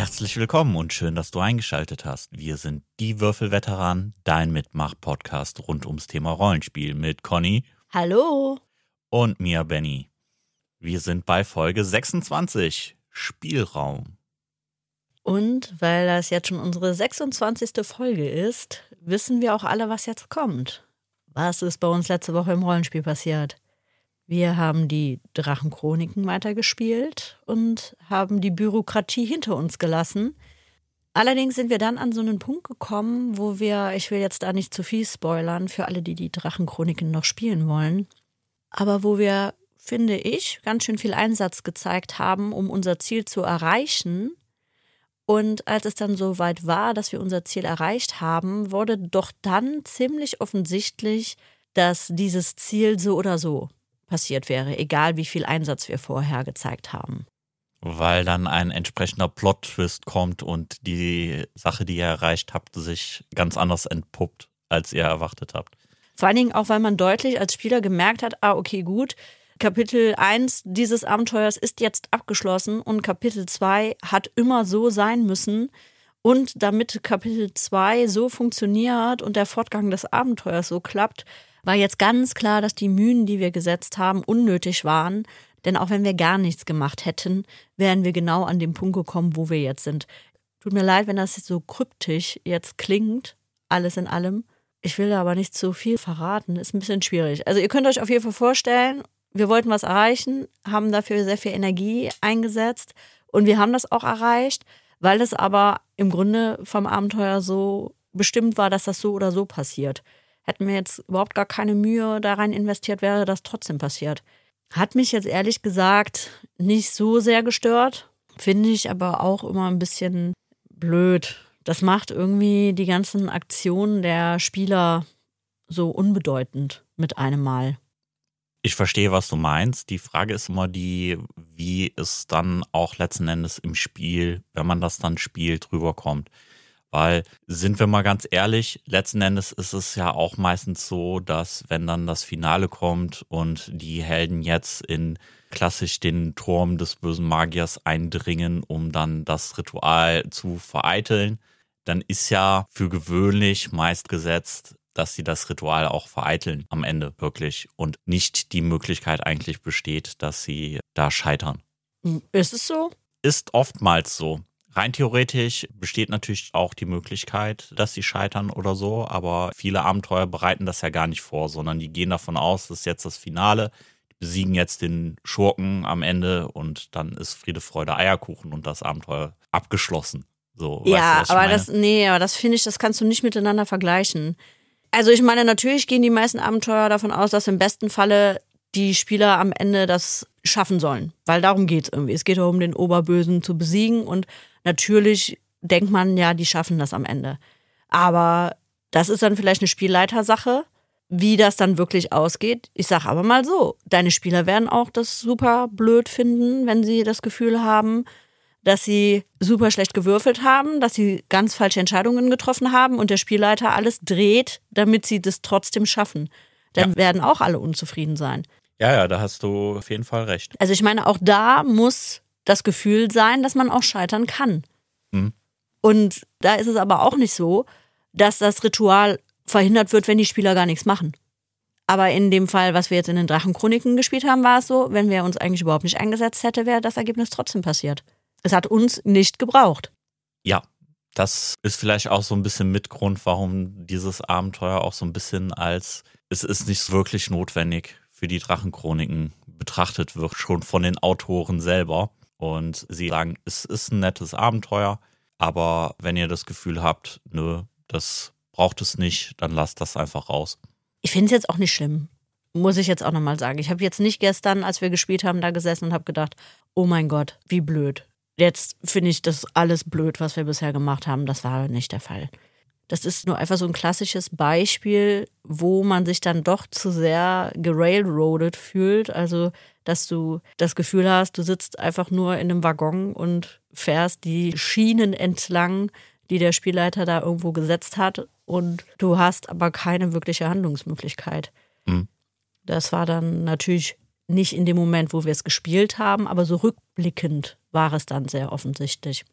Herzlich willkommen und schön, dass du eingeschaltet hast. Wir sind die Würfelveteranen, dein Mitmach-Podcast rund ums Thema Rollenspiel mit Conny. Hallo. Und mir, Benny. Wir sind bei Folge 26, Spielraum. Und weil das jetzt schon unsere 26. Folge ist, wissen wir auch alle, was jetzt kommt. Was ist bei uns letzte Woche im Rollenspiel passiert? Wir haben die Drachenchroniken weitergespielt und haben die Bürokratie hinter uns gelassen. Allerdings sind wir dann an so einen Punkt gekommen, wo wir, ich will jetzt da nicht zu viel spoilern, für alle, die die Drachenchroniken noch spielen wollen, aber wo wir, finde ich, ganz schön viel Einsatz gezeigt haben, um unser Ziel zu erreichen. Und als es dann so weit war, dass wir unser Ziel erreicht haben, wurde doch dann ziemlich offensichtlich, dass dieses Ziel so oder so passiert wäre, egal wie viel Einsatz wir vorher gezeigt haben. Weil dann ein entsprechender Plot-Twist kommt und die Sache, die ihr erreicht habt, sich ganz anders entpuppt, als ihr erwartet habt. Vor allen Dingen auch, weil man deutlich als Spieler gemerkt hat, okay, gut, Kapitel 1 dieses Abenteuers ist jetzt abgeschlossen und Kapitel 2 hat immer so sein müssen. Und damit Kapitel 2 so funktioniert und der Fortgang des Abenteuers so klappt, war jetzt ganz klar, dass die Mühen, die wir gesetzt haben, unnötig waren. Denn auch wenn wir gar nichts gemacht hätten, wären wir genau an dem Punkt gekommen, wo wir jetzt sind. Tut mir leid, wenn das so kryptisch jetzt klingt, alles in allem. Ich will aber nicht zu viel verraten, ist ein bisschen schwierig. Also ihr könnt euch auf jeden Fall vorstellen, wir wollten was erreichen, haben dafür sehr viel Energie eingesetzt und wir haben das auch erreicht, weil es aber im Grunde vom Abenteuer so bestimmt war, dass das so oder so passiert. Hätten wir jetzt überhaupt gar keine Mühe da rein investiert, wäre das trotzdem passiert. Hat mich jetzt ehrlich gesagt nicht so sehr gestört, finde ich aber auch immer ein bisschen blöd. Das macht irgendwie die ganzen Aktionen der Spieler so unbedeutend mit einem Mal. Ich verstehe, was du meinst. Die Frage ist immer wie es dann auch letzten Endes im Spiel, wenn man das dann spielt, rüberkommt. Weil, sind wir mal ganz ehrlich, letzten Endes ist es ja auch meistens so, dass wenn dann das Finale kommt und die Helden jetzt in klassisch den Turm des bösen Magiers eindringen, um dann das Ritual zu vereiteln, dann ist ja für gewöhnlich meist gesetzt, dass sie das Ritual auch vereiteln am Ende wirklich und nicht die Möglichkeit eigentlich besteht, dass sie da scheitern. Ist es so? Ist oftmals so. Rein theoretisch besteht natürlich auch die Möglichkeit, dass sie scheitern oder so, aber viele Abenteuer bereiten das ja gar nicht vor, sondern die gehen davon aus, das ist jetzt das Finale, die besiegen jetzt den Schurken am Ende und dann ist Friede, Freude, Eierkuchen und das Abenteuer abgeschlossen. So, ja, weißt du, was ich meine? aber das finde ich, das kannst du nicht miteinander vergleichen. Also ich meine, natürlich gehen die meisten Abenteuer davon aus, dass im besten Falle die Spieler am Ende das schaffen sollen, weil darum geht es irgendwie. Es geht darum, den Oberbösen zu besiegen und natürlich denkt man, ja, die schaffen das am Ende. Aber das ist dann vielleicht eine Spielleitersache, wie das dann wirklich ausgeht. Ich sage aber mal so, deine Spieler werden auch das super blöd finden, wenn sie das Gefühl haben, dass sie super schlecht gewürfelt haben, dass sie ganz falsche Entscheidungen getroffen haben und der Spielleiter alles dreht, damit sie das trotzdem schaffen. Dann werden auch alle unzufrieden sein. Ja, da hast du auf jeden Fall recht. Also ich meine, auch da muss das Gefühl sein, dass man auch scheitern kann. Mhm. Und da ist es aber auch nicht so, dass das Ritual verhindert wird, wenn die Spieler gar nichts machen. Aber in dem Fall, was wir jetzt in den Drachenchroniken gespielt haben, war es so, wenn wir uns eigentlich überhaupt nicht eingesetzt hätten, wäre das Ergebnis trotzdem passiert. Es hat uns nicht gebraucht. Ja, das ist vielleicht auch so ein bisschen Mitgrund, warum dieses Abenteuer auch so ein bisschen als, es ist nicht wirklich notwendig für die Drachenchroniken betrachtet wird, schon von den Autoren selber. Und sie sagen, es ist ein nettes Abenteuer, aber wenn ihr das Gefühl habt, nö, das braucht es nicht, dann lasst das einfach raus. Ich finde es jetzt auch nicht schlimm, muss ich jetzt auch nochmal sagen. Ich habe jetzt nicht gestern, als wir gespielt haben, da gesessen und habe gedacht, oh mein Gott, wie blöd. Jetzt finde ich das alles blöd, was wir bisher gemacht haben. Das war nicht der Fall. Das ist nur einfach so ein klassisches Beispiel, wo man sich dann doch zu sehr gerailroadet fühlt. Also, dass du das Gefühl hast, du sitzt einfach nur in einem Waggon und fährst die Schienen entlang, die der Spielleiter da irgendwo gesetzt hat. Und du hast aber keine wirkliche Handlungsmöglichkeit. Mhm. Das war dann natürlich nicht in dem Moment, wo wir es gespielt haben, aber so rückblickend war es dann sehr offensichtlich.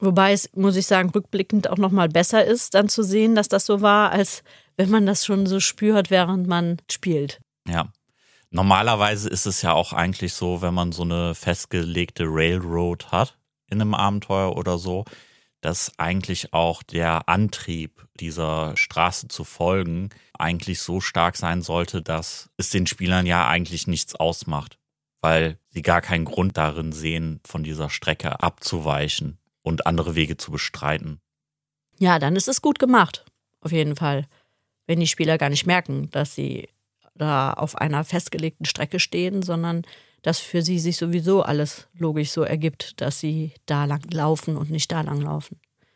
Wobei es, muss ich sagen, rückblickend auch nochmal besser ist, dann zu sehen, dass das so war, als wenn man das schon so spürt, während man spielt. Ja. Normalerweise ist es ja auch eigentlich so, wenn man so eine festgelegte Railroad hat in einem Abenteuer oder so, dass eigentlich auch der Antrieb, dieser Straße zu folgen, eigentlich so stark sein sollte, dass es den Spielern ja eigentlich nichts ausmacht, weil sie gar keinen Grund darin sehen, von dieser Strecke abzuweichen und andere Wege zu bestreiten. Ja, dann ist es gut gemacht, auf jeden Fall. Wenn die Spieler gar nicht merken, dass sie da auf einer festgelegten Strecke stehen, sondern dass für sie sich sowieso alles logisch so ergibt, dass sie da lang laufen und nicht da lang laufen.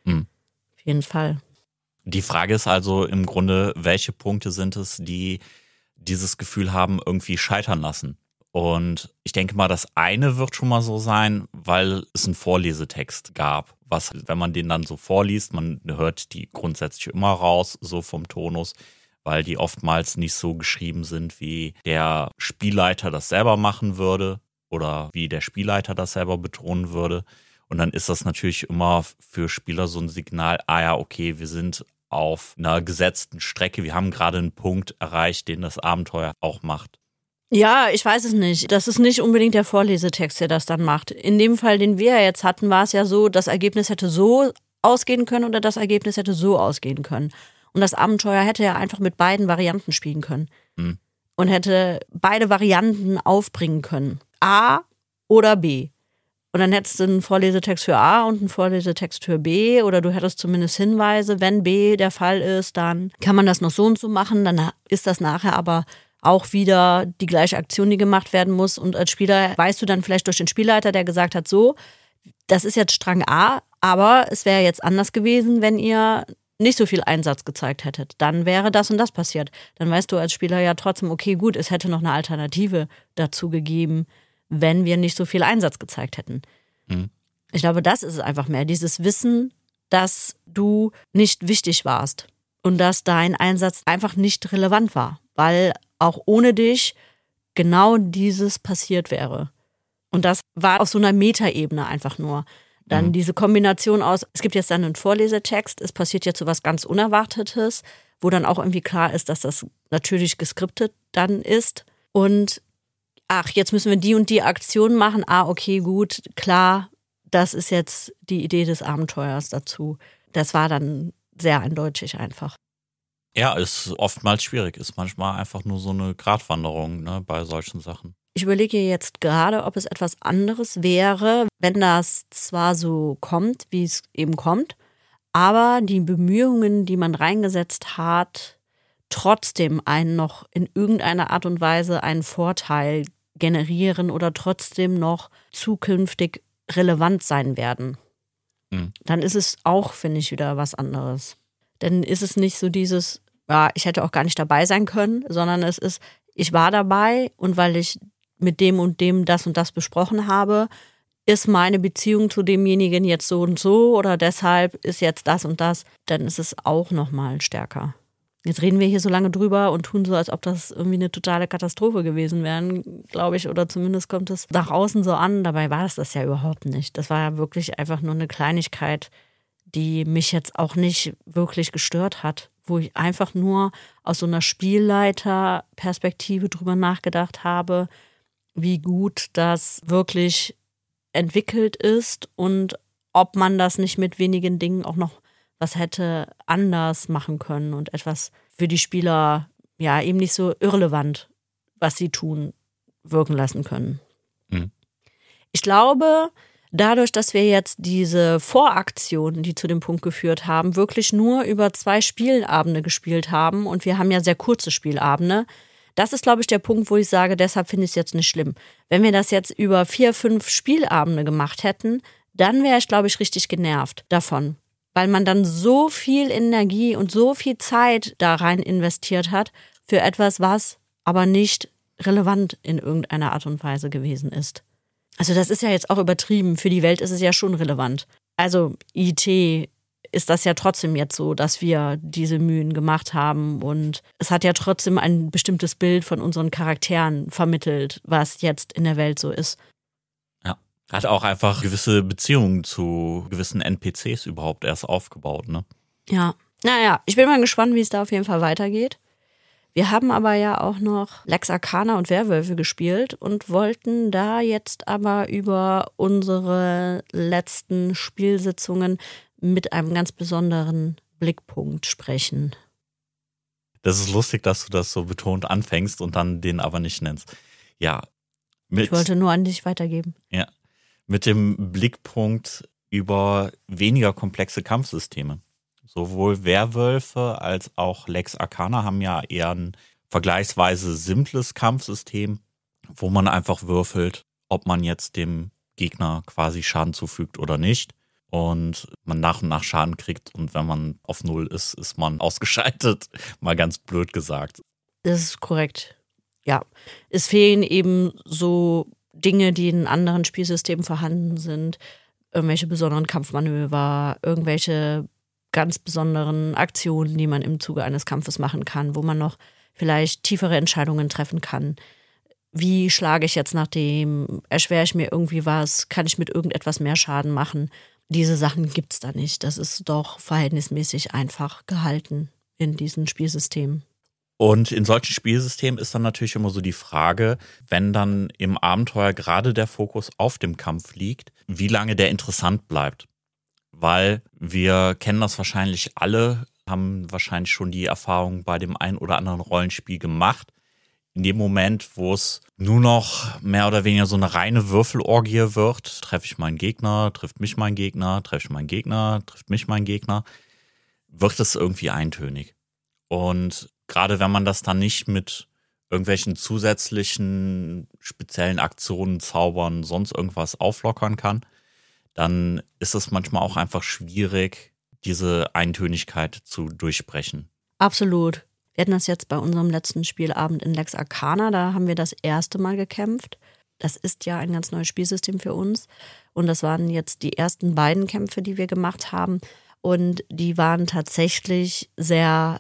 Auf jeden Fall. Die Frage ist also im Grunde, welche Punkte sind es, die dieses Gefühl haben, irgendwie scheitern lassen? Und ich denke mal, das eine wird schon mal so sein, weil es einen Vorlesetext gab, was, wenn man den dann so vorliest, man hört die grundsätzlich immer raus, so vom Tonus, weil die oftmals nicht so geschrieben sind, wie der Spielleiter das selber machen würde oder wie der Spielleiter das selber betonen würde. Und dann ist das natürlich immer für Spieler so ein Signal, ja, okay, wir sind auf einer gesetzten Strecke, wir haben gerade einen Punkt erreicht, den das Abenteuer auch macht. Ja, ich weiß es nicht. Das ist nicht unbedingt der Vorlesetext, der das dann macht. In dem Fall, den wir jetzt hatten, war es ja so, das Ergebnis hätte so ausgehen können oder das Ergebnis hätte so ausgehen können. Und das Abenteuer hätte ja einfach mit beiden Varianten spielen können. Und hätte beide Varianten aufbringen können. A oder B. Und dann hättest du einen Vorlesetext für A und einen Vorlesetext für B oder du hättest zumindest Hinweise, wenn B der Fall ist, dann kann man das noch so und so machen, dann ist das nachher aber auch wieder die gleiche Aktion, die gemacht werden muss. Und als Spieler weißt du dann vielleicht durch den Spielleiter, der gesagt hat, so, das ist jetzt Strang A, aber es wäre jetzt anders gewesen, wenn ihr nicht so viel Einsatz gezeigt hättet. Dann wäre das und das passiert. Dann weißt du als Spieler ja trotzdem, okay, gut, es hätte noch eine Alternative dazu gegeben, wenn wir nicht so viel Einsatz gezeigt hätten. Ich glaube, das ist es einfach mehr. Dieses Wissen, dass du nicht wichtig warst und dass dein Einsatz einfach nicht relevant war, weil auch ohne dich genau dieses passiert wäre. Und das war auf so einer Metaebene einfach nur. Dann diese Kombination aus, es gibt jetzt dann einen Vorlesetext, es passiert jetzt so was ganz Unerwartetes, wo dann auch irgendwie klar ist, dass das natürlich geskriptet dann ist. Und ach, jetzt müssen wir die und die Aktion machen. Ah, okay, gut, klar, das ist jetzt die Idee des Abenteuers dazu. Das war dann sehr eindeutig einfach. Ja, ist oftmals schwierig, ist manchmal einfach nur so eine Gratwanderung, ne, bei solchen Sachen. Ich überlege jetzt gerade, ob es etwas anderes wäre, wenn das zwar so kommt, wie es eben kommt, aber die Bemühungen, die man reingesetzt hat, trotzdem einen noch in irgendeiner Art und Weise einen Vorteil generieren oder trotzdem noch zukünftig relevant sein werden. Dann ist es auch, finde ich, wieder was anderes. Dann ist es nicht so dieses, ja, ich hätte auch gar nicht dabei sein können, sondern es ist, ich war dabei und weil ich mit dem und dem das und das besprochen habe, ist meine Beziehung zu demjenigen jetzt so und so oder deshalb ist jetzt das und das, dann ist es auch nochmal stärker. Jetzt reden wir hier so lange drüber und tun so, als ob das irgendwie eine totale Katastrophe gewesen wäre, glaube ich, oder zumindest kommt es nach außen so an. Dabei war es das ja überhaupt nicht. Das war ja wirklich einfach nur eine Kleinigkeit, die mich jetzt auch nicht wirklich gestört hat, wo ich einfach nur aus so einer Spielleiterperspektive drüber nachgedacht habe, wie gut das wirklich entwickelt ist und ob man das nicht mit wenigen Dingen auch noch was hätte anders machen können und etwas für die Spieler ja eben nicht so irrelevant, was sie tun, wirken lassen können. Ich glaube, dadurch, dass wir jetzt diese Voraktionen, die zu dem Punkt geführt haben, wirklich nur über 2 Spielabende gespielt haben und wir haben ja sehr kurze Spielabende, das ist, glaube ich, der Punkt, wo ich sage, deshalb finde ich es jetzt nicht schlimm. Wenn wir das jetzt über 4, 5 Spielabende gemacht hätten, dann wäre ich, glaube ich, richtig genervt davon. Weil man dann so viel Energie und so viel Zeit da rein investiert hat für etwas, was aber nicht relevant in irgendeiner Art und Weise gewesen ist. Also das ist ja jetzt auch übertrieben. Für die Welt ist es ja schon relevant. Also IT ist das ja trotzdem jetzt so, dass wir diese Mühen gemacht haben und es hat ja trotzdem ein bestimmtes Bild von unseren Charakteren vermittelt, was jetzt in der Welt so ist. Ja, Hat auch einfach gewisse Beziehungen zu gewissen NPCs überhaupt erst aufgebaut, ne? Ja, naja, ich bin mal gespannt, wie es da auf jeden Fall weitergeht. Wir haben aber ja auch noch Lex Arcana und Werwölfe gespielt und wollten da jetzt aber über unsere letzten Spielsitzungen mit einem ganz besonderen Blickpunkt sprechen. Das ist lustig, dass du das so betont anfängst und dann den aber nicht nennst. Ja. Ich wollte nur an dich weitergeben. Ja. Mit dem Blickpunkt über weniger komplexe Kampfsysteme. Sowohl Werwölfe als auch Lex Arcana haben ja eher ein vergleichsweise simples Kampfsystem, wo man einfach würfelt, ob man jetzt dem Gegner quasi Schaden zufügt oder nicht. Und man nach und nach Schaden kriegt und wenn man auf 0 ist, ist man ausgeschaltet. Mal ganz blöd gesagt. Das ist korrekt. Ja, es fehlen eben so Dinge, die in anderen Spielsystemen vorhanden sind. Irgendwelche besonderen Kampfmanöver, irgendwelche ganz besonderen Aktionen, die man im Zuge eines Kampfes machen kann, wo man noch vielleicht tiefere Entscheidungen treffen kann. Wie schlage ich jetzt nach dem? Erschwere ich mir irgendwie was? Kann ich mit irgendetwas mehr Schaden machen? Diese Sachen gibt's da nicht. Das ist doch verhältnismäßig einfach gehalten in diesen Spielsystemen. Und in solchen Spielsystemen ist dann natürlich immer so die Frage, wenn dann im Abenteuer gerade der Fokus auf dem Kampf liegt, wie lange der interessant bleibt. Weil wir kennen das wahrscheinlich alle, haben wahrscheinlich schon die Erfahrung bei dem ein oder anderen Rollenspiel gemacht. In dem Moment, wo es nur noch mehr oder weniger so eine reine Würfelorgie wird, treffe ich meinen Gegner, trifft mich mein Gegner, treffe ich meinen Gegner, trifft mich mein Gegner, wird es irgendwie eintönig. Und gerade wenn man das dann nicht mit irgendwelchen zusätzlichen speziellen Aktionen, Zaubern, sonst irgendwas auflockern kann, dann ist es manchmal auch einfach schwierig, diese Eintönigkeit zu durchbrechen. Absolut. Wir hatten das jetzt bei unserem letzten Spielabend in Lex Arcana, da haben wir das erste Mal gekämpft. Das ist ja ein ganz neues Spielsystem für uns. Und das waren jetzt die ersten beiden Kämpfe, die wir gemacht haben. Und die waren tatsächlich sehr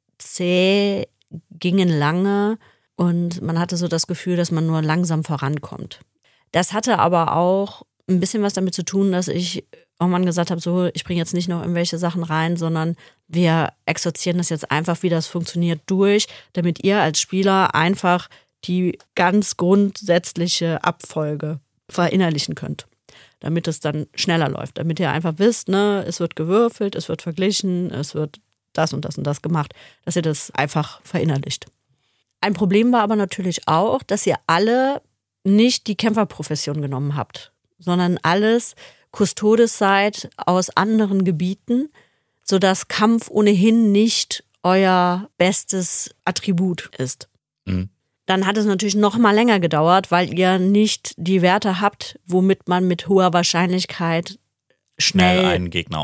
zäh, gingen lange und man hatte so das Gefühl, dass man nur langsam vorankommt. Das hatte aber auch ein bisschen was damit zu tun, dass ich irgendwann gesagt habe, so, ich bringe jetzt nicht noch irgendwelche Sachen rein, sondern wir exorzieren das jetzt einfach, wie das funktioniert, durch, damit ihr als Spieler einfach die ganz grundsätzliche Abfolge verinnerlichen könnt. Damit es dann schneller läuft, damit ihr einfach wisst, ne, es wird gewürfelt, es wird verglichen, es wird das und das und das gemacht, dass ihr das einfach verinnerlicht. Ein Problem war aber natürlich auch, dass ihr alle nicht die Kämpferprofession genommen habt, sondern alles Kustodes seid aus anderen Gebieten, sodass Kampf ohnehin nicht euer bestes Attribut ist. Mhm. Dann hat es natürlich noch mal länger gedauert, weil ihr nicht die Werte habt, womit man mit hoher Wahrscheinlichkeit schnell einen Gegner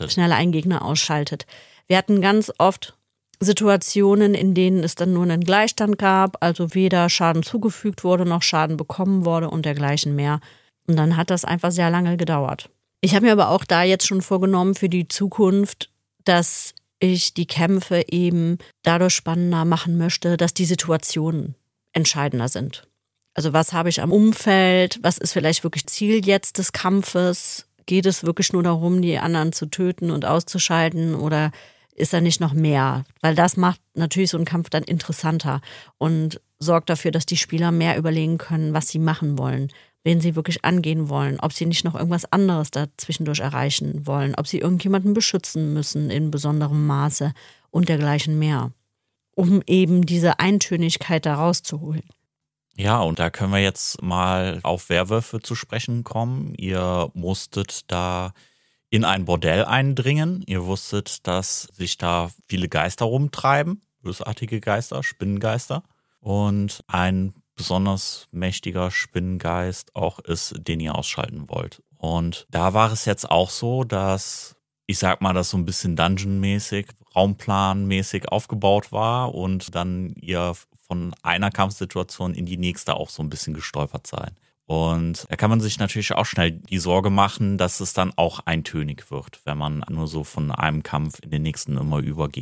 ausschaltet. Wir hatten ganz oft Situationen, in denen es dann nur einen Gleichstand gab, also weder Schaden zugefügt wurde, noch Schaden bekommen wurde und dergleichen mehr. Und dann hat das einfach sehr lange gedauert. Ich habe mir aber auch da jetzt schon vorgenommen für die Zukunft, dass ich die Kämpfe eben dadurch spannender machen möchte, dass die Situationen entscheidender sind. Also was habe ich am Umfeld, was ist vielleicht wirklich Ziel jetzt des Kampfes? Geht es wirklich nur darum, die anderen zu töten und auszuschalten oder ist da nicht noch mehr? Weil das macht natürlich so einen Kampf dann interessanter und sorgt dafür, dass die Spieler mehr überlegen können, was sie machen wollen, wen sie wirklich angehen wollen, ob sie nicht noch irgendwas anderes da zwischendurch erreichen wollen, ob sie irgendjemanden beschützen müssen in besonderem Maße und dergleichen mehr, um eben diese Eintönigkeit da rauszuholen. Ja, und da können wir jetzt mal auf Werwölfe zu sprechen kommen. Ihr musstet da in ein Bordell eindringen. Ihr wusstet, dass sich da viele Geister rumtreiben, bösartige Geister, Spinnengeister. Und ein besonders mächtiger Spinnengeist auch ist, den ihr ausschalten wollt. Und da war es jetzt auch so, dass, ich sag mal, das so ein bisschen Dungeon-mäßig, Raumplan-mäßig aufgebaut war und dann ihr von einer Kampfsituation in die nächste auch so ein bisschen gestolpert seid. Und da kann man sich natürlich auch schnell die Sorge machen, dass es dann auch eintönig wird, wenn man nur so von einem Kampf in den nächsten immer übergeht.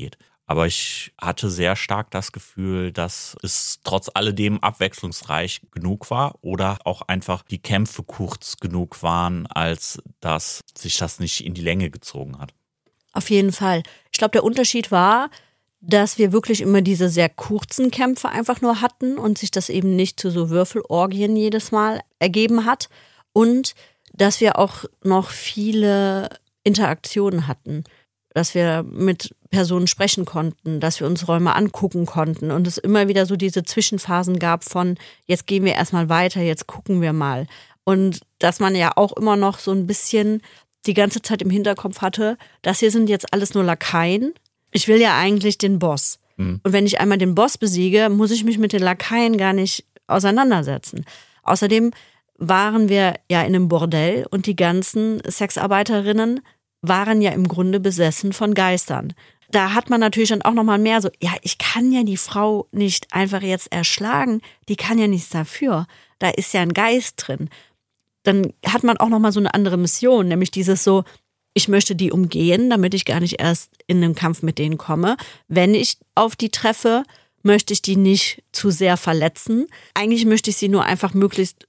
Aber ich hatte sehr stark das Gefühl, dass es trotz alledem abwechslungsreich genug war oder auch einfach die Kämpfe kurz genug waren, als dass sich das nicht in die Länge gezogen hat. Auf jeden Fall. Ich glaube, der Unterschied war, dass wir wirklich immer diese sehr kurzen Kämpfe einfach nur hatten und sich das eben nicht zu so Würfelorgien jedes Mal ergeben hat. Und dass wir auch noch viele Interaktionen hatten. Dass wir mit Personen sprechen konnten, dass wir uns Räume angucken konnten und es immer wieder so diese Zwischenphasen gab von jetzt gehen wir erstmal weiter, jetzt gucken wir mal. Und dass man ja auch immer noch so ein bisschen die ganze Zeit im Hinterkopf hatte, das hier sind jetzt alles nur Lakaien. Ich will ja eigentlich den Boss. Und wenn ich einmal den Boss besiege, muss ich mich mit den Lakaien gar nicht auseinandersetzen. Außerdem waren wir ja in einem Bordell und die ganzen Sexarbeiterinnen waren ja im Grunde besessen von Geistern. Da hat man natürlich dann auch nochmal mehr so, ja, ich kann ja die Frau nicht einfach jetzt erschlagen, die kann ja nichts dafür. Da ist ja ein Geist drin. Dann hat man auch nochmal so eine andere Mission, nämlich dieses so, ich möchte die umgehen, damit ich gar nicht erst in einen Kampf mit denen komme. Wenn ich auf die treffe, möchte ich die nicht zu sehr verletzen. Eigentlich möchte ich sie nur einfach möglichst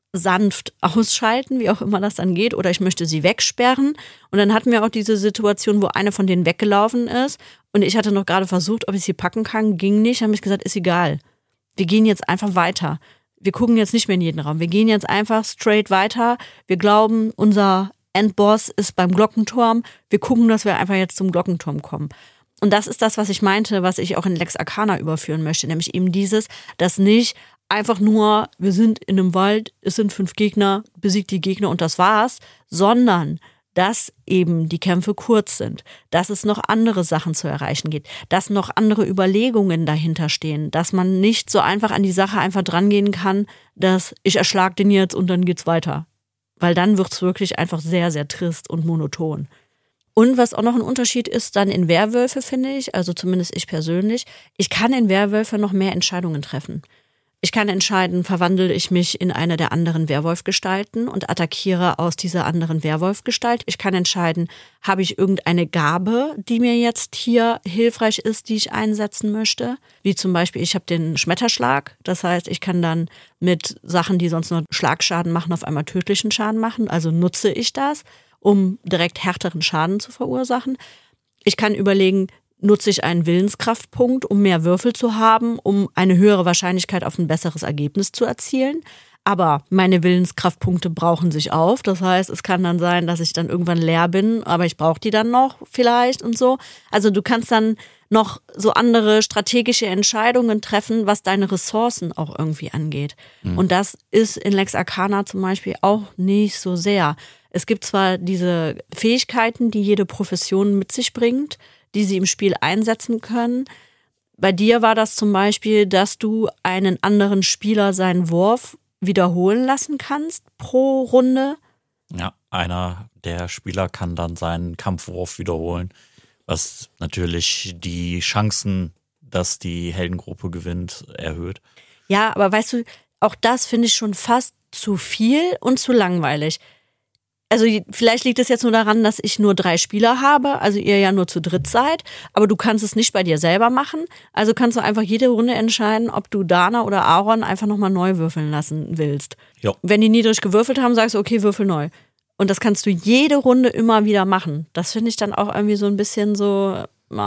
sanft ausschalten, wie auch immer das dann geht, oder ich möchte sie wegsperren. Und dann hatten wir auch diese Situation, wo eine von denen weggelaufen ist und ich hatte noch gerade versucht, ob ich sie packen kann, ging nicht, habe ich gesagt, ist egal. Wir gehen jetzt einfach weiter. Wir gucken jetzt nicht mehr in jeden Raum. Wir gehen jetzt einfach straight weiter. Wir glauben, unser Endboss ist beim Glockenturm. Wir gucken, dass wir einfach jetzt zum Glockenturm kommen. Und das ist das, was ich meinte, was ich auch in Lex Arcana überführen möchte, nämlich eben dieses, dass nicht einfach nur, wir sind in einem Wald, es sind 5 Gegner, besiegt die Gegner und das war's, sondern dass eben die Kämpfe kurz sind, dass es noch andere Sachen zu erreichen geht, dass noch andere Überlegungen dahinter stehen, dass man nicht so einfach an die Sache einfach drangehen kann, dass ich erschlag den jetzt und dann geht's weiter. Weil dann wird's wirklich einfach sehr, sehr trist und monoton. Und was auch noch ein Unterschied ist dann in Werwölfe, finde ich, also zumindest ich persönlich, ich kann in Werwölfe noch mehr Entscheidungen treffen. Ich kann entscheiden, verwandle ich mich in eine der anderen Werwolfgestalten und attackiere aus dieser anderen Werwolfgestalt. Ich kann entscheiden, habe ich irgendeine Gabe, die mir jetzt hier hilfreich ist, die ich einsetzen möchte. Wie zum Beispiel, ich habe den Schmetterschlag. Das heißt, ich kann dann mit Sachen, die sonst nur Schlagschaden machen, auf einmal tödlichen Schaden machen. Also nutze ich das, um direkt härteren Schaden zu verursachen. Ich kann überlegen, nutze ich einen Willenskraftpunkt, um mehr Würfel zu haben, um eine höhere Wahrscheinlichkeit auf ein besseres Ergebnis zu erzielen. Aber meine Willenskraftpunkte brauchen sich auf. Das heißt, es kann dann sein, dass ich dann irgendwann leer bin, aber ich brauche die dann noch vielleicht und so. Also du kannst dann noch so andere strategische Entscheidungen treffen, was deine Ressourcen auch irgendwie angeht. Und das ist in Lex Arcana zum Beispiel auch nicht so sehr. Es gibt zwar diese Fähigkeiten, die jede Profession mit sich bringt, die sie im Spiel einsetzen können. Bei dir war das zum Beispiel, dass du einen anderen Spieler seinen Wurf wiederholen lassen kannst pro Runde. Ja, einer der Spieler kann dann seinen Kampfwurf wiederholen, was natürlich die Chancen, dass die Heldengruppe gewinnt, erhöht. Ja, aber weißt du, auch das finde ich schon fast zu viel und zu langweilig. Also vielleicht liegt es jetzt nur daran, dass ich nur 3 Spieler habe, also ihr ja nur zu dritt seid, aber du kannst es nicht bei dir selber machen. Also kannst du einfach jede Runde entscheiden, ob du Dana oder Aaron einfach nochmal neu würfeln lassen willst. Jo. Wenn die niedrig gewürfelt haben, sagst du, okay, würfel neu. Und das kannst du jede Runde immer wieder machen. Das finde ich dann auch irgendwie so ein bisschen so,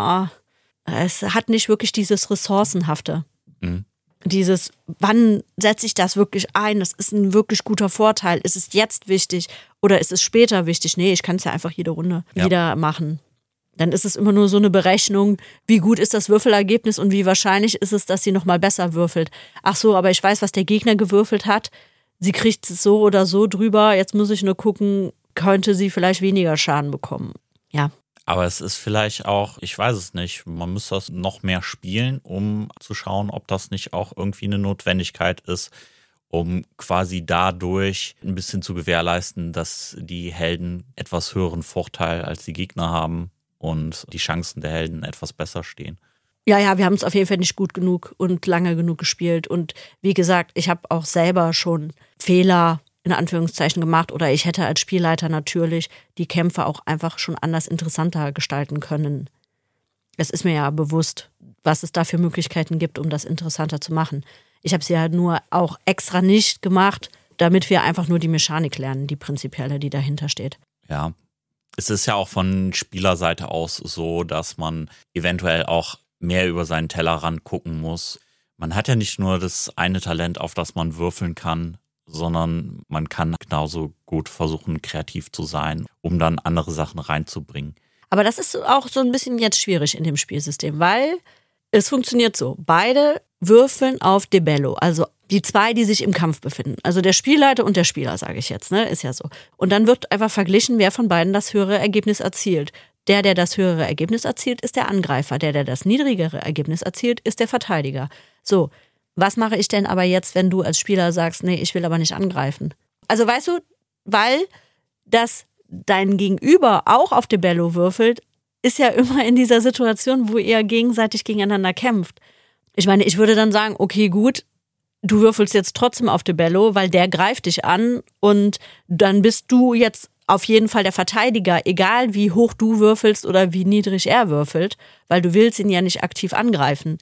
es hat nicht wirklich dieses Ressourcenhafte. Dieses, wann setze ich das wirklich ein? Das ist ein wirklich guter Vorteil. Ist es jetzt wichtig oder ist es später wichtig? Nee, ich kann es ja einfach jede Runde wieder machen. Dann ist es immer nur so eine Berechnung, wie gut ist das Würfelergebnis und wie wahrscheinlich ist es, dass sie nochmal besser würfelt. Ach so, aber ich weiß, was der Gegner gewürfelt hat. Sie kriegt es so oder so drüber. Jetzt muss ich nur gucken, könnte sie vielleicht weniger Schaden bekommen. Ja. Aber es ist vielleicht auch, ich weiß es nicht, man müsste das noch mehr spielen, um zu schauen, ob das nicht auch irgendwie eine Notwendigkeit ist, um quasi dadurch ein bisschen zu gewährleisten, dass die Helden etwas höheren Vorteil als die Gegner haben und die Chancen der Helden etwas besser stehen. Ja, wir haben es auf jeden Fall nicht gut genug und lange genug gespielt. Und wie gesagt, ich habe auch selber schon Fehler in Anführungszeichen gemacht oder ich hätte als Spielleiter natürlich die Kämpfe auch einfach schon anders interessanter gestalten können. Es ist mir ja bewusst, was es da für Möglichkeiten gibt, um das interessanter zu machen. Ich habe es ja nur auch extra nicht gemacht, damit wir einfach nur die Mechanik lernen, die prinzipielle, die dahinter steht. Ja, es ist ja auch von Spielerseite aus so, dass man eventuell auch mehr über seinen Tellerrand gucken muss. Man hat ja nicht nur das eine Talent, auf das man würfeln kann, sondern man kann genauso gut versuchen, kreativ zu sein, um dann andere Sachen reinzubringen. Aber das ist auch so ein bisschen jetzt schwierig in dem Spielsystem, weil es funktioniert so. Beide würfeln auf Debello, also die zwei, die sich im Kampf befinden. Also der Spielleiter und der Spieler, sage ich jetzt, ne, ist ja so. Und dann wird einfach verglichen, wer von beiden das höhere Ergebnis erzielt. Der das höhere Ergebnis erzielt, ist der Angreifer. Der das niedrigere Ergebnis erzielt, ist der Verteidiger. So, was mache ich denn aber jetzt, wenn du als Spieler sagst, nee, ich will aber nicht angreifen? Also weißt du, weil das dein Gegenüber auch auf Debello würfelt, ist ja immer in dieser Situation, wo ihr gegenseitig gegeneinander kämpft. Ich meine, ich würde dann sagen, okay, gut, du würfelst jetzt trotzdem auf Debello, weil der greift dich an und dann bist du jetzt auf jeden Fall der Verteidiger, egal wie hoch du würfelst oder wie niedrig er würfelt, weil du willst ihn ja nicht aktiv angreifen.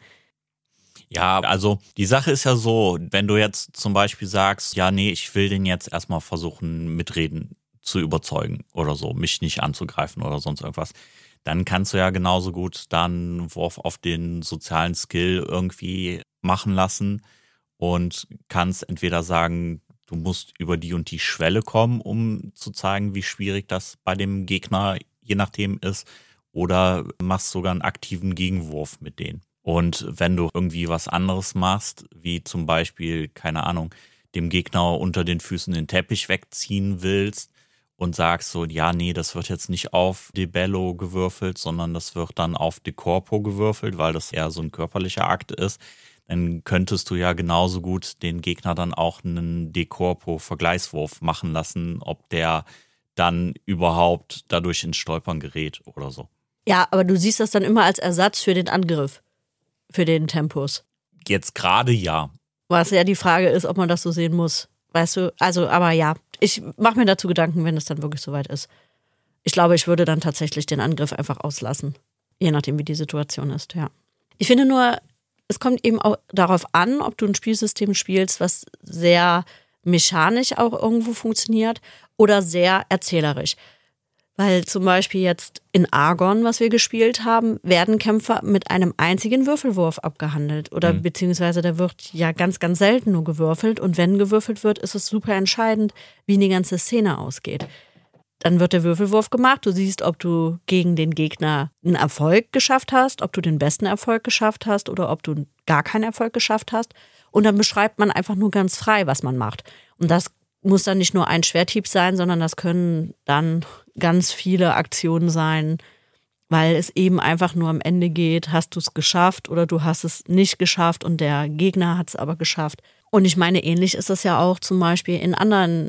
Ja, also die Sache ist ja so, wenn du jetzt zum Beispiel sagst, ja, nee, ich will den jetzt erstmal versuchen, mitreden zu überzeugen oder so, mich nicht anzugreifen oder sonst irgendwas, dann kannst du ja genauso gut dann einen Wurf auf den sozialen Skill irgendwie machen lassen und kannst entweder sagen, du musst über die und die Schwelle kommen, um zu zeigen, wie schwierig das bei dem Gegner je nachdem ist, oder machst sogar einen aktiven Gegenwurf mit denen. Und wenn du irgendwie was anderes machst, wie zum Beispiel, keine Ahnung, dem Gegner unter den Füßen den Teppich wegziehen willst und sagst so, ja, nee, das wird jetzt nicht auf Debello gewürfelt, sondern das wird dann auf De Corpo gewürfelt, weil das eher so ein körperlicher Akt ist, dann könntest du ja genauso gut den Gegner dann auch einen De Corpo-Vergleichswurf machen lassen, ob der dann überhaupt dadurch ins Stolpern gerät oder so. Ja, aber du siehst das dann immer als Ersatz für den Angriff, für den Tempus. Jetzt gerade ja. Was ja die Frage ist, ob man das so sehen muss. Weißt du, also, aber ja, ich mache mir dazu Gedanken, wenn es dann wirklich soweit ist. Ich glaube, ich würde dann tatsächlich den Angriff einfach auslassen. Je nachdem, wie die Situation ist, ja. Ich finde nur, es kommt eben auch darauf an, ob du ein Spielsystem spielst, was sehr mechanisch auch irgendwo funktioniert oder sehr erzählerisch. Weil zum Beispiel jetzt in Argon, was wir gespielt haben, werden Kämpfer mit einem einzigen Würfelwurf abgehandelt. Oder beziehungsweise da wird ja ganz, ganz selten nur gewürfelt. Und wenn gewürfelt wird, ist es super entscheidend, wie die ganze Szene ausgeht. Dann wird der Würfelwurf gemacht. Du siehst, ob du gegen den Gegner einen Erfolg geschafft hast, ob du den besten Erfolg geschafft hast oder ob du gar keinen Erfolg geschafft hast. Und dann beschreibt man einfach nur ganz frei, was man macht. Und das muss dann nicht nur ein Schwerthieb sein, sondern das können dann ganz viele Aktionen sein, weil es eben einfach nur am Ende geht, hast du es geschafft oder du hast es nicht geschafft und der Gegner hat es aber geschafft. Und ich meine, ähnlich ist das ja auch zum Beispiel in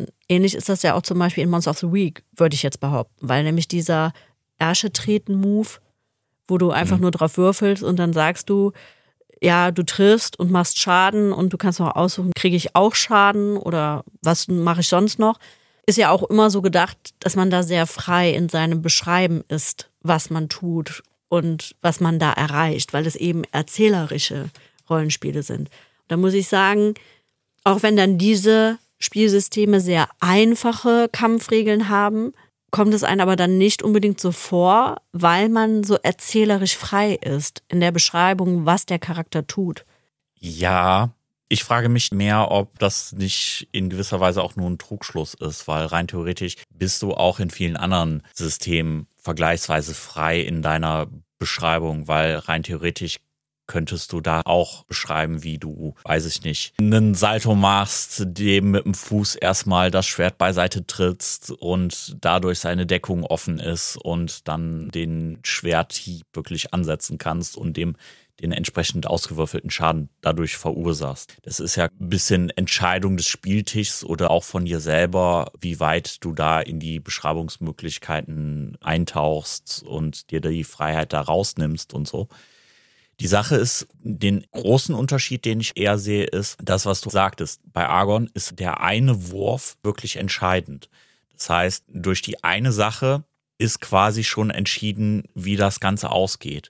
Monster of the Week, würde ich jetzt behaupten, weil nämlich dieser Ärsche-Treten-Move, wo du einfach nur drauf würfelst und dann sagst du, ja, du triffst und machst Schaden und du kannst noch aussuchen, kriege ich auch Schaden oder was mache ich sonst noch, ist ja auch immer so gedacht, dass man da sehr frei in seinem Beschreiben ist, was man tut und was man da erreicht, weil es eben erzählerische Rollenspiele sind. Da muss ich sagen, auch wenn dann diese Spielsysteme sehr einfache Kampfregeln haben, kommt es einem aber dann nicht unbedingt so vor, weil man so erzählerisch frei ist in der Beschreibung, was der Charakter tut. Ja, ich frage mich mehr, ob das nicht in gewisser Weise auch nur ein Trugschluss ist, weil rein theoretisch bist du auch in vielen anderen Systemen vergleichsweise frei in deiner Beschreibung, weil rein theoretisch könntest du da auch beschreiben, wie du, weiß ich nicht, einen Salto machst, dem mit dem Fuß erstmal das Schwert beiseite trittst und dadurch seine Deckung offen ist und dann den Schwerthieb wirklich ansetzen kannst und dem den entsprechend ausgewürfelten Schaden dadurch verursachst. Das ist ja ein bisschen Entscheidung des Spieltischs oder auch von dir selber, wie weit du da in die Beschreibungsmöglichkeiten eintauchst und dir die Freiheit da rausnimmst und so. Die Sache ist, den großen Unterschied, den ich eher sehe, ist das, was du sagtest. Bei Argon ist der eine Wurf wirklich entscheidend. Das heißt, durch die eine Sache ist quasi schon entschieden, wie das Ganze ausgeht.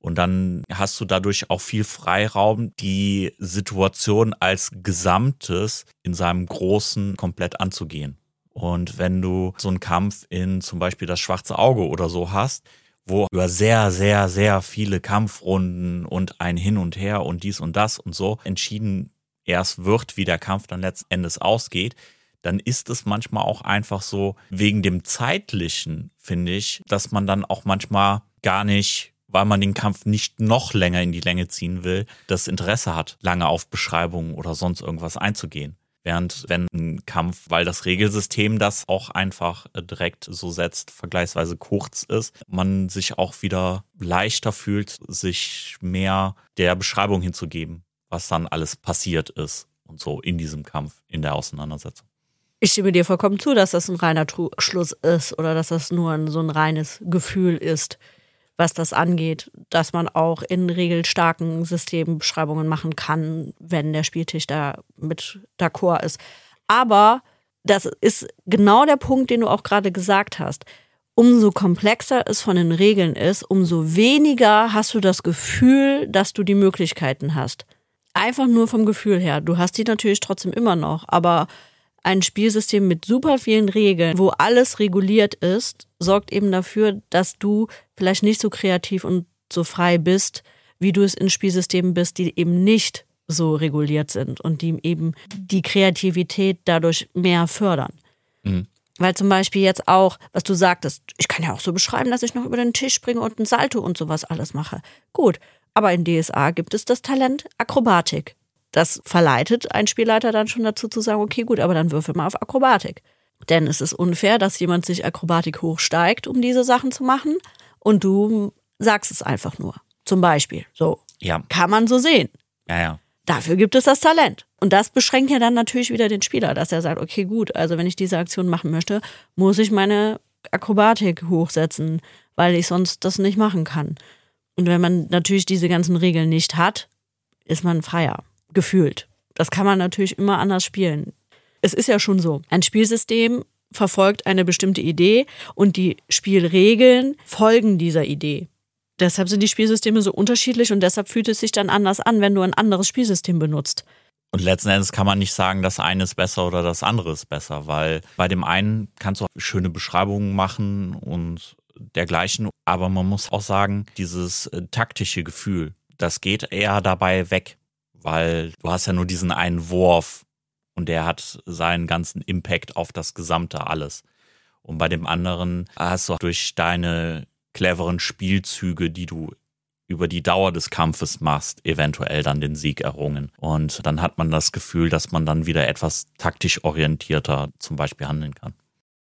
Und dann hast du dadurch auch viel Freiraum, die Situation als Gesamtes in seinem Großen komplett anzugehen. Und wenn du so einen Kampf in zum Beispiel das Schwarze Auge oder so hast, wo über sehr, sehr, sehr viele Kampfrunden und ein Hin und Her und dies und das und so entschieden erst wird, wie der Kampf dann letzten Endes ausgeht, dann ist es manchmal auch einfach so, wegen dem Zeitlichen, finde ich, dass man dann auch manchmal gar nicht, weil man den Kampf nicht noch länger in die Länge ziehen will, das Interesse hat, lange auf Beschreibungen oder sonst irgendwas einzugehen. Während wenn ein Kampf, weil das Regelsystem das auch einfach direkt so setzt, vergleichsweise kurz ist, man sich auch wieder leichter fühlt, sich mehr der Beschreibung hinzugeben, was dann alles passiert ist und so in diesem Kampf, in der Auseinandersetzung. Ich stimme dir vollkommen zu, dass das ein reiner Schluss ist oder dass das nur so ein reines Gefühl ist, was das angeht, dass man auch in regelstarken Systemen Beschreibungen machen kann, wenn der Spieltisch da mit d'accord ist. Aber das ist genau der Punkt, den du auch gerade gesagt hast. Umso komplexer es von den Regeln ist, umso weniger hast du das Gefühl, dass du die Möglichkeiten hast. Einfach nur vom Gefühl her. Du hast die natürlich trotzdem immer noch, aber ein Spielsystem mit super vielen Regeln, wo alles reguliert ist, sorgt eben dafür, dass du vielleicht nicht so kreativ und so frei bist, wie du es in Spielsystemen bist, die eben nicht so reguliert sind und die eben die Kreativität dadurch mehr fördern. Mhm. Weil zum Beispiel jetzt auch, was du sagtest, ich kann ja auch so beschreiben, dass ich noch über den Tisch springe und ein Salto und sowas alles mache. Gut, aber in DSA gibt es das Talent Akrobatik. Das verleitet einen Spielleiter dann schon dazu zu sagen, okay, gut, aber dann würfel mal auf Akrobatik. Denn es ist unfair, dass jemand sich Akrobatik hochsteigt, um diese Sachen zu machen und du sagst es einfach nur. Zum Beispiel. So. Ja. Kann man so sehen. Ja. Dafür gibt es das Talent. Und das beschränkt ja dann natürlich wieder den Spieler, dass er sagt, okay, gut, also wenn ich diese Aktion machen möchte, muss ich meine Akrobatik hochsetzen, weil ich sonst das nicht machen kann. Und wenn man natürlich diese ganzen Regeln nicht hat, ist man freier. Gefühlt. Das kann man natürlich immer anders spielen. Es ist ja schon so, ein Spielsystem verfolgt eine bestimmte Idee und die Spielregeln folgen dieser Idee. Deshalb sind die Spielsysteme so unterschiedlich und deshalb fühlt es sich dann anders an, wenn du ein anderes Spielsystem benutzt. Und letzten Endes kann man nicht sagen, das eine ist besser oder das andere ist besser, weil bei dem einen kannst du schöne Beschreibungen machen und dergleichen, aber man muss auch sagen, dieses taktische Gefühl, das geht eher dabei weg. Weil du hast ja nur diesen einen Wurf und der hat seinen ganzen Impact auf das gesamte alles. Und bei dem anderen hast du durch deine cleveren Spielzüge, die du über die Dauer des Kampfes machst, eventuell dann den Sieg errungen. Und dann hat man das Gefühl, dass man dann wieder etwas taktisch orientierter zum Beispiel handeln kann.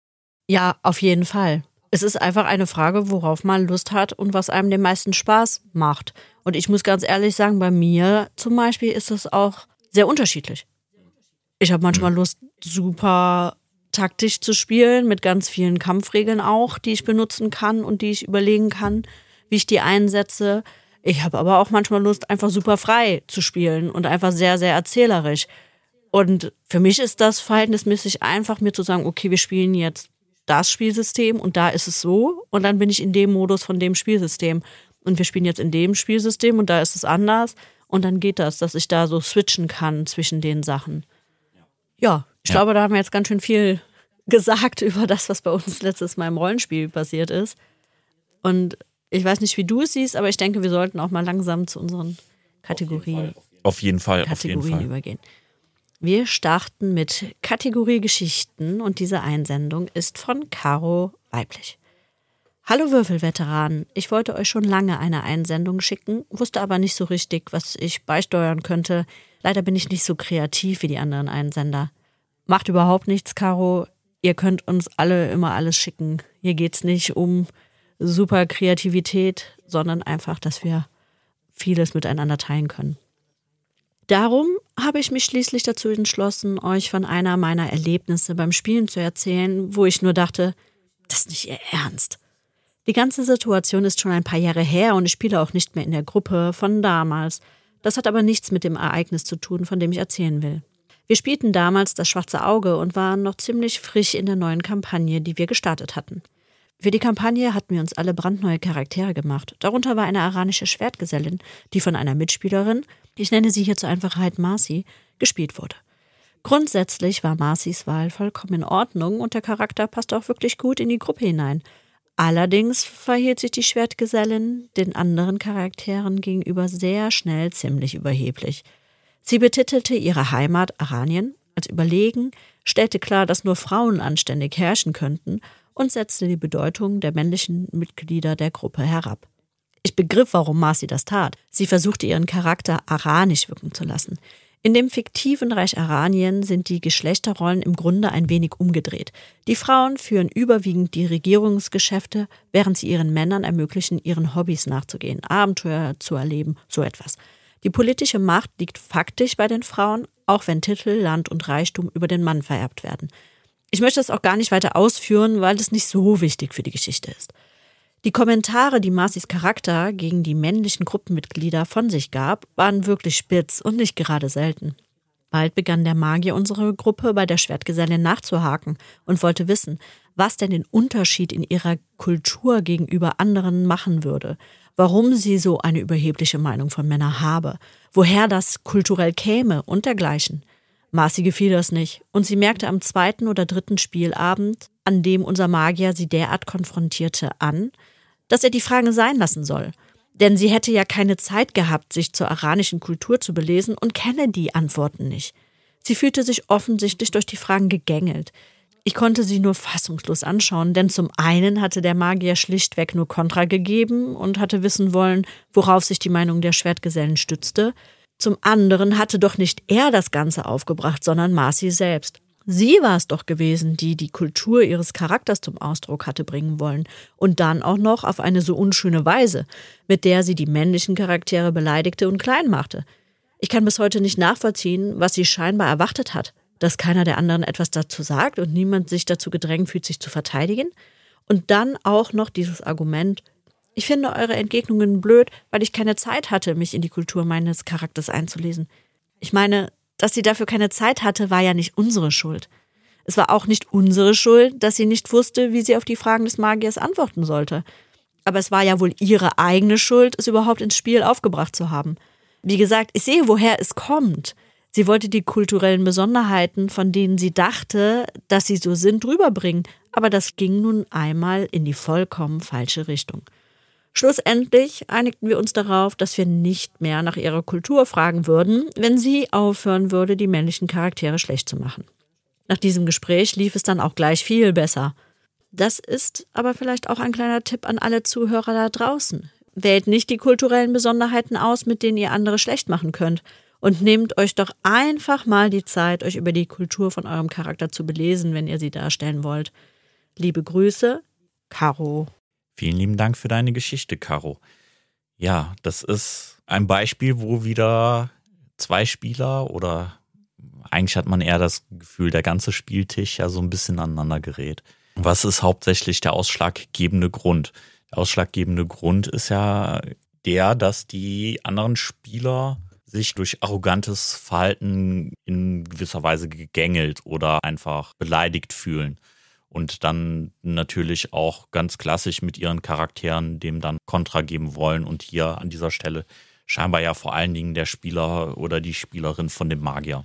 Ja, auf jeden Fall. Es ist einfach eine Frage, worauf man Lust hat und was einem den meisten Spaß macht. Und ich muss ganz ehrlich sagen, bei mir zum Beispiel ist es auch sehr unterschiedlich. Ich habe manchmal Lust, super taktisch zu spielen, mit ganz vielen Kampfregeln auch, die ich benutzen kann und die ich überlegen kann, wie ich die einsetze. Ich habe aber auch manchmal Lust, einfach super frei zu spielen und einfach sehr, sehr erzählerisch. Und für mich ist das verhältnismäßig einfach, mir zu sagen, okay, wir spielen jetzt das Spielsystem und da ist es so und dann bin ich in dem Modus von dem Spielsystem und wir spielen jetzt in dem Spielsystem und da ist es anders und dann geht das, dass ich da so switchen kann zwischen den Sachen. Ja, ich glaube, da haben wir jetzt ganz schön viel gesagt über das, was bei uns letztes Mal im Rollenspiel passiert ist. Und ich weiß nicht, wie du es siehst, aber ich denke, wir sollten auch mal langsam zu unseren Kategorien übergehen. Wir starten mit Kategorie Geschichten und diese Einsendung ist von Caro Weiblich. Hallo Würfelveteranen, ich wollte euch schon lange eine Einsendung schicken, wusste aber nicht so richtig, was ich beisteuern könnte. Leider bin ich nicht so kreativ wie die anderen Einsender. Macht überhaupt nichts, Caro. Ihr könnt uns alle immer alles schicken. Hier geht's nicht um super Kreativität, sondern einfach, dass wir vieles miteinander teilen können. Darum habe ich mich schließlich dazu entschlossen, euch von einer meiner Erlebnisse beim Spielen zu erzählen, wo ich nur dachte, das ist nicht ihr Ernst. Die ganze Situation ist schon ein paar Jahre her und ich spiele auch nicht mehr in der Gruppe von damals. Das hat aber nichts mit dem Ereignis zu tun, von dem ich erzählen will. Wir spielten damals das Schwarze Auge und waren noch ziemlich frisch in der neuen Kampagne, die wir gestartet hatten. Für die Kampagne hatten wir uns alle brandneue Charaktere gemacht. Darunter war eine aranische Schwertgesellin, die von einer Mitspielerin, ich nenne sie hier zur Einfachheit Marcy, gespielt wurde. Grundsätzlich war Marcys Wahl vollkommen in Ordnung und der Charakter passte auch wirklich gut in die Gruppe hinein. Allerdings verhielt sich die Schwertgesellin den anderen Charakteren gegenüber sehr schnell ziemlich überheblich. Sie betitelte ihre Heimat Aranien als überlegen, stellte klar, dass nur Frauen anständig herrschen könnten und setzte die Bedeutung der männlichen Mitglieder der Gruppe herab. Ich begriff, warum Marcy das tat. Sie versuchte ihren Charakter aranisch wirken zu lassen. In dem fiktiven Reich Aranien sind die Geschlechterrollen im Grunde ein wenig umgedreht. Die Frauen führen überwiegend die Regierungsgeschäfte, während sie ihren Männern ermöglichen, ihren Hobbys nachzugehen, Abenteuer zu erleben, so etwas. Die politische Macht liegt faktisch bei den Frauen, auch wenn Titel, Land und Reichtum über den Mann vererbt werden. Ich möchte das auch gar nicht weiter ausführen, weil es nicht so wichtig für die Geschichte ist. Die Kommentare, die Marcys Charakter gegen die männlichen Gruppenmitglieder von sich gab, waren wirklich spitz und nicht gerade selten. Bald begann der Magier unserer Gruppe bei der Schwertgesellin nachzuhaken und wollte wissen, was denn den Unterschied in ihrer Kultur gegenüber anderen machen würde, warum sie so eine überhebliche Meinung von Männern habe, woher das kulturell käme und dergleichen. Marcy gefiel das nicht und sie merkte am 2. oder 3. Spielabend, an dem unser Magier sie derart konfrontierte, an, dass er die Fragen sein lassen soll. Denn sie hätte ja keine Zeit gehabt, sich zur aranischen Kultur zu belesen und kenne die Antworten nicht. Sie fühlte sich offensichtlich durch die Fragen gegängelt. Ich konnte sie nur fassungslos anschauen, denn zum einen hatte der Magier schlichtweg nur Kontra gegeben und hatte wissen wollen, worauf sich die Meinung der Schwertgesellen stützte. Zum anderen hatte doch nicht er das Ganze aufgebracht, sondern Marcy selbst. Sie war es doch gewesen, die die Kultur ihres Charakters zum Ausdruck hatte bringen wollen und dann auch noch auf eine so unschöne Weise, mit der sie die männlichen Charaktere beleidigte und klein machte. Ich kann bis heute nicht nachvollziehen, was sie scheinbar erwartet hat, dass keiner der anderen etwas dazu sagt und niemand sich dazu gedrängt fühlt, sich zu verteidigen. Und dann auch noch dieses Argument: Ich finde eure Entgegnungen blöd, weil ich keine Zeit hatte, mich in die Kultur meines Charakters einzulesen. Ich meine, dass sie dafür keine Zeit hatte, war ja nicht unsere Schuld. Es war auch nicht unsere Schuld, dass sie nicht wusste, wie sie auf die Fragen des Magiers antworten sollte. Aber es war ja wohl ihre eigene Schuld, es überhaupt ins Spiel aufgebracht zu haben. Wie gesagt, ich sehe, woher es kommt. Sie wollte die kulturellen Besonderheiten, von denen sie dachte, dass sie so sind, rüberbringen. Aber das ging nun einmal in die vollkommen falsche Richtung. Schlussendlich einigten wir uns darauf, dass wir nicht mehr nach ihrer Kultur fragen würden, wenn sie aufhören würde, die männlichen Charaktere schlecht zu machen. Nach diesem Gespräch lief es dann auch gleich viel besser. Das ist aber vielleicht auch ein kleiner Tipp an alle Zuhörer da draußen. Wählt nicht die kulturellen Besonderheiten aus, mit denen ihr andere schlecht machen könnt. Und nehmt euch doch einfach mal die Zeit, euch über die Kultur von eurem Charakter zu belesen, wenn ihr sie darstellen wollt. Liebe Grüße, Caro. Vielen lieben Dank für deine Geschichte, Caro. Ja, das ist ein Beispiel, wo wieder 2 Spieler oder eigentlich hat man eher das Gefühl, der ganze Spieltisch ja so ein bisschen aneinander gerät. Was ist hauptsächlich der ausschlaggebende Grund? Der ausschlaggebende Grund ist ja der, dass die anderen Spieler sich durch arrogantes Verhalten in gewisser Weise gegängelt oder einfach beleidigt fühlen. Und dann natürlich auch ganz klassisch mit ihren Charakteren dem dann Kontra geben wollen. Und hier an dieser Stelle scheinbar ja vor allen Dingen der Spieler oder die Spielerin von dem Magier.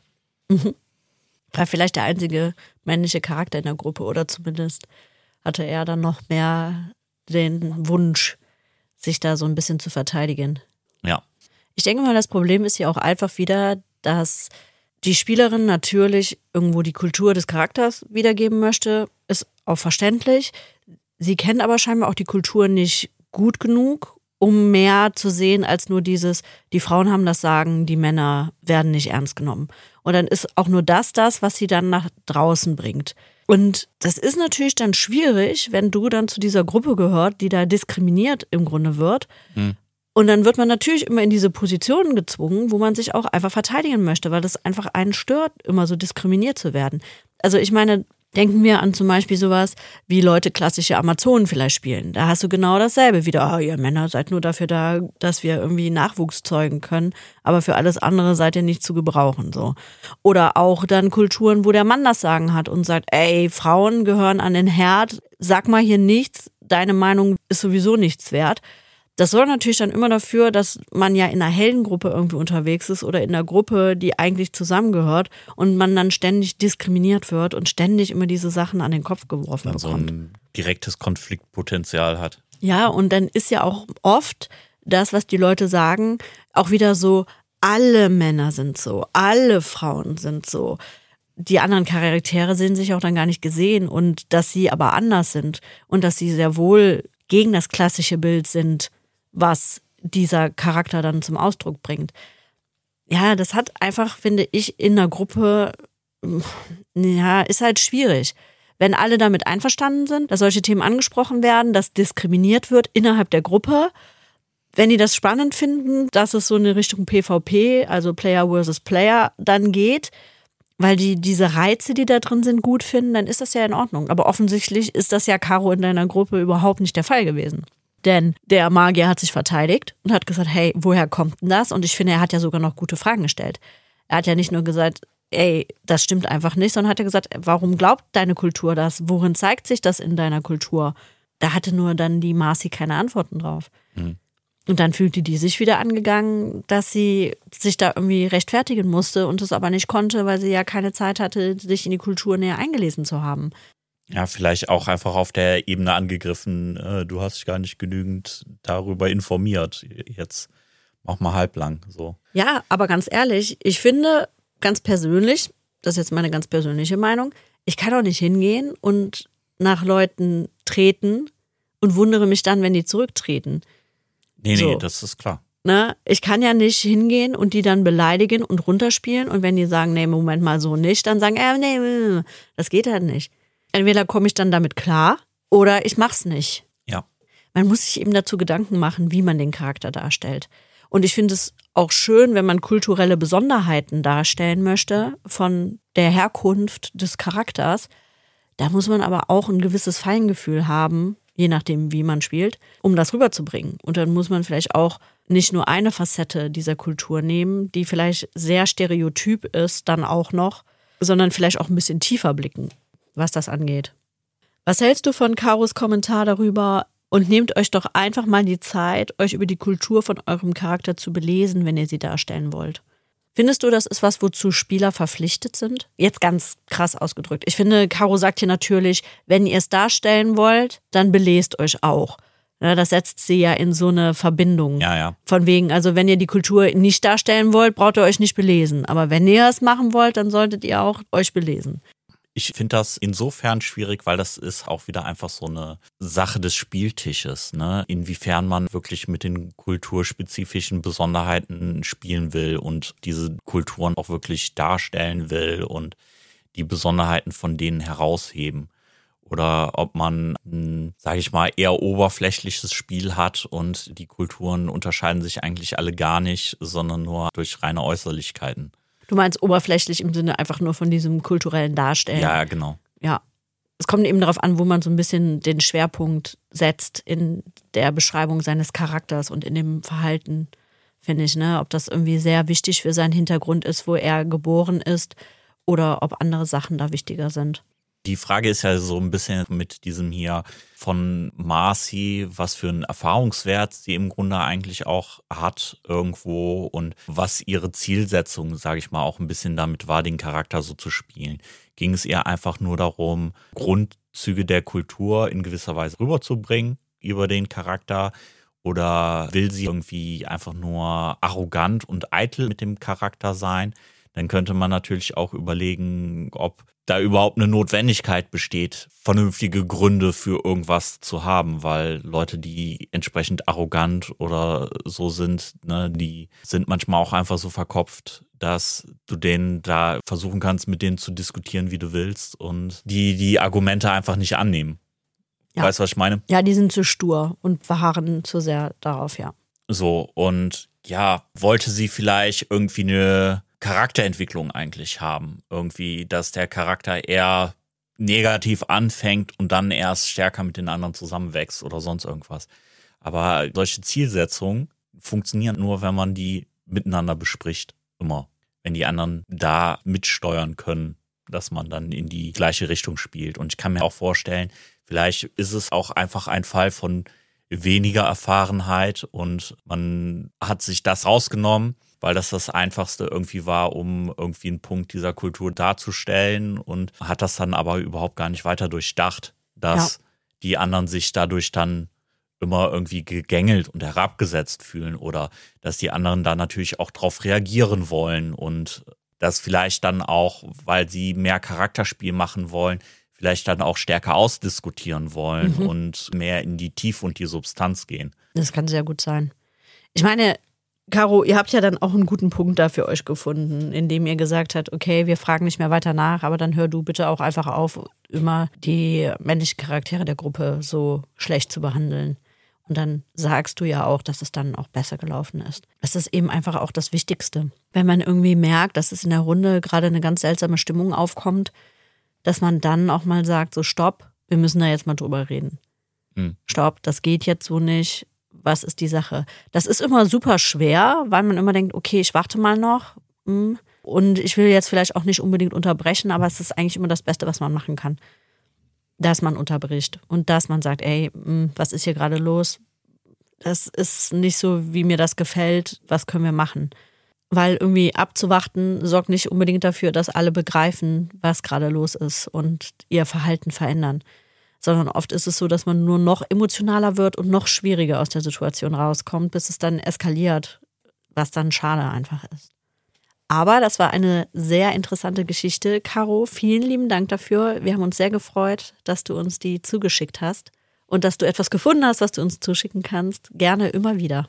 War vielleicht der einzige männliche Charakter in der Gruppe oder zumindest hatte er dann noch mehr den Wunsch, sich da so ein bisschen zu verteidigen. Ja. Ich denke mal, das Problem ist hier auch einfach wieder, dass die Spielerin natürlich irgendwo die Kultur des Charakters wiedergeben möchte, ist auch verständlich. Sie kennt aber scheinbar auch die Kultur nicht gut genug, um mehr zu sehen als nur dieses, die Frauen haben das Sagen, die Männer werden nicht ernst genommen. Und dann ist auch nur das, was sie dann nach draußen bringt. Und das ist natürlich dann schwierig, wenn du dann zu dieser Gruppe gehört, die da diskriminiert im Grunde wird. Und dann wird man natürlich immer in diese Positionen gezwungen, wo man sich auch einfach verteidigen möchte, weil das einfach einen stört, immer so diskriminiert zu werden. Also ich meine, Denken wir an zum Beispiel sowas, wie Leute klassische Amazonen vielleicht spielen. Da hast du genau dasselbe wieder. Ihr Männer seid nur dafür da, dass wir irgendwie Nachwuchs zeugen können, aber für alles andere seid ihr nicht zu gebrauchen. So. Oder auch dann Kulturen, wo der Mann das Sagen hat und sagt, ey, Frauen gehören an den Herd, sag mal hier nichts, deine Meinung ist sowieso nichts wert. Das sorgt natürlich dann immer dafür, dass man ja in einer Heldengruppe irgendwie unterwegs ist oder in einer Gruppe, die eigentlich zusammengehört und man dann ständig diskriminiert wird und ständig immer diese Sachen an den Kopf geworfen bekommt. So ein direktes Konfliktpotenzial hat. Ja, und dann ist ja auch oft das, was die Leute sagen, auch wieder so, alle Männer sind so, alle Frauen sind so. Die anderen Charaktere sehen sich auch dann gar nicht gesehen und dass sie aber anders sind und dass sie sehr wohl gegen das klassische Bild sind, was dieser Charakter dann zum Ausdruck bringt. Ja, das hat einfach, finde ich, in einer Gruppe, ja, ist halt schwierig. Wenn alle damit einverstanden sind, dass solche Themen angesprochen werden, dass diskriminiert wird innerhalb der Gruppe, wenn die das spannend finden, dass es so in Richtung PvP, also Player versus Player, dann geht, weil die diese Reize, die da drin sind, gut finden, dann ist das ja in Ordnung. Aber offensichtlich ist das ja, Caro, in deiner Gruppe überhaupt nicht der Fall gewesen. Denn der Magier hat sich verteidigt und hat gesagt, hey, woher kommt denn das? Und ich finde, er hat ja sogar noch gute Fragen gestellt. Er hat ja nicht nur gesagt, ey, das stimmt einfach nicht, sondern hat er gesagt, warum glaubt deine Kultur das? Worin zeigt sich das in deiner Kultur? Da hatte nur dann die Marcy keine Antworten drauf. Mhm. Und dann fühlte die sich wieder angegangen, dass sie sich da irgendwie rechtfertigen musste und es aber nicht konnte, weil sie ja keine Zeit hatte, sich in die Kultur näher eingelesen zu haben. Ja, vielleicht auch einfach auf der Ebene angegriffen, du hast dich gar nicht genügend darüber informiert. Jetzt mach mal halblang. So. Ja, aber ganz ehrlich, ich finde ganz persönlich, das ist jetzt meine ganz persönliche Meinung, ich kann auch nicht hingehen und nach Leuten treten und wundere mich dann, wenn die zurücktreten. Nee, das ist klar. Ne? Ich kann ja nicht hingehen und die dann beleidigen und runterspielen und wenn die sagen, nee, Moment mal so nicht, dann sagen, nee, das geht halt nicht. Entweder komme ich dann damit klar oder ich mach's nicht. Ja. Man muss sich eben dazu Gedanken machen, wie man den Charakter darstellt. Und ich finde es auch schön, wenn man kulturelle Besonderheiten darstellen möchte von der Herkunft des Charakters. Da muss man aber auch ein gewisses Feingefühl haben, je nachdem, wie man spielt, um das rüberzubringen. Und dann muss man vielleicht auch nicht nur eine Facette dieser Kultur nehmen, die vielleicht sehr stereotyp ist, dann auch noch, sondern vielleicht auch ein bisschen tiefer blicken, was das angeht. Was hältst du von Caros Kommentar darüber? Und nehmt euch doch einfach mal die Zeit, euch über die Kultur von eurem Charakter zu belesen, wenn ihr sie darstellen wollt. Findest du, das ist was, wozu Spieler verpflichtet sind? Jetzt ganz krass ausgedrückt. Ich finde, Caro sagt hier natürlich, wenn ihr es darstellen wollt, dann belest euch auch. Ja, das setzt sie ja in so eine Verbindung. Ja. Von wegen, also wenn ihr die Kultur nicht darstellen wollt, braucht ihr euch nicht belesen. Aber wenn ihr es machen wollt, dann solltet ihr auch euch belesen. Ich finde das insofern schwierig, weil das ist auch wieder einfach so eine Sache des Spieltisches, ne? Inwiefern man wirklich mit den kulturspezifischen Besonderheiten spielen will und diese Kulturen auch wirklich darstellen will und die Besonderheiten von denen herausheben. Oder ob man ein, sage ich mal, eher oberflächliches Spiel hat und die Kulturen unterscheiden sich eigentlich alle gar nicht, sondern nur durch reine Äußerlichkeiten. Du meinst oberflächlich im Sinne einfach nur von diesem kulturellen Darstellen. Ja, genau. Ja. Es kommt eben darauf an, wo man so ein bisschen den Schwerpunkt setzt in der Beschreibung seines Charakters und in dem Verhalten, finde ich, ne? Ob das irgendwie sehr wichtig für seinen Hintergrund ist, wo er geboren ist, oder ob andere Sachen da wichtiger sind. Die Frage ist ja so ein bisschen mit diesem hier von Marcy, was für einen Erfahrungswert sie im Grunde eigentlich auch hat irgendwo und was ihre Zielsetzung, sage ich mal, auch ein bisschen damit war, den Charakter so zu spielen. Ging es ihr einfach nur darum, Grundzüge der Kultur in gewisser Weise rüberzubringen über den Charakter? Oder will sie irgendwie einfach nur arrogant und eitel mit dem Charakter sein? Dann könnte man natürlich auch überlegen, ob da überhaupt eine Notwendigkeit besteht, vernünftige Gründe für irgendwas zu haben, weil Leute, die entsprechend arrogant oder so sind, ne, die sind manchmal auch einfach so verkopft, dass du denen da versuchen kannst, mit denen zu diskutieren, wie du willst und die Argumente einfach nicht annehmen. Ja. Weißt du, was ich meine? Ja, die sind zu stur und beharren zu sehr darauf, ja. So, und ja, wollte sie vielleicht irgendwie eine Charakterentwicklung eigentlich haben. Irgendwie, dass der Charakter eher negativ anfängt und dann erst stärker mit den anderen zusammenwächst oder sonst irgendwas. Aber solche Zielsetzungen funktionieren nur, wenn man die miteinander bespricht. Immer. Wenn die anderen da mitsteuern können, dass man dann in die gleiche Richtung spielt. Und ich kann mir auch vorstellen, vielleicht ist es auch einfach ein Fall von weniger Erfahrenheit und man hat sich das rausgenommen, weil das Einfachste irgendwie war, um irgendwie einen Punkt dieser Kultur darzustellen und hat das dann aber überhaupt gar nicht weiter durchdacht, dass die anderen sich dadurch dann immer irgendwie gegängelt und herabgesetzt fühlen oder dass die anderen da natürlich auch drauf reagieren wollen und das vielleicht dann auch, weil sie mehr Charakterspiel machen wollen, vielleicht dann auch stärker ausdiskutieren wollen und mehr in die Tiefe und die Substanz gehen. Das kann sehr gut sein. Ich meine, Caro, ihr habt ja dann auch einen guten Punkt da für euch gefunden, indem ihr gesagt habt, okay, wir fragen nicht mehr weiter nach, aber dann hör du bitte auch einfach auf, immer die männlichen Charaktere der Gruppe so schlecht zu behandeln. Und dann sagst du ja auch, dass es dann auch besser gelaufen ist. Das ist eben einfach auch das Wichtigste. Wenn man irgendwie merkt, dass es in der Runde gerade eine ganz seltsame Stimmung aufkommt, dass man dann auch mal sagt, so stopp, wir müssen da jetzt mal drüber reden. Stopp, das geht jetzt so nicht. Was ist die Sache? Das ist immer super schwer, weil man immer denkt, okay, ich warte mal noch. Und ich will jetzt vielleicht auch nicht unbedingt unterbrechen, aber es ist eigentlich immer das Beste, was man machen kann. Dass man unterbricht und dass man sagt, ey, was ist hier gerade los? Das ist nicht so, wie mir das gefällt. Was können wir machen? Weil irgendwie abzuwarten sorgt nicht unbedingt dafür, dass alle begreifen, was gerade los ist und ihr Verhalten verändern. Sondern oft ist es so, dass man nur noch emotionaler wird und noch schwieriger aus der Situation rauskommt, bis es dann eskaliert, was dann schade einfach ist. Aber das war eine sehr interessante Geschichte. Caro, vielen lieben Dank dafür. Wir haben uns sehr gefreut, dass du uns die zugeschickt hast und dass du etwas gefunden hast, was du uns zuschicken kannst. Gerne immer wieder.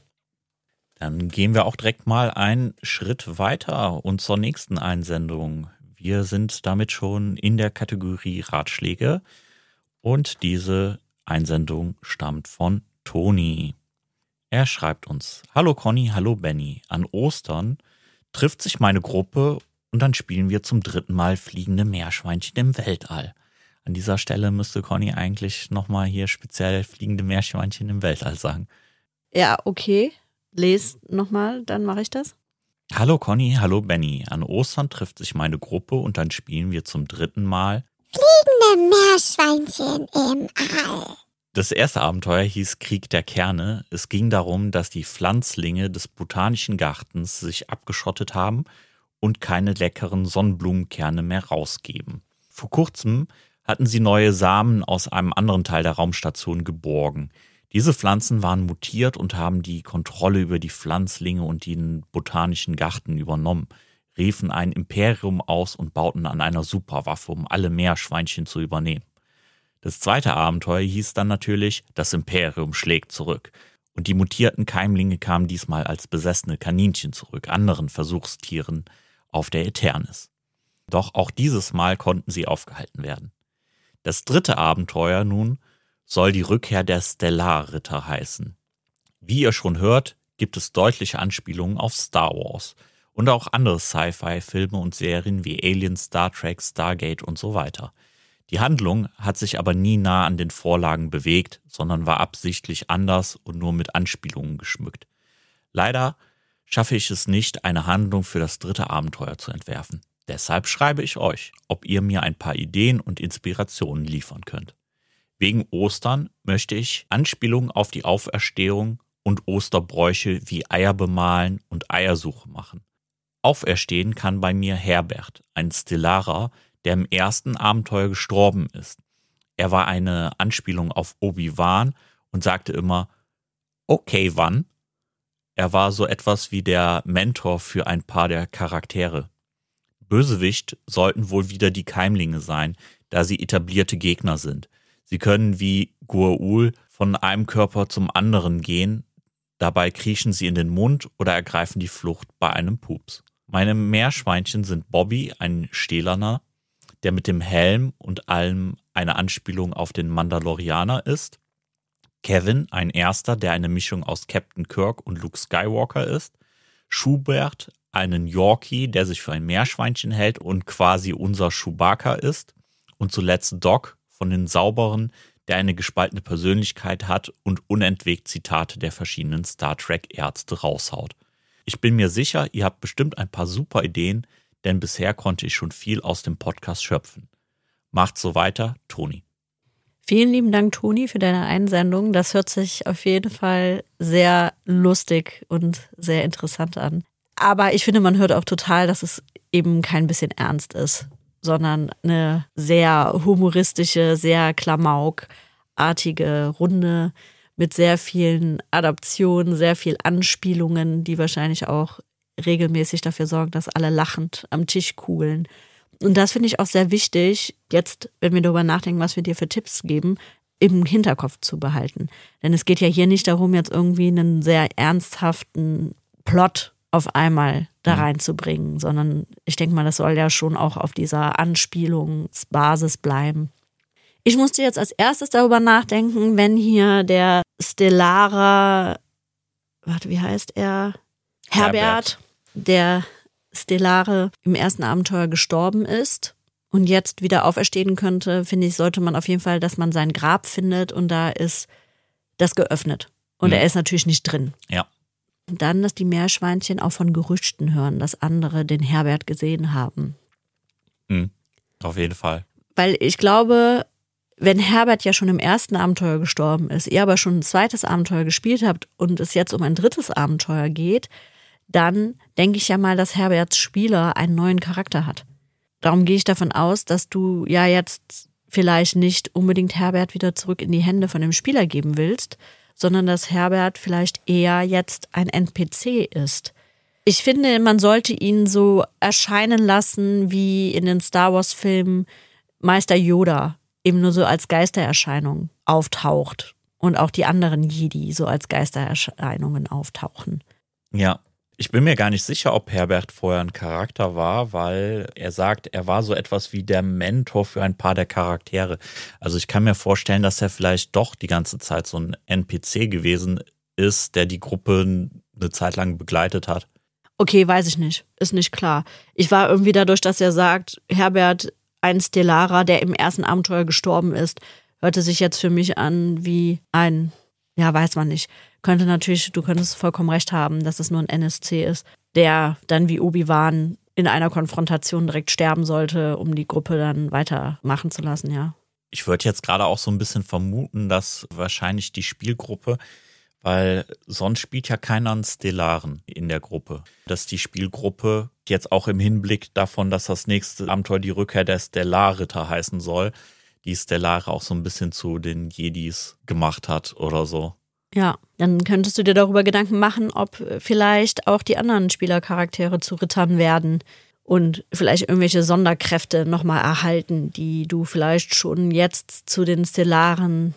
Dann gehen wir auch direkt mal einen Schritt weiter und zur nächsten Einsendung. Wir sind damit schon in der Kategorie Ratschläge und diese Einsendung stammt von Toni. Er schreibt uns: Hallo Conny, hallo Benny. An Ostern trifft sich meine Gruppe und dann spielen wir zum 3. Mal fliegende Meerschweinchen im Weltall. An dieser Stelle müsste Conny eigentlich nochmal hier speziell fliegende Meerschweinchen im Weltall sagen. Ja, okay. Les nochmal, dann mache ich das. Hallo Conny, hallo Benny. An Ostern trifft sich meine Gruppe und dann spielen wir zum 3. Mal fliegende Meerschweinchen im All. Das erste Abenteuer hieß Krieg der Kerne. Es ging darum, dass die Pflanzlinge des Botanischen Gartens sich abgeschottet haben und keine leckeren Sonnenblumenkerne mehr rausgeben. Vor kurzem hatten sie neue Samen aus einem anderen Teil der Raumstation geborgen. Diese Pflanzen waren mutiert und haben die Kontrolle über die Pflanzlinge und den Botanischen Garten übernommen, riefen ein Imperium aus und bauten an einer Superwaffe, um alle Meerschweinchen zu übernehmen. Das zweite Abenteuer hieß dann natürlich, das Imperium schlägt zurück. Und die mutierten Keimlinge kamen diesmal als besessene Kaninchen zurück, anderen Versuchstieren auf der Eternis. Doch auch dieses Mal konnten sie aufgehalten werden. Das dritte Abenteuer nun soll die Rückkehr der Stellarritter heißen. Wie ihr schon hört, gibt es deutliche Anspielungen auf Star Wars und auch andere Sci-Fi-Filme und Serien wie Alien, Star Trek, Stargate und so weiter. Die Handlung hat sich aber nie nah an den Vorlagen bewegt, sondern war absichtlich anders und nur mit Anspielungen geschmückt. Leider schaffe ich es nicht, eine Handlung für das dritte Abenteuer zu entwerfen. Deshalb schreibe ich euch, ob ihr mir ein paar Ideen und Inspirationen liefern könnt. Wegen Ostern möchte ich Anspielungen auf die Auferstehung und Osterbräuche wie Eier bemalen und Eiersuche machen. Auferstehen kann bei mir Herbert, ein Stellarer, der im ersten Abenteuer gestorben ist. Er war eine Anspielung auf Obi-Wan und sagte immer, okay, wann? Er war so etwas wie der Mentor für ein paar der Charaktere. Bösewicht sollten wohl wieder die Keimlinge sein, da sie etablierte Gegner sind. Sie können wie Goa'uld von einem Körper zum anderen gehen, dabei kriechen sie in den Mund oder ergreifen die Flucht bei einem Pups. Meine Meerschweinchen sind Bobby, ein Stählerner, der mit dem Helm und allem eine Anspielung auf den Mandalorianer ist. Kevin, ein Erster, der eine Mischung aus Captain Kirk und Luke Skywalker ist. Schubert, einen Yorkie, der sich für ein Meerschweinchen hält und quasi unser Chewbacca ist. Und zuletzt Doc von den Sauberen, der eine gespaltene Persönlichkeit hat und unentwegt Zitate der verschiedenen Star Trek-Ärzte raushaut. Ich bin mir sicher, ihr habt bestimmt ein paar super Ideen, denn bisher konnte ich schon viel aus dem Podcast schöpfen. Macht so weiter, Toni. Vielen lieben Dank, Toni, für deine Einsendung. Das hört sich auf jeden Fall sehr lustig und sehr interessant an. Aber ich finde, man hört auch total, dass es eben kein bisschen ernst ist, sondern eine sehr humoristische, sehr klamaukartige Runde mit sehr vielen Adaptionen, sehr viel Anspielungen, die wahrscheinlich auch regelmäßig dafür sorgen, dass alle lachend am Tisch kugeln. Und das finde ich auch sehr wichtig, jetzt, wenn wir darüber nachdenken, was wir dir für Tipps geben, im Hinterkopf zu behalten. Denn es geht ja hier nicht darum, jetzt irgendwie einen sehr ernsthaften Plot auf einmal da reinzubringen, sondern ich denke mal, das soll ja schon auch auf dieser Anspielungsbasis bleiben. Ich musste jetzt als erstes darüber nachdenken, wenn hier der Stellare, wie heißt er? Herbert, der Stellare im ersten Abenteuer gestorben ist und jetzt wieder auferstehen könnte, finde ich, sollte man auf jeden Fall, dass man sein Grab findet und da ist das geöffnet. Und er ist natürlich nicht drin. Ja. Und dann, dass die Meerschweinchen auch von Gerüchten hören, dass andere den Herbert gesehen haben. Auf jeden Fall. Weil ich glaube, wenn Herbert ja schon im ersten Abenteuer gestorben ist, ihr aber schon ein zweites Abenteuer gespielt habt und es jetzt um ein drittes Abenteuer geht, dann denke ich ja mal, dass Herberts Spieler einen neuen Charakter hat. Darum gehe ich davon aus, dass du ja jetzt vielleicht nicht unbedingt Herbert wieder zurück in die Hände von dem Spieler geben willst, sondern dass Herbert vielleicht eher jetzt ein NPC ist. Ich finde, man sollte ihn so erscheinen lassen, wie in den Star Wars-Filmen Meister Yoda eben nur so als Geistererscheinung auftaucht und auch die anderen Jedi so als Geistererscheinungen auftauchen. Ja. Ich bin mir gar nicht sicher, ob Herbert vorher ein Charakter war, weil er sagt, er war so etwas wie der Mentor für ein paar der Charaktere. Also ich kann mir vorstellen, dass er vielleicht doch die ganze Zeit so ein NPC gewesen ist, der die Gruppe eine Zeit lang begleitet hat. Okay, weiß ich nicht. Ist nicht klar. Ich war irgendwie dadurch, dass er sagt, Herbert, ein Stellarer, der im ersten Abenteuer gestorben ist, hörte sich jetzt für mich an wie ein, ja, weiß man nicht. Könnte natürlich, du könntest vollkommen recht haben, dass es nur ein NSC ist, der dann wie Obi-Wan in einer Konfrontation direkt sterben sollte, um die Gruppe dann weitermachen zu lassen, ja. Ich würde jetzt gerade auch so ein bisschen vermuten, dass wahrscheinlich die Spielgruppe, weil sonst spielt ja keiner einen Stellaren in der Gruppe, dass die Spielgruppe jetzt auch im Hinblick davon, dass das nächste Abenteuer die Rückkehr der Stellarritter heißen soll, die Stellare auch so ein bisschen zu den Jedis gemacht hat oder so. Ja, dann könntest du dir darüber Gedanken machen, ob vielleicht auch die anderen Spielercharaktere zu Rittern werden und vielleicht irgendwelche Sonderkräfte nochmal erhalten, die du vielleicht schon jetzt zu den Stellaren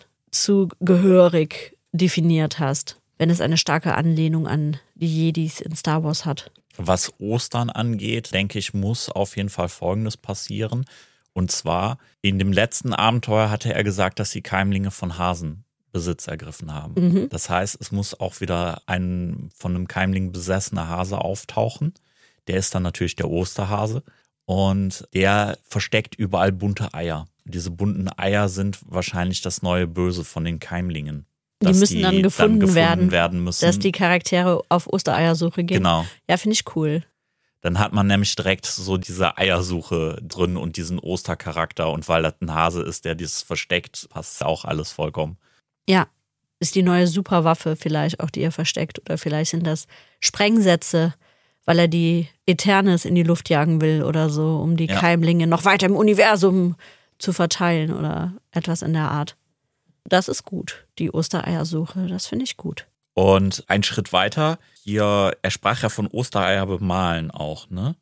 zugehörig definiert hast, wenn es eine starke Anlehnung an die Jedis in Star Wars hat. Was Ostern angeht, denke ich, muss auf jeden Fall Folgendes passieren. Und zwar, in dem letzten Abenteuer hatte er gesagt, dass die Keimlinge von Hasen Besitz ergriffen haben. Das heißt, es muss auch wieder ein von einem Keimling besessener Hase auftauchen. Der ist dann natürlich der Osterhase und der versteckt überall bunte Eier. Diese bunten Eier sind wahrscheinlich das neue Böse von den Keimlingen. Die müssen dann gefunden werden müssen. Dass die Charaktere auf Ostereiersuche gehen. Genau. Ja, finde ich cool. Dann hat man nämlich direkt so diese Eiersuche drin und diesen Ostercharakter. Und weil das ein Hase ist, der dieses versteckt, passt auch alles vollkommen. Ja, ist die neue Superwaffe vielleicht auch, die er versteckt. Oder vielleicht sind das Sprengsätze, weil er die Eternis in die Luft jagen will oder so, um die Keimlinge noch weiter im Universum zu verteilen oder etwas in der Art. Das ist gut, die Ostereiersuche, das finde ich gut. Und ein Schritt weiter, hier, er sprach ja von Ostereier bemalen auch, ne?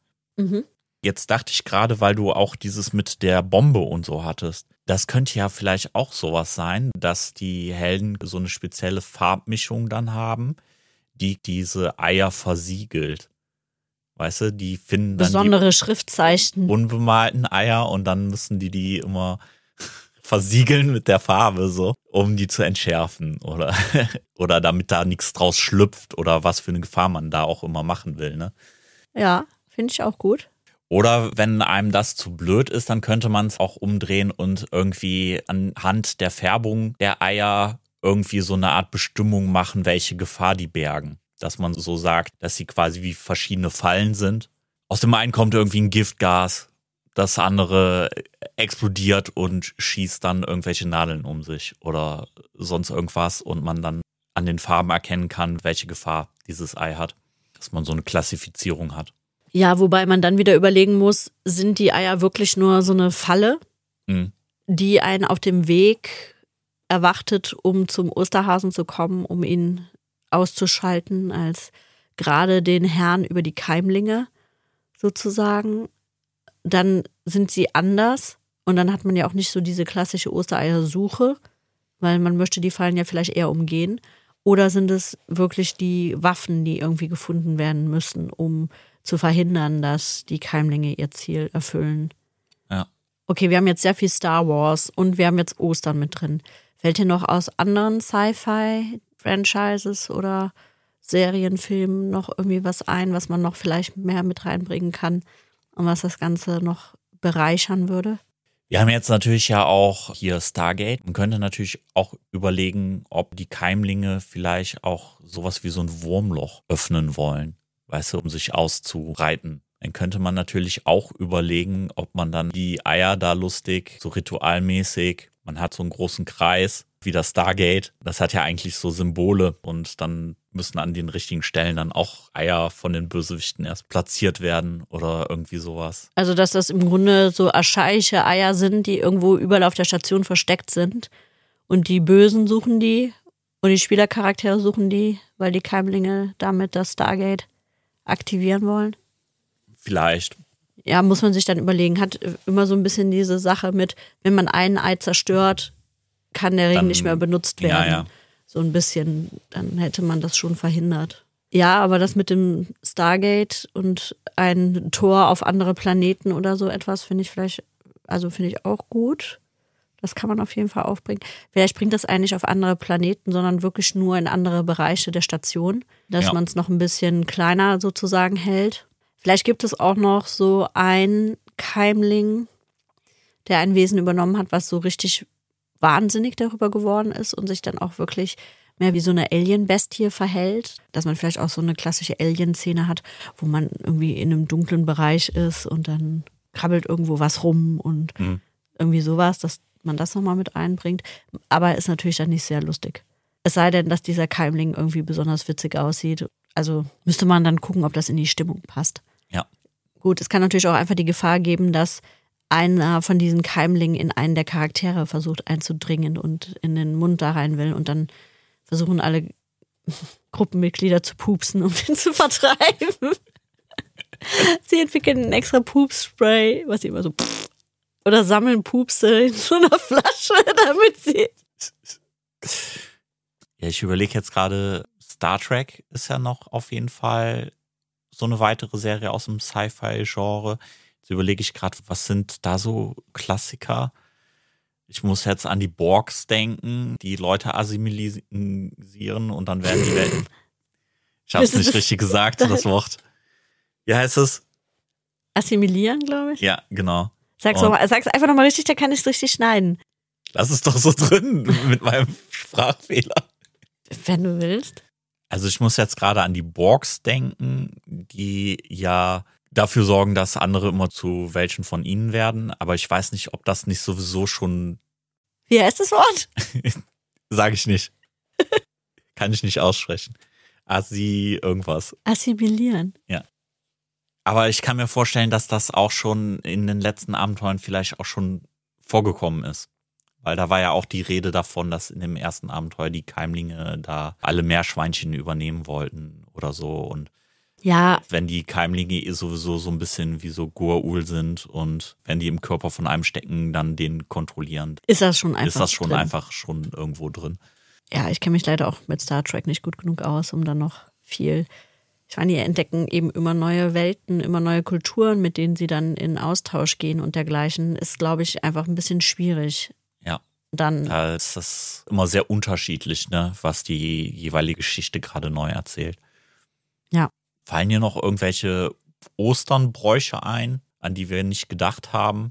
Jetzt dachte ich gerade, weil du auch dieses mit der Bombe und so hattest, das könnte ja vielleicht auch sowas sein, dass die Helden so eine spezielle Farbmischung dann haben, die diese Eier versiegelt. Weißt du, die finden dann besondere die Schriftzeichen. Unbemalten Eier und dann müssen die immer versiegeln mit der Farbe so, um die zu entschärfen oder damit da nichts draus schlüpft oder was für eine Gefahr man da auch immer machen will, ne? Ja, finde ich auch gut. Oder wenn einem das zu blöd ist, dann könnte man es auch umdrehen und irgendwie anhand der Färbung der Eier irgendwie so eine Art Bestimmung machen, welche Gefahr die bergen. Dass man so sagt, dass sie quasi wie verschiedene Fallen sind. Aus dem einen kommt irgendwie ein Giftgas, das andere explodiert und schießt dann irgendwelche Nadeln um sich oder sonst irgendwas und man dann an den Farben erkennen kann, welche Gefahr dieses Ei hat. Dass man so eine Klassifizierung hat. Ja, wobei man dann wieder überlegen muss, sind die Eier wirklich nur so eine Falle, die einen auf dem Weg erwartet, um zum Osterhasen zu kommen, um ihn auszuschalten als gerade den Herrn über die Keimlinge sozusagen. Dann sind sie anders und dann hat man ja auch nicht so diese klassische Ostereiersuche, weil man möchte die Fallen ja vielleicht eher umgehen. Oder sind es wirklich die Waffen, die irgendwie gefunden werden müssen, um zu verhindern, dass die Keimlinge ihr Ziel erfüllen? Ja. Okay, wir haben jetzt sehr viel Star Wars und wir haben jetzt Ostern mit drin. Fällt dir noch aus anderen Sci-Fi-Franchises oder Serienfilmen noch irgendwie was ein, was man noch vielleicht mehr mit reinbringen kann und was das Ganze noch bereichern würde? Wir haben jetzt natürlich ja auch hier Stargate. Man könnte natürlich auch überlegen, ob die Keimlinge vielleicht auch sowas wie so ein Wurmloch öffnen wollen, weißt du, um sich auszubreiten. Dann könnte man natürlich auch überlegen, ob man dann die Eier da lustig, so ritualmäßig, man hat so einen großen Kreis, wie das Stargate. Das hat ja eigentlich so Symbole und dann müssen an den richtigen Stellen dann auch Eier von den Bösewichten erst platziert werden oder irgendwie sowas. Also, dass das im Grunde so archaische Eier sind, die irgendwo überall auf der Station versteckt sind und die Bösen suchen die und die Spielercharaktere suchen die, weil die Keimlinge damit das Stargate aktivieren wollen? Vielleicht. Ja, muss man sich dann überlegen. Hat immer so ein bisschen diese Sache mit, wenn man ein Ei zerstört, kann der Ring Dann nicht mehr benutzt werden. Ja. So ein bisschen, dann hätte man das schon verhindert. Ja, aber das mit dem Stargate und ein Tor auf andere Planeten oder so etwas finde ich auch gut. Das kann man auf jeden Fall aufbringen. Vielleicht bringt das eigentlich auf andere Planeten, sondern wirklich nur in andere Bereiche der Station, dass man es noch ein bisschen kleiner sozusagen hält. Vielleicht gibt es auch noch so einen Keimling, der ein Wesen übernommen hat, was so richtig wahnsinnig darüber geworden ist und sich dann auch wirklich mehr wie so eine Alien-Bestie verhält. Dass man vielleicht auch so eine klassische Alien-Szene hat, wo man irgendwie in einem dunklen Bereich ist und dann krabbelt irgendwo was rum und irgendwie sowas, dass man das nochmal mit einbringt. Aber ist natürlich dann nicht sehr lustig. Es sei denn, dass dieser Keimling irgendwie besonders witzig aussieht. Also müsste man dann gucken, ob das in die Stimmung passt. Ja. Gut, es kann natürlich auch einfach die Gefahr geben, dass einer von diesen Keimlingen in einen der Charaktere versucht einzudringen und in den Mund da rein will und dann versuchen alle Gruppenmitglieder zu pupsen, um den zu vertreiben. Sie entwickeln ein extra Pupsspray, was sie immer so oder sammeln Pupse in so einer Flasche, damit sie... Ja, ich überlege jetzt gerade, Star Trek ist ja noch auf jeden Fall so eine weitere Serie aus dem Sci-Fi-Genre. Jetzt überlege ich gerade, was sind da so Klassiker? Ich muss jetzt an die Borgs denken, die Leute assimilisieren und dann werden die Welten. Ich habe es nicht richtig gesagt, das Wort. Wie heißt es? Assimilieren, glaube ich. Ja, genau. Sag's einfach nochmal richtig, da kann ich es richtig schneiden. Lass es doch so drin mit meinem Sprachfehler. Wenn du willst. Also ich muss jetzt gerade an die Borgs denken, die ja dafür sorgen, dass andere immer zu welchen von ihnen werden. Aber ich weiß nicht, ob das nicht sowieso schon... Wie heißt das Wort? Sag ich nicht. Kann ich nicht aussprechen. Irgendwas. Assimilieren. Ja. Aber ich kann mir vorstellen, dass das auch schon in den letzten Abenteuern vielleicht auch schon vorgekommen ist. Weil da war ja auch die Rede davon, dass in dem ersten Abenteuer die Keimlinge da alle Meerschweinchen übernehmen wollten oder so. Und ja, wenn die Keimlinge sowieso so ein bisschen wie so Goa'uld sind und wenn die im Körper von einem stecken, dann den kontrollieren. Ist das schon einfach schon irgendwo drin. Ja, ich kenne mich leider auch mit Star Trek nicht gut genug aus, um dann noch viel... Ich meine, die entdecken eben immer neue Welten, immer neue Kulturen, mit denen sie dann in Austausch gehen und dergleichen. Ist, glaube ich, einfach ein bisschen schwierig. Ja. Dann da ist das immer sehr unterschiedlich, ne, was die jeweilige Geschichte gerade neu erzählt. Ja. Fallen dir noch irgendwelche Osternbräuche ein? an die wir nicht gedacht haben?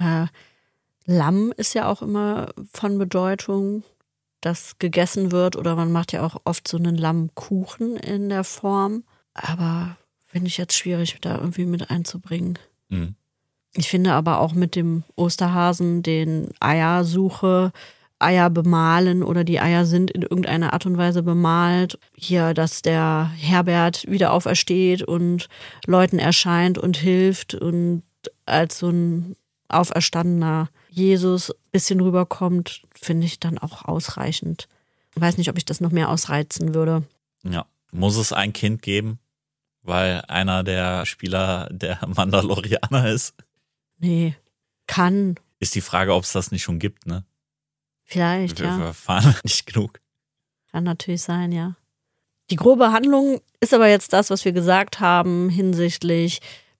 Lamm ist ja auch immer von Bedeutung, das gegessen wird. Oder man macht ja auch oft so einen Lammkuchen in der Form. Aber finde ich jetzt schwierig, da irgendwie mit einzubringen. Mhm. Ich finde aber auch mit dem Osterhasen den Eiersuche, Eier bemalen oder die Eier sind in irgendeiner Art und Weise bemalt. Hier, dass der Herbert wieder aufersteht und Leuten erscheint und hilft und als so ein auferstandener Jesus ein bisschen rüberkommt, finde ich dann auch ausreichend. Ich weiß nicht, ob ich das noch mehr ausreizen würde. Ja. Muss es ein Kind geben, weil einer der Spieler der Mandalorianer ist? Nee, kann. Ist die Frage, ob es das nicht schon gibt, ne? Vielleicht, Wir ja. erfahren nicht genug. Kann natürlich sein, ja. Die grobe Handlung ist aber jetzt das, was wir gesagt haben hinsichtlich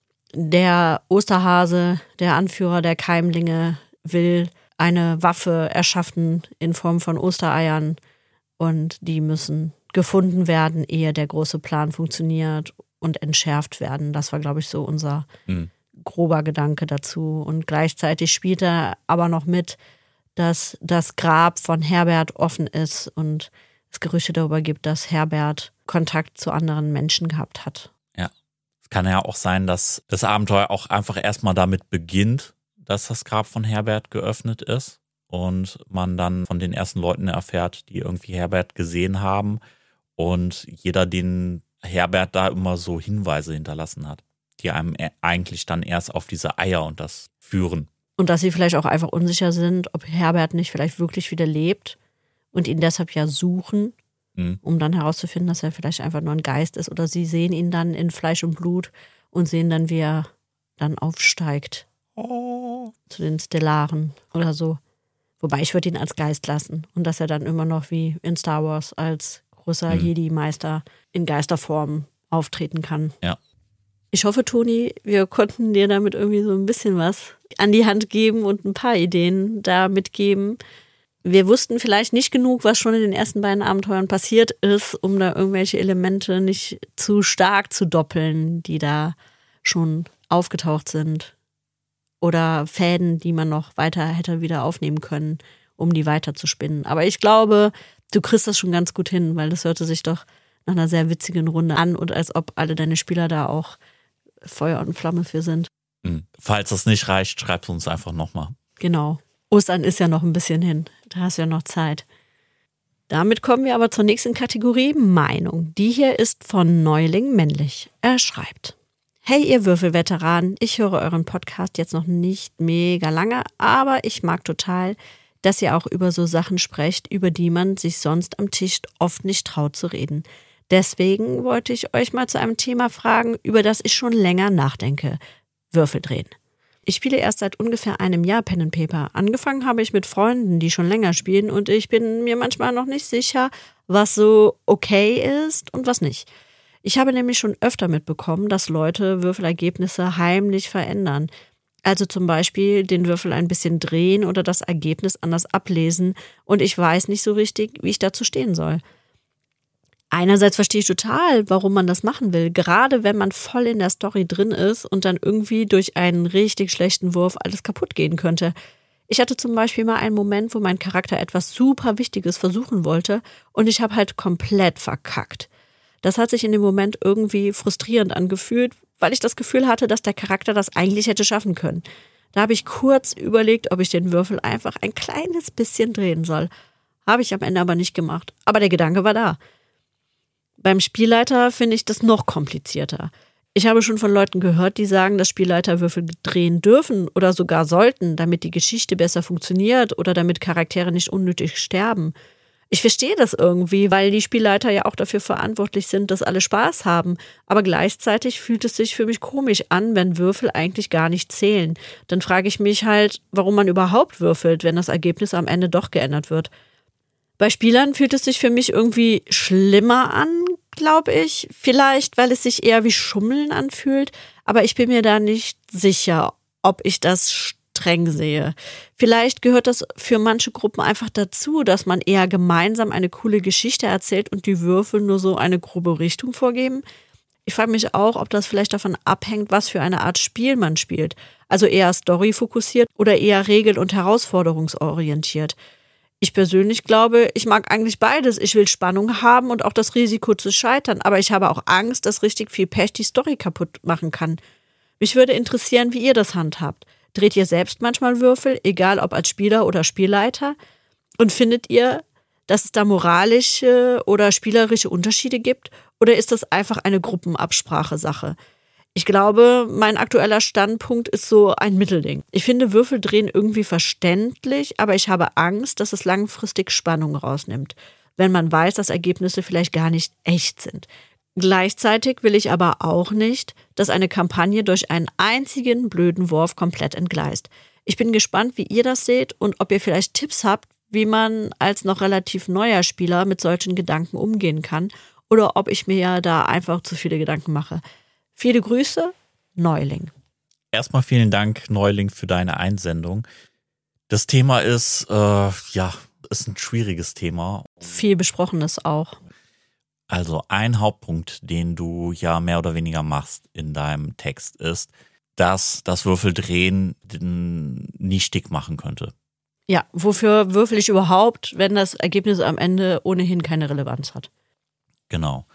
der Osterhase, der Anführer der Keimlinge, will eine Waffe erschaffen in Form von Ostereiern und die müssen gefunden werden, ehe der große Plan funktioniert und entschärft werden. Das war, glaube ich, so unser grober Gedanke dazu. Und gleichzeitig spielt er aber noch mit, dass das Grab von Herbert offen ist und es Gerüchte darüber gibt, dass Herbert Kontakt zu anderen Menschen gehabt hat. Ja. Es kann ja auch sein, dass das Abenteuer auch einfach erstmal damit beginnt, dass das Grab von Herbert geöffnet ist und man dann von den ersten Leuten erfährt, die irgendwie Herbert gesehen haben und jeder den Herbert da immer so Hinweise hinterlassen hat, die einem eigentlich dann erst auf diese Eier und das führen. Und dass sie vielleicht auch einfach unsicher sind, ob Herbert nicht vielleicht wirklich wieder lebt und ihn deshalb ja suchen, um dann herauszufinden, dass er vielleicht einfach nur ein Geist ist. Oder sie sehen ihn dann in Fleisch und Blut und sehen dann, wie er dann aufsteigt zu den Stellaren oder so. Wobei ich würde ihn als Geist lassen und dass er dann immer noch wie in Star Wars als großer Jedi-Meister in Geisterform auftreten kann. Ja. Ich hoffe, Toni, wir konnten dir damit irgendwie so ein bisschen was an die Hand geben und ein paar Ideen da mitgeben. Wir wussten vielleicht nicht genug, was schon in den ersten beiden Abenteuern passiert ist, um da irgendwelche Elemente nicht zu stark zu doppeln, die da schon aufgetaucht sind. Oder Fäden, die man noch weiter hätte wieder aufnehmen können, um die weiter zu spinnen. Aber ich glaube, du kriegst das schon ganz gut hin, weil das hörte sich doch nach einer sehr witzigen Runde an und als ob alle deine Spieler da auch Feuer und Flamme für sind. Falls das nicht reicht, schreib es uns einfach nochmal. Genau. Ostern ist ja noch ein bisschen hin. Da hast du ja noch Zeit. Damit kommen wir aber zur nächsten Kategorie, Meinung. Die hier ist von Neuling männlich. Er schreibt: Hey ihr Würfelveteranen, ich höre euren Podcast jetzt noch nicht mega lange, aber ich mag total, dass ihr auch über so Sachen sprecht, über die man sich sonst am Tisch oft nicht traut zu reden. Deswegen wollte ich euch mal zu einem Thema fragen, über das ich schon länger nachdenke. Würfel drehen. Ich spiele erst seit ungefähr einem Jahr Pen and Paper. Angefangen habe ich mit Freunden, die schon länger spielen und ich bin mir manchmal noch nicht sicher, was so okay ist und was nicht. Ich habe nämlich schon öfter mitbekommen, dass Leute Würfelergebnisse heimlich verändern. Also zum Beispiel den Würfel ein bisschen drehen oder das Ergebnis anders ablesen und ich weiß nicht so richtig, wie ich dazu stehen soll. Einerseits verstehe ich total, warum man das machen will, gerade wenn man voll in der Story drin ist und dann irgendwie durch einen richtig schlechten Wurf alles kaputt gehen könnte. Ich hatte zum Beispiel mal einen Moment, wo mein Charakter etwas super Wichtiges versuchen wollte und ich habe halt komplett verkackt. Das hat sich in dem Moment irgendwie frustrierend angefühlt, weil ich das Gefühl hatte, dass der Charakter das eigentlich hätte schaffen können. Da habe ich kurz überlegt, ob ich den Würfel einfach ein kleines bisschen drehen soll. Habe ich am Ende aber nicht gemacht. Aber der Gedanke war da. Beim Spielleiter finde ich das noch komplizierter. Ich habe schon von Leuten gehört, die sagen, dass Spielleiter Würfel drehen dürfen oder sogar sollten, damit die Geschichte besser funktioniert oder damit Charaktere nicht unnötig sterben. Ich verstehe das irgendwie, weil die Spielleiter ja auch dafür verantwortlich sind, dass alle Spaß haben. Aber gleichzeitig fühlt es sich für mich komisch an, wenn Würfel eigentlich gar nicht zählen. Dann frage ich mich halt, warum man überhaupt würfelt, wenn das Ergebnis am Ende doch geändert wird. Bei Spielern fühlt es sich für mich irgendwie schlimmer an, glaube ich. Vielleicht, weil es sich eher wie Schummeln anfühlt. Aber ich bin mir da nicht sicher, ob ich das streng sehe. Vielleicht gehört das für manche Gruppen einfach dazu, dass man eher gemeinsam eine coole Geschichte erzählt und die Würfel nur so eine grobe Richtung vorgeben. Ich frage mich auch, ob das vielleicht davon abhängt, was für eine Art Spiel man spielt. Also eher storyfokussiert oder eher regel- und herausforderungsorientiert. Ich persönlich glaube, ich mag eigentlich beides. Ich will Spannung haben und auch das Risiko zu scheitern. Aber ich habe auch Angst, dass richtig viel Pech die Story kaputt machen kann. Mich würde interessieren, wie ihr das handhabt. Dreht ihr selbst manchmal Würfel, egal ob als Spieler oder Spielleiter? Und findet ihr, dass es da moralische oder spielerische Unterschiede gibt? Oder ist das einfach eine Gruppenabsprache-Sache? Ich glaube, mein aktueller Standpunkt ist so ein Mittelding. Ich finde Würfeldrehen irgendwie verständlich, aber ich habe Angst, dass es langfristig Spannung rausnimmt, wenn man weiß, dass Ergebnisse vielleicht gar nicht echt sind. Gleichzeitig will ich aber auch nicht, dass eine Kampagne durch einen einzigen blöden Wurf komplett entgleist. Ich bin gespannt, wie ihr das seht und ob ihr vielleicht Tipps habt, wie man als noch relativ neuer Spieler mit solchen Gedanken umgehen kann oder ob ich mir ja da einfach zu viele Gedanken mache. Viele Grüße, Neuling. Erstmal vielen Dank, Neuling, für deine Einsendung. Das Thema ist ein schwieriges Thema. Viel Besprochenes auch. Also ein Hauptpunkt, den du ja mehr oder weniger machst in deinem Text, ist, dass das Würfeldrehen nichtig machen könnte. Ja, wofür würfel ich überhaupt, wenn das Ergebnis am Ende ohnehin keine Relevanz hat? Genau.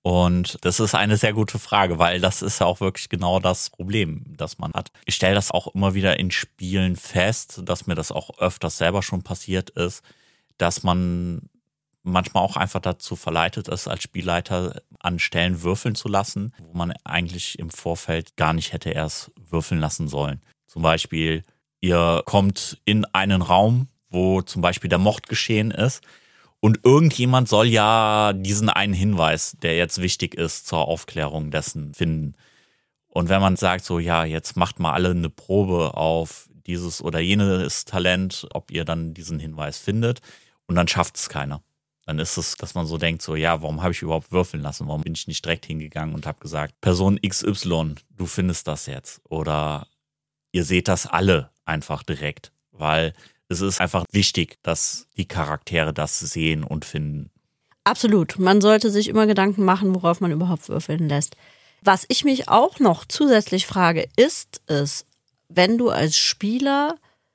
Und das ist eine sehr gute Frage, weil das ist ja auch wirklich genau das Problem, das man hat. Ich stelle das auch immer wieder in Spielen fest, dass mir das auch öfters selber schon passiert ist, dass man manchmal auch einfach dazu verleitet ist, als Spielleiter an Stellen würfeln zu lassen, wo man eigentlich im Vorfeld gar nicht hätte erst würfeln lassen sollen. Zum Beispiel, ihr kommt in einen Raum, wo zum Beispiel der Mord geschehen ist und irgendjemand soll ja diesen einen Hinweis, der jetzt wichtig ist zur Aufklärung dessen, finden. Und wenn man sagt so, ja, jetzt macht mal alle eine Probe auf dieses oder jenes Talent, ob ihr dann diesen Hinweis findet und dann schafft es keiner. Dann ist es, dass man so denkt, so ja, warum habe ich überhaupt würfeln lassen? Warum bin ich nicht direkt hingegangen und habe gesagt, Person XY, du findest das jetzt. Oder ihr seht das alle einfach direkt, weil es ist einfach wichtig, dass die Charaktere das sehen und finden. Absolut. Man sollte sich immer Gedanken machen, worauf man überhaupt würfeln lässt. Was ich mich auch noch zusätzlich frage, ist es, wenn du als Spieler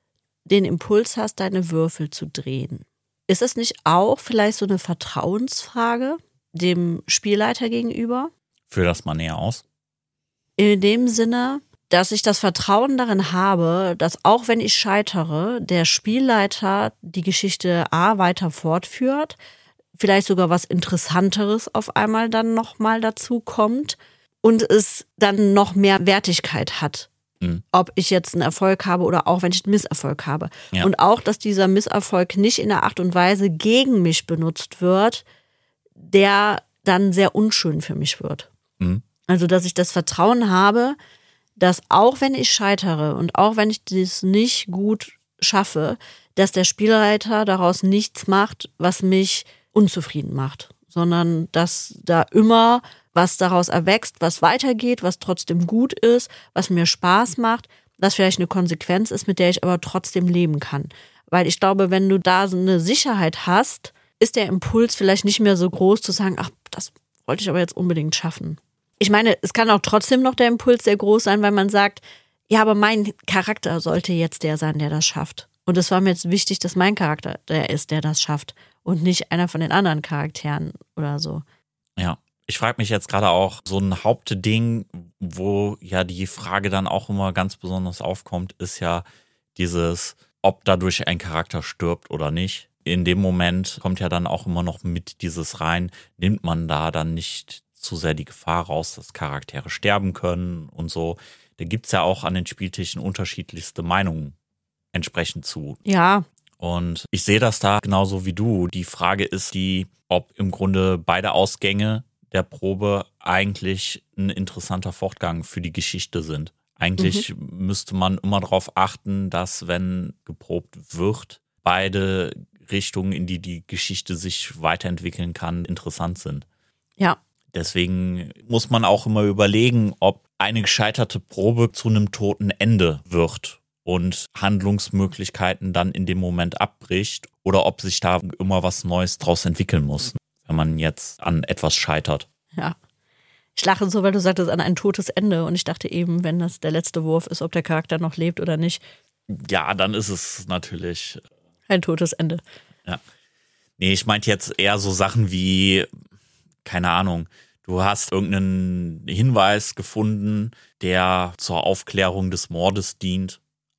den Impuls hast, deine Würfel zu drehen, ist es nicht auch vielleicht so eine Vertrauensfrage dem Spielleiter gegenüber? Führ das mal näher aus. In dem Sinne, dass ich das Vertrauen darin habe, dass auch wenn ich scheitere, der Spielleiter die Geschichte A weiter fortführt, vielleicht sogar was Interessanteres auf einmal dann nochmal dazu kommt und es dann noch mehr Wertigkeit hat. Ob ich jetzt einen Erfolg habe oder auch wenn ich einen Misserfolg habe. Ja. Und auch, dass dieser Misserfolg nicht in der Art und Weise gegen mich benutzt wird, der dann sehr unschön für mich wird. Also, dass ich das Vertrauen habe, dass auch wenn ich scheitere und auch wenn ich das nicht gut schaffe, dass der Spielleiter daraus nichts macht, was mich unzufrieden macht, sondern dass da immer was daraus erwächst, was weitergeht, was trotzdem gut ist, was mir Spaß macht, was vielleicht eine Konsequenz ist, mit der ich aber trotzdem leben kann. Weil ich glaube, wenn du da so eine Sicherheit hast, ist der Impuls vielleicht nicht mehr so groß zu sagen, ach, das wollte ich aber jetzt unbedingt schaffen. Ich meine, es kann auch trotzdem noch der Impuls sehr groß sein, weil man sagt, ja, aber mein Charakter sollte jetzt der sein, der das schafft. Und es war mir jetzt wichtig, dass mein Charakter der ist, der das schafft und nicht einer von den anderen Charakteren oder so. Ja. Ich frage mich jetzt gerade auch, so ein Hauptding, wo ja die Frage dann auch immer ganz besonders aufkommt, ist ja dieses, ob dadurch ein Charakter stirbt oder nicht. In dem Moment kommt ja dann auch immer noch mit dieses rein, nimmt man da dann nicht zu sehr die Gefahr raus, dass Charaktere sterben können und so. Da gibt es ja auch an den Spieltischen unterschiedlichste Meinungen entsprechend zu. Ja. Und ich sehe das da genauso wie du. Die Frage ist ob im Grunde beide Ausgänge der Probe eigentlich ein interessanter Fortgang für die Geschichte sind. Eigentlich müsste man immer darauf achten, dass, wenn geprobt wird, beide Richtungen, in die die Geschichte sich weiterentwickeln kann, interessant sind. Ja. Deswegen muss man auch immer überlegen, ob eine gescheiterte Probe zu einem toten Ende wird und Handlungsmöglichkeiten dann in dem Moment abbricht oder ob sich da immer was Neues draus entwickeln muss, wenn man jetzt an etwas scheitert. Ja. Ich lache so, weil du sagtest, an ein totes Ende. Und ich dachte eben, wenn das der letzte Wurf ist, ob der Charakter noch lebt oder nicht. Ja, dann ist es natürlich ein totes Ende. Ja. Nee, ich meinte jetzt eher so Sachen wie, keine Ahnung, du hast irgendeinen Hinweis gefunden, der zur Aufklärung des Mordes dient,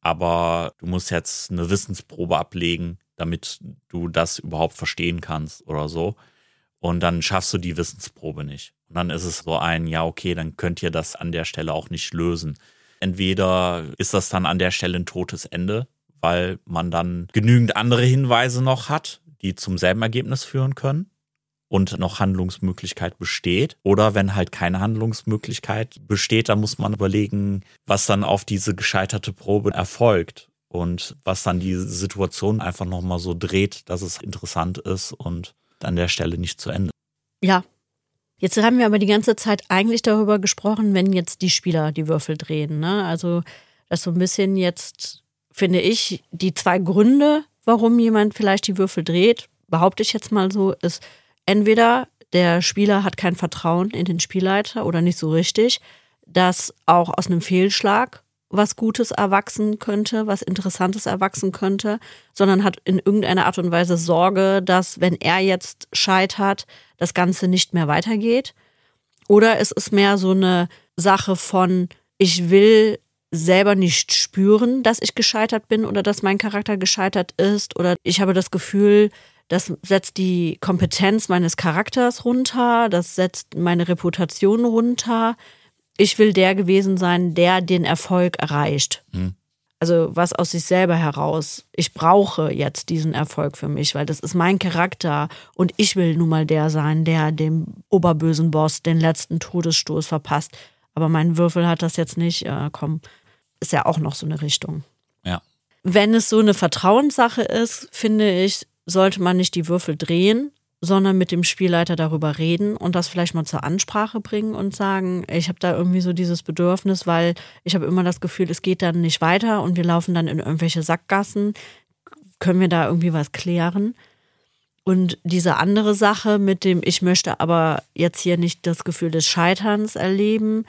aber du musst jetzt eine Wissensprobe ablegen, damit du das überhaupt verstehen kannst oder so. Und dann schaffst du die Wissensprobe nicht. Und dann ist es so ja, okay, dann könnt ihr das an der Stelle auch nicht lösen. Entweder ist das dann an der Stelle ein totes Ende, weil man dann genügend andere Hinweise noch hat, die zum selben Ergebnis führen können und noch Handlungsmöglichkeit besteht. Oder wenn halt keine Handlungsmöglichkeit besteht, dann muss man überlegen, was dann auf diese gescheiterte Probe erfolgt und was dann die Situation einfach nochmal so dreht, dass es interessant ist und an der Stelle nicht zu Ende. Ja. Jetzt haben wir aber die ganze Zeit eigentlich darüber gesprochen, wenn jetzt die Spieler die Würfel drehen, ne? Also das ist so ein bisschen jetzt, finde ich, die 2 Gründe, warum jemand vielleicht die Würfel dreht, behaupte ich jetzt mal so, ist entweder der Spieler hat kein Vertrauen in den Spielleiter oder nicht so richtig, dass auch aus einem Fehlschlag was Gutes erwachsen könnte, was Interessantes erwachsen könnte, sondern hat in irgendeiner Art und Weise Sorge, dass, wenn er jetzt scheitert, das Ganze nicht mehr weitergeht. Oder es ist mehr so eine Sache von, ich will selber nicht spüren, dass ich gescheitert bin oder dass mein Charakter gescheitert ist, oder ich habe das Gefühl, das setzt die Kompetenz meines Charakters runter, das setzt meine Reputation runter. Ich will der gewesen sein, der den Erfolg erreicht. Also was aus sich selber heraus. Ich brauche jetzt diesen Erfolg für mich, weil das ist mein Charakter und ich will nun mal der sein, der dem oberbösen Boss den letzten Todesstoß verpasst. Aber mein Würfel hat das jetzt nicht. Ist ja auch noch so eine Richtung. Ja. Wenn es so eine Vertrauenssache ist, finde ich, sollte man nicht die Würfel drehen, sondern mit dem Spielleiter darüber reden und das vielleicht mal zur Ansprache bringen und sagen, ich habe da irgendwie so dieses Bedürfnis, weil ich habe immer das Gefühl, es geht dann nicht weiter und wir laufen dann in irgendwelche Sackgassen. Können wir da irgendwie was klären? Und diese andere Sache mit dem, ich möchte aber jetzt hier nicht das Gefühl des Scheiterns erleben,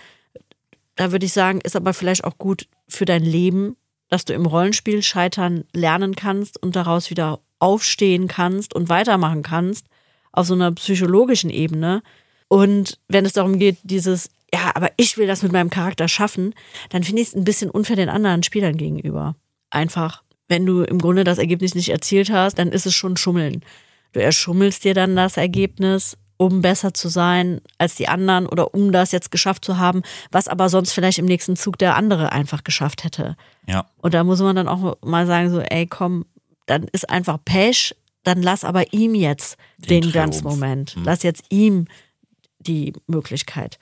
da würde ich sagen, ist aber vielleicht auch gut für dein Leben, dass du im Rollenspiel scheitern lernen kannst und daraus wieder aufstehen kannst und weitermachen kannst auf so einer psychologischen Ebene. Und wenn es darum geht, dieses, ja, aber ich will das mit meinem Charakter schaffen, dann finde ich es ein bisschen unfair den anderen Spielern gegenüber. Einfach, wenn du im Grunde das Ergebnis nicht erzielt hast, dann ist es schon Schummeln. Du erschummelst dir dann das Ergebnis, um besser zu sein als die anderen oder um das jetzt geschafft zu haben, was aber sonst vielleicht im nächsten Zug der andere einfach geschafft hätte. Ja. Und da muss man dann auch mal sagen so, ey, komm, dann ist einfach Pech, dann lass aber ihm jetzt den Glanzmoment. Lass jetzt ihm die Möglichkeit.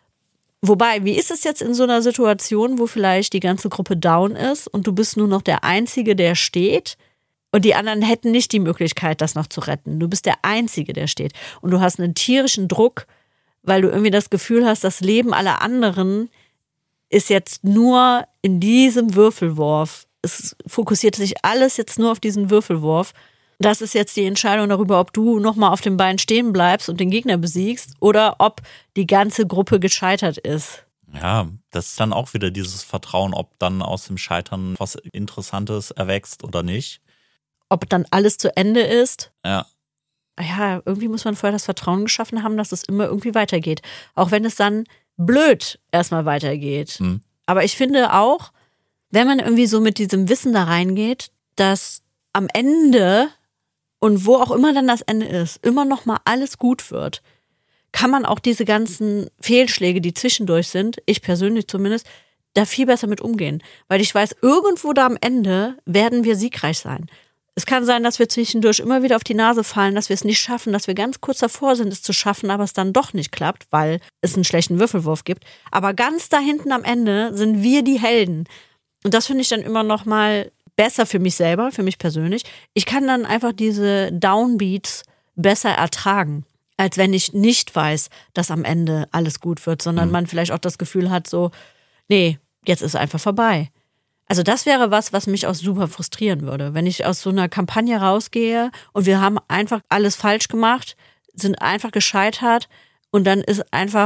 Wobei, wie ist es jetzt in so einer Situation, wo vielleicht die ganze Gruppe down ist und du bist nur noch der Einzige, der steht und die anderen hätten nicht die Möglichkeit, das noch zu retten. Du bist der Einzige, der steht und du hast einen tierischen Druck, weil du irgendwie das Gefühl hast, das Leben aller anderen ist jetzt nur in diesem Würfelwurf. Es fokussiert sich alles jetzt nur auf diesen Würfelwurf. Das ist jetzt die Entscheidung darüber, ob du nochmal auf dem Bein stehen bleibst und den Gegner besiegst oder ob die ganze Gruppe gescheitert ist. Ja, das ist dann auch wieder dieses Vertrauen, ob dann aus dem Scheitern was Interessantes erwächst oder nicht. Ob dann alles zu Ende ist. Ja. Ja, irgendwie muss man vorher das Vertrauen geschaffen haben, dass es immer irgendwie weitergeht. Auch wenn es dann blöd erstmal weitergeht. Aber ich finde auch, wenn man irgendwie so mit diesem Wissen da reingeht, dass am Ende und wo auch immer dann das Ende ist, immer noch mal alles gut wird, kann man auch diese ganzen Fehlschläge, die zwischendurch sind, ich persönlich zumindest, da viel besser mit umgehen. Weil ich weiß, irgendwo da am Ende werden wir siegreich sein. Es kann sein, dass wir zwischendurch immer wieder auf die Nase fallen, dass wir es nicht schaffen, dass wir ganz kurz davor sind, es zu schaffen, aber es dann doch nicht klappt, weil es einen schlechten Würfelwurf gibt. Aber ganz da hinten am Ende sind wir die Helden. Und das finde ich dann immer noch mal besser für mich selber, für mich persönlich. Ich kann dann einfach diese Downbeats besser ertragen, als wenn ich nicht weiß, dass am Ende alles gut wird, sondern man vielleicht auch das Gefühl hat so, nee, jetzt ist es einfach vorbei. Also das wäre was mich auch super frustrieren würde, wenn ich aus so einer Kampagne rausgehe und wir haben einfach alles falsch gemacht, sind einfach gescheitert und dann ist einfach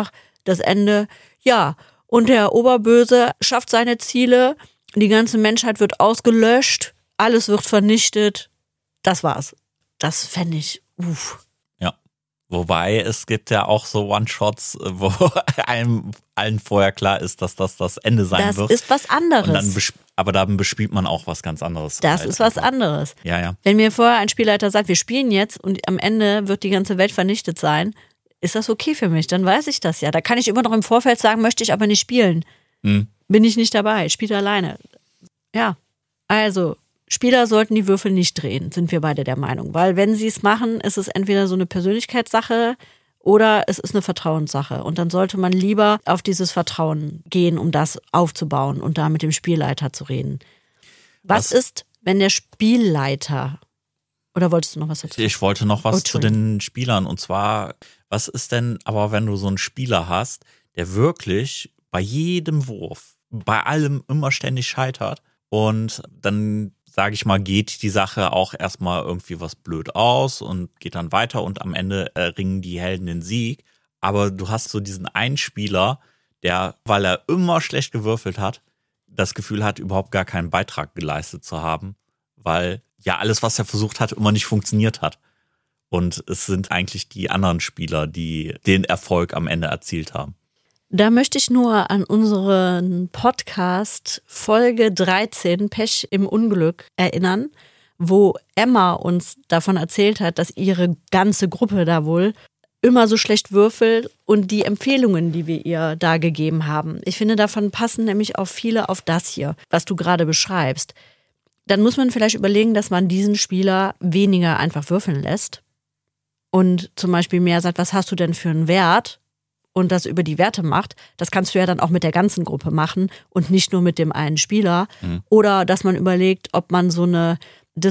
das Ende, ja, und der Oberböse schafft seine Ziele, die ganze Menschheit wird ausgelöscht, alles wird vernichtet, das war's. Das fände ich, Ja. Wobei es gibt ja auch so One-Shots, wo einem allen vorher klar ist, dass das Ende sein wird. Das ist was anderes. Und aber dann bespielt man auch was ganz anderes. Das ist was anderes. Ja. Wenn mir vorher ein Spielleiter sagt, wir spielen jetzt und am Ende wird die ganze Welt vernichtet sein, ist das okay für mich, dann weiß ich das ja. Da kann ich immer noch im Vorfeld sagen, möchte ich aber nicht spielen. Bin ich nicht dabei, spiele alleine. Ja, also Spieler sollten die Würfel nicht drehen, sind wir beide der Meinung. Weil wenn sie es machen, ist es entweder so eine Persönlichkeitssache oder es ist eine Vertrauenssache. Und dann sollte man lieber auf dieses Vertrauen gehen, um das aufzubauen und da mit dem Spielleiter zu reden. Was ist, wenn der Spielleiter... Oder wolltest du noch was dazu? Ich wollte noch was zu den Spielern. Und zwar, was ist denn aber, wenn du so einen Spieler hast, der wirklich bei jedem Wurf, bei allem immer ständig scheitert und dann, sage ich mal, geht die Sache auch erstmal irgendwie was blöd aus und geht dann weiter und am Ende ringen die Helden den Sieg. Aber du hast so diesen einen Spieler, der, weil er immer schlecht gewürfelt hat, das Gefühl hat, überhaupt gar keinen Beitrag geleistet zu haben, weil ja alles, was er versucht hat, immer nicht funktioniert hat. Und es sind eigentlich die anderen Spieler, die den Erfolg am Ende erzielt haben. Da möchte ich nur an unseren Podcast Folge 13 Pech im Unglück erinnern, wo Emma uns davon erzählt hat, dass ihre ganze Gruppe da wohl immer so schlecht würfelt und die Empfehlungen, die wir ihr da gegeben haben. Ich finde, davon passen nämlich auch viele auf das hier, was du gerade beschreibst. Dann muss man vielleicht überlegen, dass man diesen Spieler weniger einfach würfeln lässt und zum Beispiel mehr sagt, was hast du denn für einen Wert und das über die Werte macht. Das kannst du ja dann auch mit der ganzen Gruppe machen und nicht nur mit dem einen Spieler. Oder dass man überlegt, ob man so eine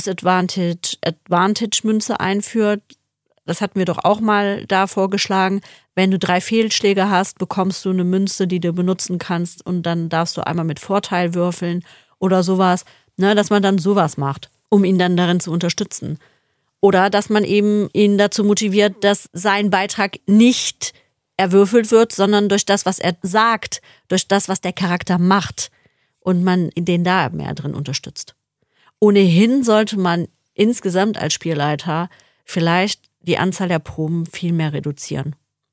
Disadvantage-Advantage-Münze einführt. Das hatten wir doch auch mal da vorgeschlagen. Wenn du 3 Fehlschläge hast, bekommst du eine Münze, die du benutzen kannst und dann darfst du einmal mit Vorteil würfeln oder sowas. Ne, dass man dann sowas macht, um ihn dann darin zu unterstützen. Oder dass man eben ihn dazu motiviert, dass sein Beitrag nicht erwürfelt wird, sondern durch das, was er sagt, durch das, was der Charakter macht und man den da mehr drin unterstützt. Ohnehin sollte man insgesamt als Spielleiter vielleicht die Anzahl der Proben viel mehr reduzieren.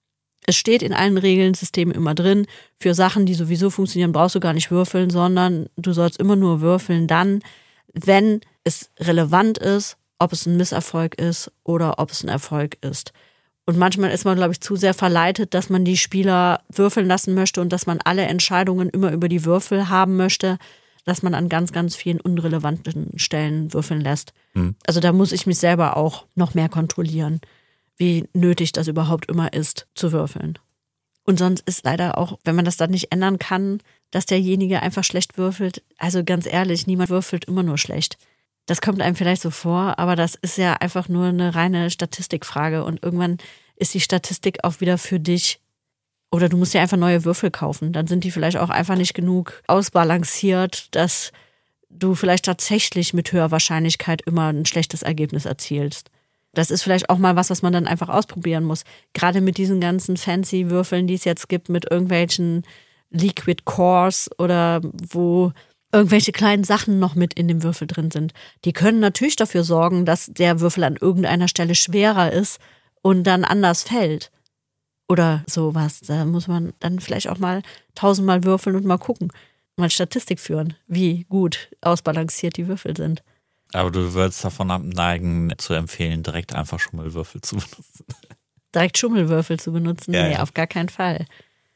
Es steht in allen Regelsystemen immer drin, für Sachen, die sowieso funktionieren, brauchst du gar nicht würfeln, sondern du sollst immer nur würfeln dann, wenn es relevant ist, ob es ein Misserfolg ist oder ob es ein Erfolg ist. Und manchmal ist man, glaube ich, zu sehr verleitet, dass man die Spieler würfeln lassen möchte und dass man alle Entscheidungen immer über die Würfel haben möchte, dass man an ganz, ganz vielen unrelevanten Stellen würfeln lässt. Also da muss ich mich selber auch noch mehr kontrollieren, wie nötig das überhaupt immer ist, zu würfeln. Und sonst ist leider auch, wenn man das dann nicht ändern kann, dass derjenige einfach schlecht würfelt. Also ganz ehrlich, niemand würfelt immer nur schlecht. Das kommt einem vielleicht so vor, aber das ist ja einfach nur eine reine Statistikfrage und irgendwann ist die Statistik auch wieder für dich. Oder du musst dir einfach neue Würfel kaufen. Dann sind die vielleicht auch einfach nicht genug ausbalanciert, dass du vielleicht tatsächlich mit höherer Wahrscheinlichkeit immer ein schlechtes Ergebnis erzielst. Das ist vielleicht auch mal was man dann einfach ausprobieren muss. Gerade mit diesen ganzen fancy Würfeln, die es jetzt gibt, mit irgendwelchen Liquid Cores oder wo irgendwelche kleinen Sachen noch mit in dem Würfel drin sind. Die können natürlich dafür sorgen, dass der Würfel an irgendeiner Stelle schwerer ist und dann anders fällt. Oder sowas. Da muss man dann vielleicht auch mal 1000-mal würfeln und mal gucken. Mal Statistik führen, wie gut ausbalanciert die Würfel sind. Aber du würdest davon abneigen, zu empfehlen, direkt einfach Schummelwürfel zu benutzen. Direkt Schummelwürfel zu benutzen? Ja, nee, auf gar keinen Fall.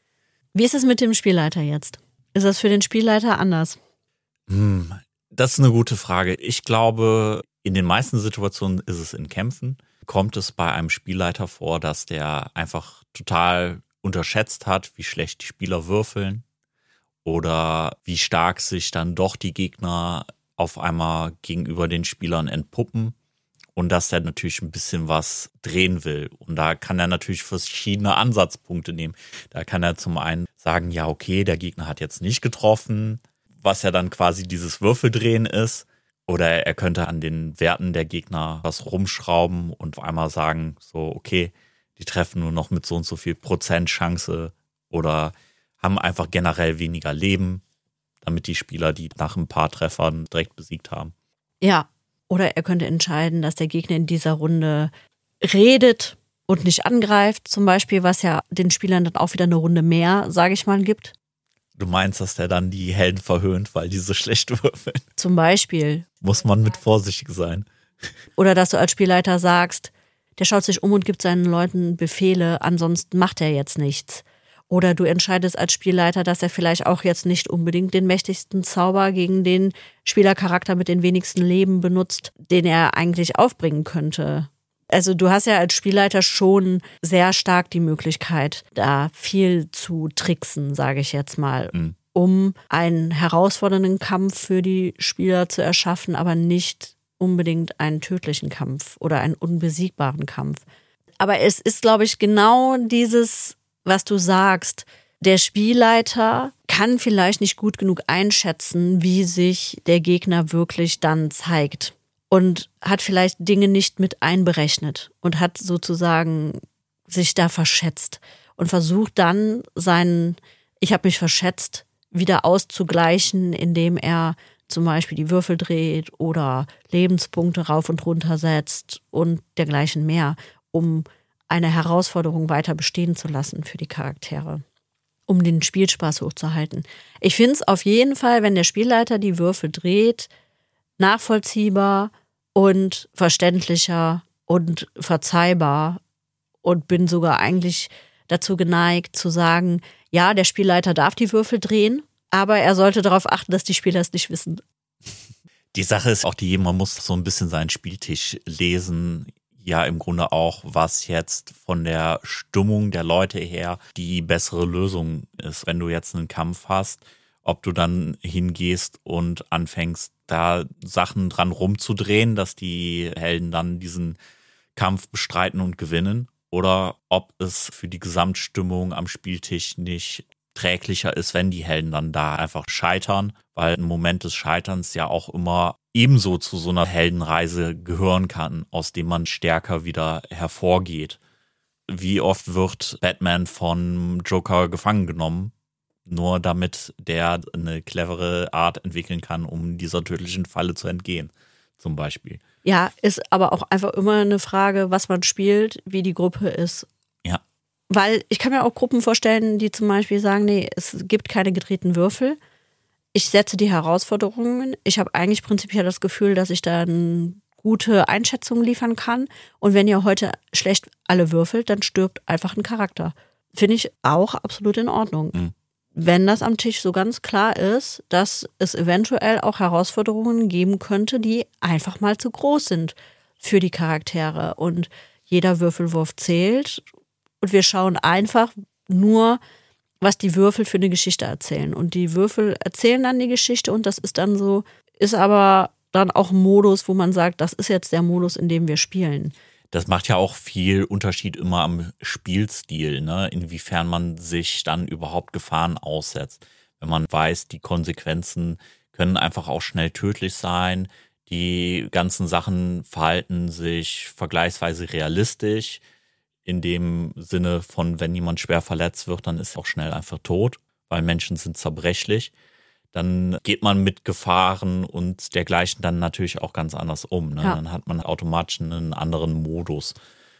Wie ist es mit dem Spielleiter jetzt? Ist das für den Spielleiter anders? Das ist eine gute Frage. Ich glaube, in den meisten Situationen ist es in Kämpfen. Kommt es bei einem Spielleiter vor, dass der einfach total unterschätzt hat, wie schlecht die Spieler würfeln oder wie stark sich dann doch die Gegner auf einmal gegenüber den Spielern entpuppen und dass der natürlich ein bisschen was drehen will. Und da kann er natürlich verschiedene Ansatzpunkte nehmen. Da kann er zum einen sagen, ja okay, der Gegner hat jetzt nicht getroffen, was ja dann quasi dieses Würfeldrehen ist. Oder er könnte an den Werten der Gegner was rumschrauben und auf einmal sagen, so okay, die treffen nur noch mit so und so viel Prozent Chance oder haben einfach generell weniger Leben, damit die Spieler die nach ein paar Treffern direkt besiegt haben. Ja, oder er könnte entscheiden, dass der Gegner in dieser Runde redet und nicht angreift, zum Beispiel, was ja den Spielern dann auch wieder eine Runde mehr, sage ich mal, gibt. Du meinst, dass der dann die Helden verhöhnt, weil die so schlecht würfeln? Zum Beispiel. Muss man mit vorsichtig sein. Oder dass du als Spielleiter sagst, der schaut sich um und gibt seinen Leuten Befehle, ansonsten macht er jetzt nichts. Oder du entscheidest als Spielleiter, dass er vielleicht auch jetzt nicht unbedingt den mächtigsten Zauber gegen den Spielercharakter mit den wenigsten Leben benutzt, den er eigentlich aufbringen könnte. Also du hast ja als Spielleiter schon sehr stark die Möglichkeit, da viel zu tricksen, sage ich jetzt mal, um einen herausfordernden Kampf für die Spieler zu erschaffen, aber nicht unbedingt einen tödlichen Kampf oder einen unbesiegbaren Kampf. Aber es ist, glaube ich, genau dieses, was du sagst. Der Spielleiter kann vielleicht nicht gut genug einschätzen, wie sich der Gegner wirklich dann zeigt. Und hat vielleicht Dinge nicht mit einberechnet und hat sozusagen sich da verschätzt und versucht dann ich habe mich verschätzt, wieder auszugleichen, indem er zum Beispiel die Würfel dreht oder Lebenspunkte rauf und runter setzt und dergleichen mehr, um eine Herausforderung weiter bestehen zu lassen für die Charaktere, um den Spielspaß hochzuhalten. Ich finde es auf jeden Fall, wenn der Spielleiter die Würfel dreht, nachvollziehbar und verständlicher und verzeihbar und bin sogar eigentlich dazu geneigt zu sagen, ja, der Spielleiter darf die Würfel drehen, aber er sollte darauf achten, dass die Spieler es nicht wissen. Die Sache ist auch man muss so ein bisschen seinen Spieltisch lesen, ja im Grunde auch, was jetzt von der Stimmung der Leute her die bessere Lösung ist. Wenn du jetzt einen Kampf hast, ob du dann hingehst und anfängst, da Sachen dran rumzudrehen, dass die Helden dann diesen Kampf bestreiten und gewinnen, oder ob es für die Gesamtstimmung am Spieltisch nicht träglicher ist, wenn die Helden dann da einfach scheitern, weil ein Moment des Scheiterns ja auch immer ebenso zu so einer Heldenreise gehören kann, aus dem man stärker wieder hervorgeht. Wie oft wird Batman von Joker gefangen genommen, nur damit der eine clevere Art entwickeln kann, um dieser tödlichen Falle zu entgehen, zum Beispiel. Ja, ist aber auch einfach immer eine Frage, was man spielt, wie die Gruppe ist. Ja. Weil ich kann mir auch Gruppen vorstellen, die zum Beispiel sagen, nee, es gibt keine gedrehten Würfel. Ich setze die Herausforderungen. Ich habe eigentlich prinzipiell das Gefühl, dass ich da eine gute Einschätzung liefern kann. Und wenn ihr heute schlecht alle würfelt, dann stirbt einfach ein Charakter. Finde ich auch absolut in Ordnung. Mhm. Wenn das am Tisch so ganz klar ist, dass es eventuell auch Herausforderungen geben könnte, die einfach mal zu groß sind für die Charaktere. Und jeder Würfelwurf zählt. Und wir schauen einfach nur, was die Würfel für eine Geschichte erzählen. Und die Würfel erzählen dann die Geschichte und das ist dann so, ist aber dann auch ein Modus, wo man sagt, das ist jetzt der Modus, in dem wir spielen. Das macht ja auch viel Unterschied immer am Spielstil, ne? Inwiefern man sich dann überhaupt Gefahren aussetzt. Wenn man weiß, die Konsequenzen können einfach auch schnell tödlich sein, die ganzen Sachen verhalten sich vergleichsweise realistisch, in dem Sinne von, wenn jemand schwer verletzt wird, dann ist er auch schnell einfach tot, weil Menschen sind zerbrechlich. Dann geht man mit Gefahren und dergleichen dann natürlich auch ganz anders um. Ne? Ja. Dann hat man automatisch einen anderen Modus.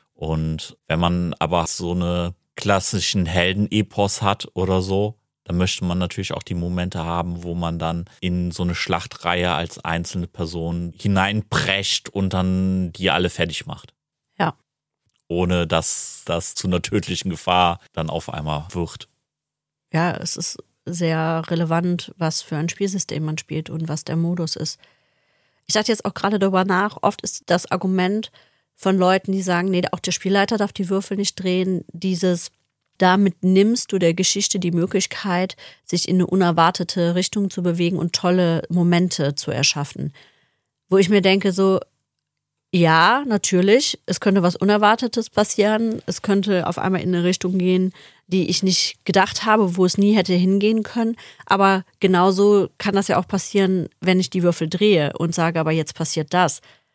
Und wenn man aber so eine klassischen Heldenepos hat oder so, dann möchte man natürlich auch die Momente haben, wo man dann in so eine Schlachtreihe als einzelne Person hineinprescht und dann die alle fertig macht. Ja. Ohne dass das zu einer tödlichen Gefahr dann auf einmal wird. Ja, es ist sehr relevant, was für ein Spielsystem man spielt und was der Modus ist. Ich dachte jetzt auch gerade darüber nach, oft ist das Argument von Leuten, die sagen, nee, auch der Spielleiter darf die Würfel nicht drehen, damit nimmst du der Geschichte die Möglichkeit, sich in eine unerwartete Richtung zu bewegen und tolle Momente zu erschaffen. Wo ich mir denke, so, ja, natürlich, es könnte was Unerwartetes passieren, es könnte auf einmal in eine Richtung gehen, die ich nicht gedacht habe, wo es nie hätte hingehen können, aber genauso kann das ja auch passieren, wenn ich die Würfel drehe und sage, aber jetzt passiert das.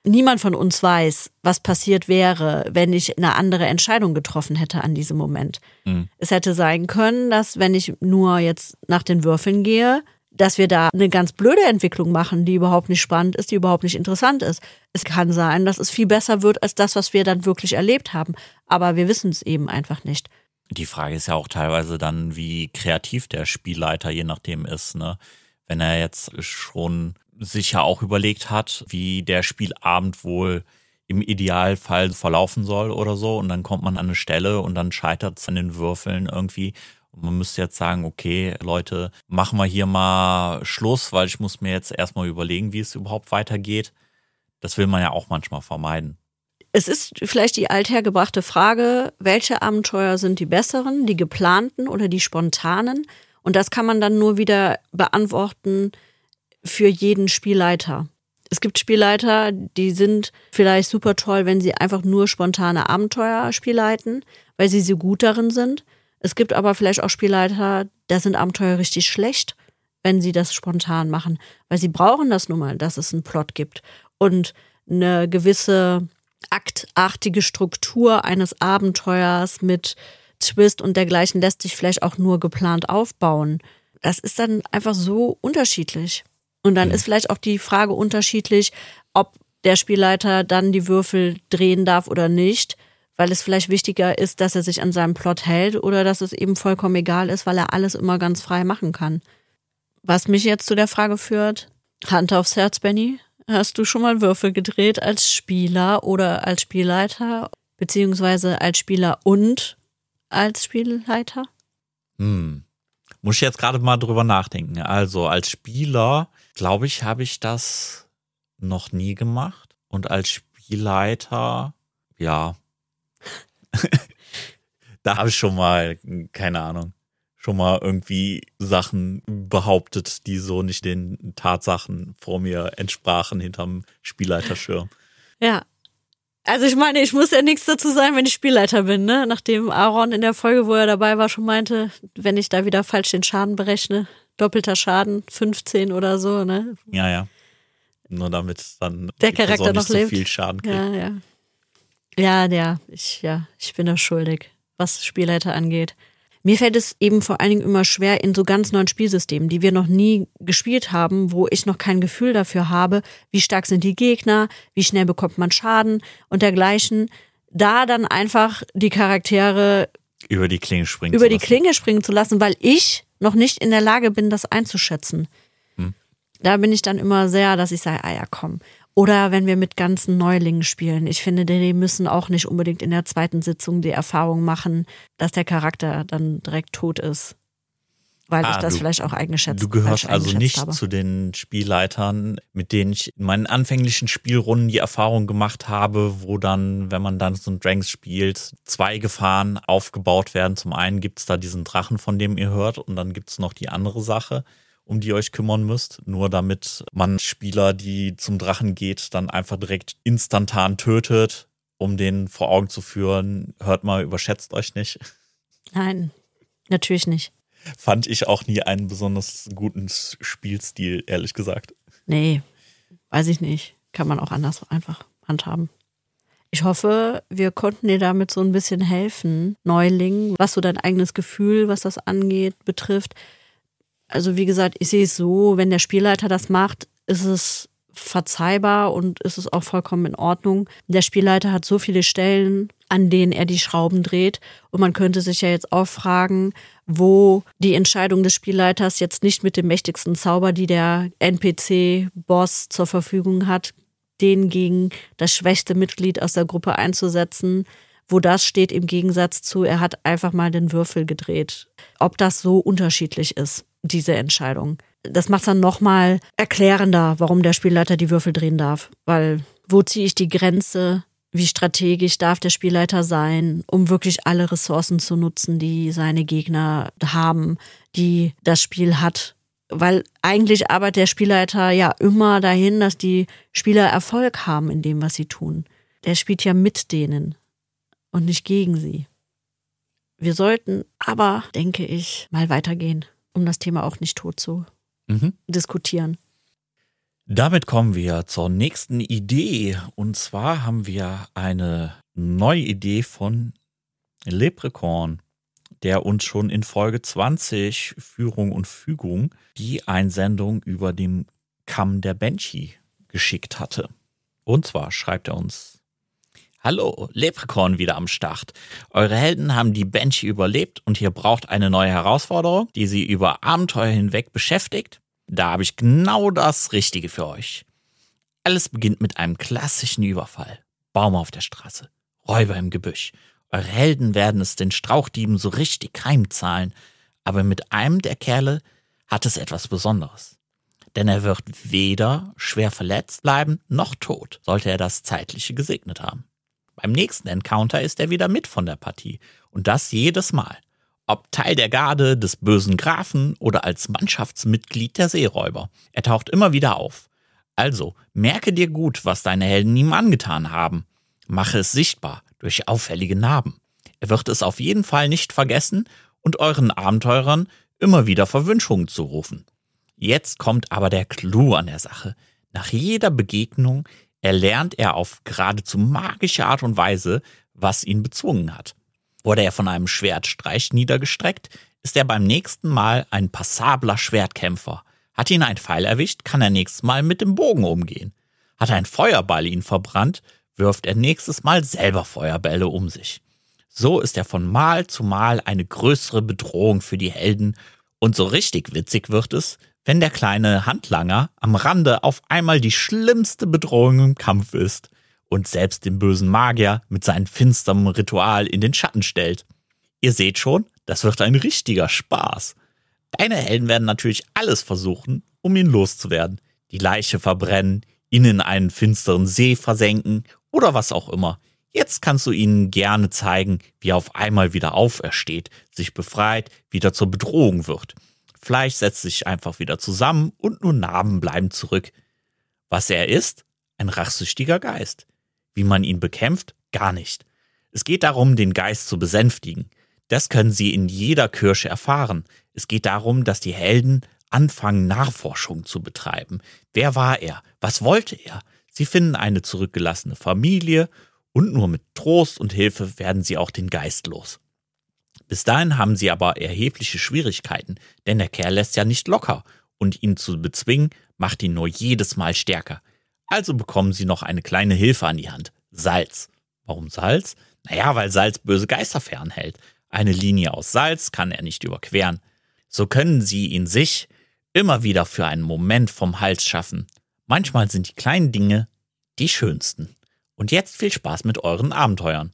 Niemand von uns weiß, was passiert wäre, wenn ich eine andere Entscheidung getroffen hätte an diesem Moment. Es hätte sein können, dass wenn ich nur jetzt nach den Würfeln gehe, dass wir da eine ganz blöde Entwicklung machen, die überhaupt nicht spannend ist, die überhaupt nicht interessant ist. Es kann sein, dass es viel besser wird als das, was wir dann wirklich erlebt haben. Aber wir wissen es eben einfach nicht. Die Frage ist ja auch teilweise dann, wie kreativ der Spielleiter je nachdem ist, ne? Wenn er jetzt schon sich ja auch überlegt hat, wie der Spielabend wohl im Idealfall verlaufen soll oder so, und dann kommt man an eine Stelle und dann scheitert es an den Würfeln irgendwie. Und man müsste jetzt sagen, okay, Leute, machen wir hier mal Schluss, weil ich muss mir jetzt erstmal überlegen, wie es überhaupt weitergeht. Das will man ja auch manchmal vermeiden. Es ist vielleicht die althergebrachte Frage, welche Abenteuer sind die besseren, die geplanten oder die spontanen? Und das kann man dann nur wieder beantworten für jeden Spielleiter. Es gibt Spielleiter, die sind vielleicht super toll, wenn sie einfach nur spontane Abenteuer spielleiten, weil sie so gut darin sind. Es gibt aber vielleicht auch Spielleiter, da sind Abenteuer richtig schlecht, wenn sie das spontan machen, weil sie brauchen das nun mal, dass es einen Plot gibt und eine gewisse aktartige Struktur eines Abenteuers mit Twist und dergleichen lässt sich vielleicht auch nur geplant aufbauen. Das ist dann einfach so unterschiedlich. Und dann ist vielleicht auch die Frage unterschiedlich, ob der Spielleiter dann die Würfel drehen darf oder nicht, weil es vielleicht wichtiger ist, dass er sich an seinem Plot hält oder dass es eben vollkommen egal ist, weil er alles immer ganz frei machen kann. Was mich jetzt zu der Frage führt, Hand aufs Herz, Benny, hast du schon mal Würfel gedreht als Spieler oder als Spielleiter, beziehungsweise als Spieler und als Spielleiter? Muss ich jetzt gerade mal drüber nachdenken. Also als Spieler, glaube ich, habe ich das noch nie gemacht. Und als Spielleiter, ja, da habe ich schon mal, keine Ahnung, schon mal irgendwie Sachen behauptet, die so nicht den Tatsachen vor mir entsprachen hinterm Spielleiterschirm. Ja. Also ich meine, ich muss ja nichts dazu sagen, wenn ich Spielleiter bin, ne? Nachdem Aaron in der Folge, wo er dabei war, schon meinte, wenn ich da wieder falsch den Schaden berechne, doppelter Schaden, 15 oder so, ne? Ja. Nur damit dann der Charakter noch nicht so lebt. viel Schaden kriegt. Ich bin da schuldig, was Spielleiter angeht. Mir fällt es eben vor allen Dingen immer schwer in so ganz neuen Spielsystemen, die wir noch nie gespielt haben, wo ich noch kein Gefühl dafür habe, wie stark sind die Gegner, wie schnell bekommt man Schaden und dergleichen. Da dann einfach die Charaktere über die Klinge springen zu lassen, weil ich noch nicht in der Lage bin, das einzuschätzen. Da bin ich dann immer sehr, dass ich sage, ja komm. Oder wenn wir mit ganzen Neulingen spielen. Ich finde, die müssen auch nicht unbedingt in der zweiten Sitzung die Erfahrung machen, dass der Charakter dann direkt tot ist. Weil ich das vielleicht auch Du gehörst also nicht zu den Spielleitern, mit denen ich in meinen anfänglichen Spielrunden die Erfahrung gemacht habe, wo dann, wenn man Dungeons & Dragons spielt, 2 Gefahren aufgebaut werden. Zum einen gibt es da diesen Drachen, von dem ihr hört, und dann gibt es noch die andere Sache, um die ihr euch kümmern müsst, nur damit man Spieler, die zum Drachen geht, dann einfach direkt instantan tötet, um denen vor Augen zu führen, hört mal, überschätzt euch nicht. Nein, natürlich nicht. Fand ich auch nie einen besonders guten Spielstil, ehrlich gesagt. Nee, weiß ich nicht. Kann man auch anders einfach handhaben. Ich hoffe, wir konnten dir damit so ein bisschen helfen, Neulingen, was so dein eigenes Gefühl, was das angeht, betrifft. Also wie gesagt, ich sehe es so, wenn der Spielleiter das macht, ist es verzeihbar und ist es auch vollkommen in Ordnung. Der Spielleiter hat so viele Stellen, an denen er die Schrauben dreht. Und man könnte sich ja jetzt auch fragen, wo die Entscheidung des Spielleiters jetzt nicht mit dem mächtigsten Zauber, die der NPC-Boss zur Verfügung hat, den gegen das schwächste Mitglied aus der Gruppe einzusetzen, wo das steht im Gegensatz zu, er hat einfach mal den Würfel gedreht. Ob das so unterschiedlich ist, diese Entscheidung. Das macht es dann nochmal erklärender, warum der Spielleiter die Würfel drehen darf. Weil, wo ziehe ich die Grenze? Wie strategisch darf der Spielleiter sein, um wirklich alle Ressourcen zu nutzen, die seine Gegner haben, die das Spiel hat? Weil eigentlich arbeitet der Spielleiter ja immer dahin, dass die Spieler Erfolg haben in dem, was sie tun. Der spielt ja mit denen und nicht gegen sie. Wir sollten aber, denke ich, mal weitergehen, um das Thema auch nicht tot zu diskutieren. Damit kommen wir zur nächsten Idee. Und zwar haben wir eine neue Idee von Leprechaun, der uns schon in Folge 20 Führung und Fügung die Einsendung über dem Kamm der Banshee geschickt hatte. Und zwar schreibt er uns: Hallo, Leprechaun wieder am Start. Eure Helden haben die Banshee überlebt und ihr braucht eine neue Herausforderung, die sie über Abenteuer hinweg beschäftigt. Da habe ich genau das Richtige für euch. Alles beginnt mit einem klassischen Überfall. Baum auf der Straße, Räuber im Gebüsch. Eure Helden werden es den Strauchdieben so richtig heimzahlen, aber mit einem der Kerle hat es etwas Besonderes. Denn er wird weder schwer verletzt bleiben, noch tot, sollte er das Zeitliche gesegnet haben. Beim nächsten Encounter ist er wieder mit von der Partie. Und das jedes Mal. Ob Teil der Garde des bösen Grafen oder als Mannschaftsmitglied der Seeräuber. Er taucht immer wieder auf. Also, merke dir gut, was deine Helden ihm angetan haben. Mache es sichtbar durch auffällige Narben. Er wird es auf jeden Fall nicht vergessen und euren Abenteurern immer wieder Verwünschungen zurufen. Jetzt kommt aber der Clou an der Sache. Nach jeder Begegnung erlernt er auf geradezu magische Art und Weise, was ihn bezwungen hat. Wurde er von einem Schwertstreich niedergestreckt, ist er beim nächsten Mal ein passabler Schwertkämpfer. Hat ihn ein Pfeil erwischt, kann er nächstes Mal mit dem Bogen umgehen. Hat ein Feuerball ihn verbrannt, wirft er nächstes Mal selber Feuerbälle um sich. So ist er von Mal zu Mal eine größere Bedrohung für die Helden. Und so richtig witzig wird es, wenn der kleine Handlanger am Rande auf einmal die schlimmste Bedrohung im Kampf ist und selbst den bösen Magier mit seinem finsteren Ritual in den Schatten stellt. Ihr seht schon, das wird ein richtiger Spaß. Deine Helden werden natürlich alles versuchen, um ihn loszuwerden. Die Leiche verbrennen, ihn in einen finsteren See versenken oder was auch immer. Jetzt kannst du ihnen gerne zeigen, wie er auf einmal wieder aufersteht, sich befreit, wieder zur Bedrohung wird. Fleisch setzt sich einfach wieder zusammen und nur Narben bleiben zurück. Was er ist? Ein rachsüchtiger Geist. Wie man ihn bekämpft? Gar nicht. Es geht darum, den Geist zu besänftigen. Das können sie in jeder Kirche erfahren. Es geht darum, dass die Helden anfangen, Nachforschung zu betreiben. Wer war er? Was wollte er? Sie finden eine zurückgelassene Familie und nur mit Trost und Hilfe werden sie auch den Geist los. Bis dahin haben sie aber erhebliche Schwierigkeiten, denn der Kerl lässt ja nicht locker und ihn zu bezwingen, macht ihn nur jedes Mal stärker. Also bekommen sie noch eine kleine Hilfe an die Hand. Salz. Warum Salz? Naja, weil Salz böse Geister fernhält. Eine Linie aus Salz kann er nicht überqueren. So können sie ihn sich immer wieder für einen Moment vom Hals schaffen. Manchmal sind die kleinen Dinge die schönsten. Und jetzt viel Spaß mit euren Abenteuern.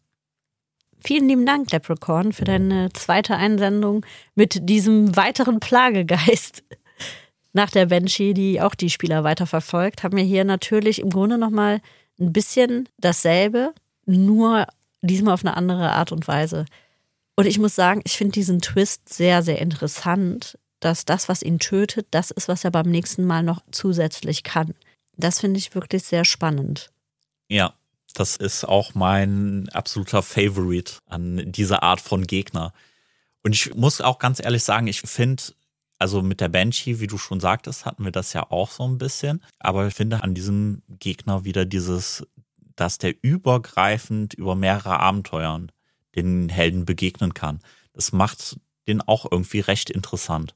Vielen lieben Dank, Leprechaun, für deine zweite Einsendung mit diesem weiteren Plagegeist. Nach der Banshee, die auch die Spieler weiterverfolgt, haben wir hier natürlich im Grunde nochmal ein bisschen dasselbe, nur diesmal auf eine andere Art und Weise. Und ich muss sagen, ich finde diesen Twist sehr, sehr interessant, dass das, was ihn tötet, das ist, was er beim nächsten Mal noch zusätzlich kann. Das finde ich wirklich sehr spannend. Ja, das ist auch mein absoluter Favorite an dieser Art von Gegner. Und ich muss auch ganz ehrlich sagen, ich finde, also mit der Banshee, wie du schon sagtest, hatten wir das ja auch so ein bisschen. Aber ich finde an diesem Gegner wieder dieses, dass der übergreifend über mehrere Abenteuern den Helden begegnen kann. Das macht den auch irgendwie recht interessant.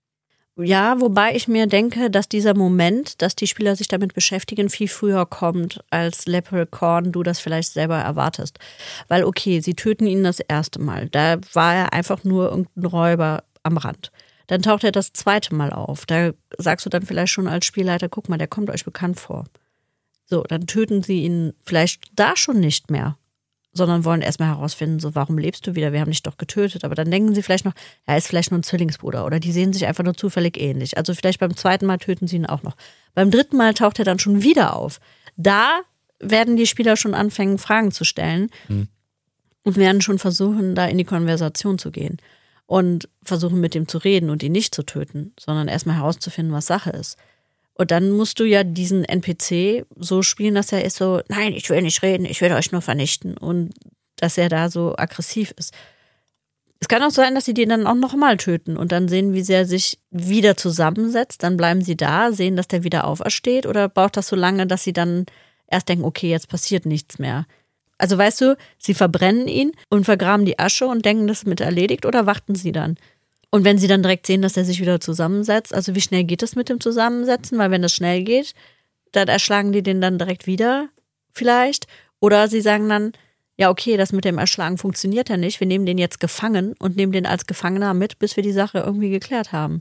Ja, wobei ich mir denke, dass dieser Moment, dass die Spieler sich damit beschäftigen, viel früher kommt, als Leprechaun du das vielleicht selber erwartest. Weil okay, sie töten ihn das erste Mal. Da war er einfach nur irgendein Räuber am Rand. Dann taucht er das zweite Mal auf. Da sagst du dann vielleicht schon als Spielleiter, guck mal, der kommt euch bekannt vor. So, dann töten sie ihn vielleicht da schon nicht mehr, sondern wollen erstmal herausfinden, so, warum lebst du wieder? Wir haben dich doch getötet. Aber dann denken sie vielleicht noch, er ist vielleicht nur ein Zwillingsbruder oder die sehen sich einfach nur zufällig ähnlich. Also vielleicht beim zweiten Mal töten sie ihn auch noch. Beim dritten Mal taucht er dann schon wieder auf. Da werden die Spieler schon anfangen, Fragen zu stellen und werden schon versuchen, da in die Konversation zu gehen und versuchen, mit ihm zu reden und ihn nicht zu töten, sondern erstmal herauszufinden, was Sache ist. Und dann musst du ja diesen NPC so spielen, dass er ist so, nein, ich will nicht reden, ich will euch nur vernichten. Und dass er da so aggressiv ist. Es kann auch sein, dass sie den dann auch nochmal töten und dann sehen, wie er sich wieder zusammensetzt. Dann bleiben sie da, sehen, dass der wieder aufersteht. Oder braucht das so lange, dass sie dann erst denken, okay, jetzt passiert nichts mehr? Also weißt du, sie verbrennen ihn und vergraben die Asche und denken, das ist mit erledigt, oder warten sie dann? Und wenn sie dann direkt sehen, dass er sich wieder zusammensetzt, also wie schnell geht es mit dem Zusammensetzen? Weil wenn das schnell geht, dann erschlagen die den dann direkt wieder vielleicht. Oder sie sagen dann, ja okay, das mit dem Erschlagen funktioniert ja nicht, wir nehmen den jetzt gefangen und nehmen den als Gefangener mit, bis wir die Sache irgendwie geklärt haben.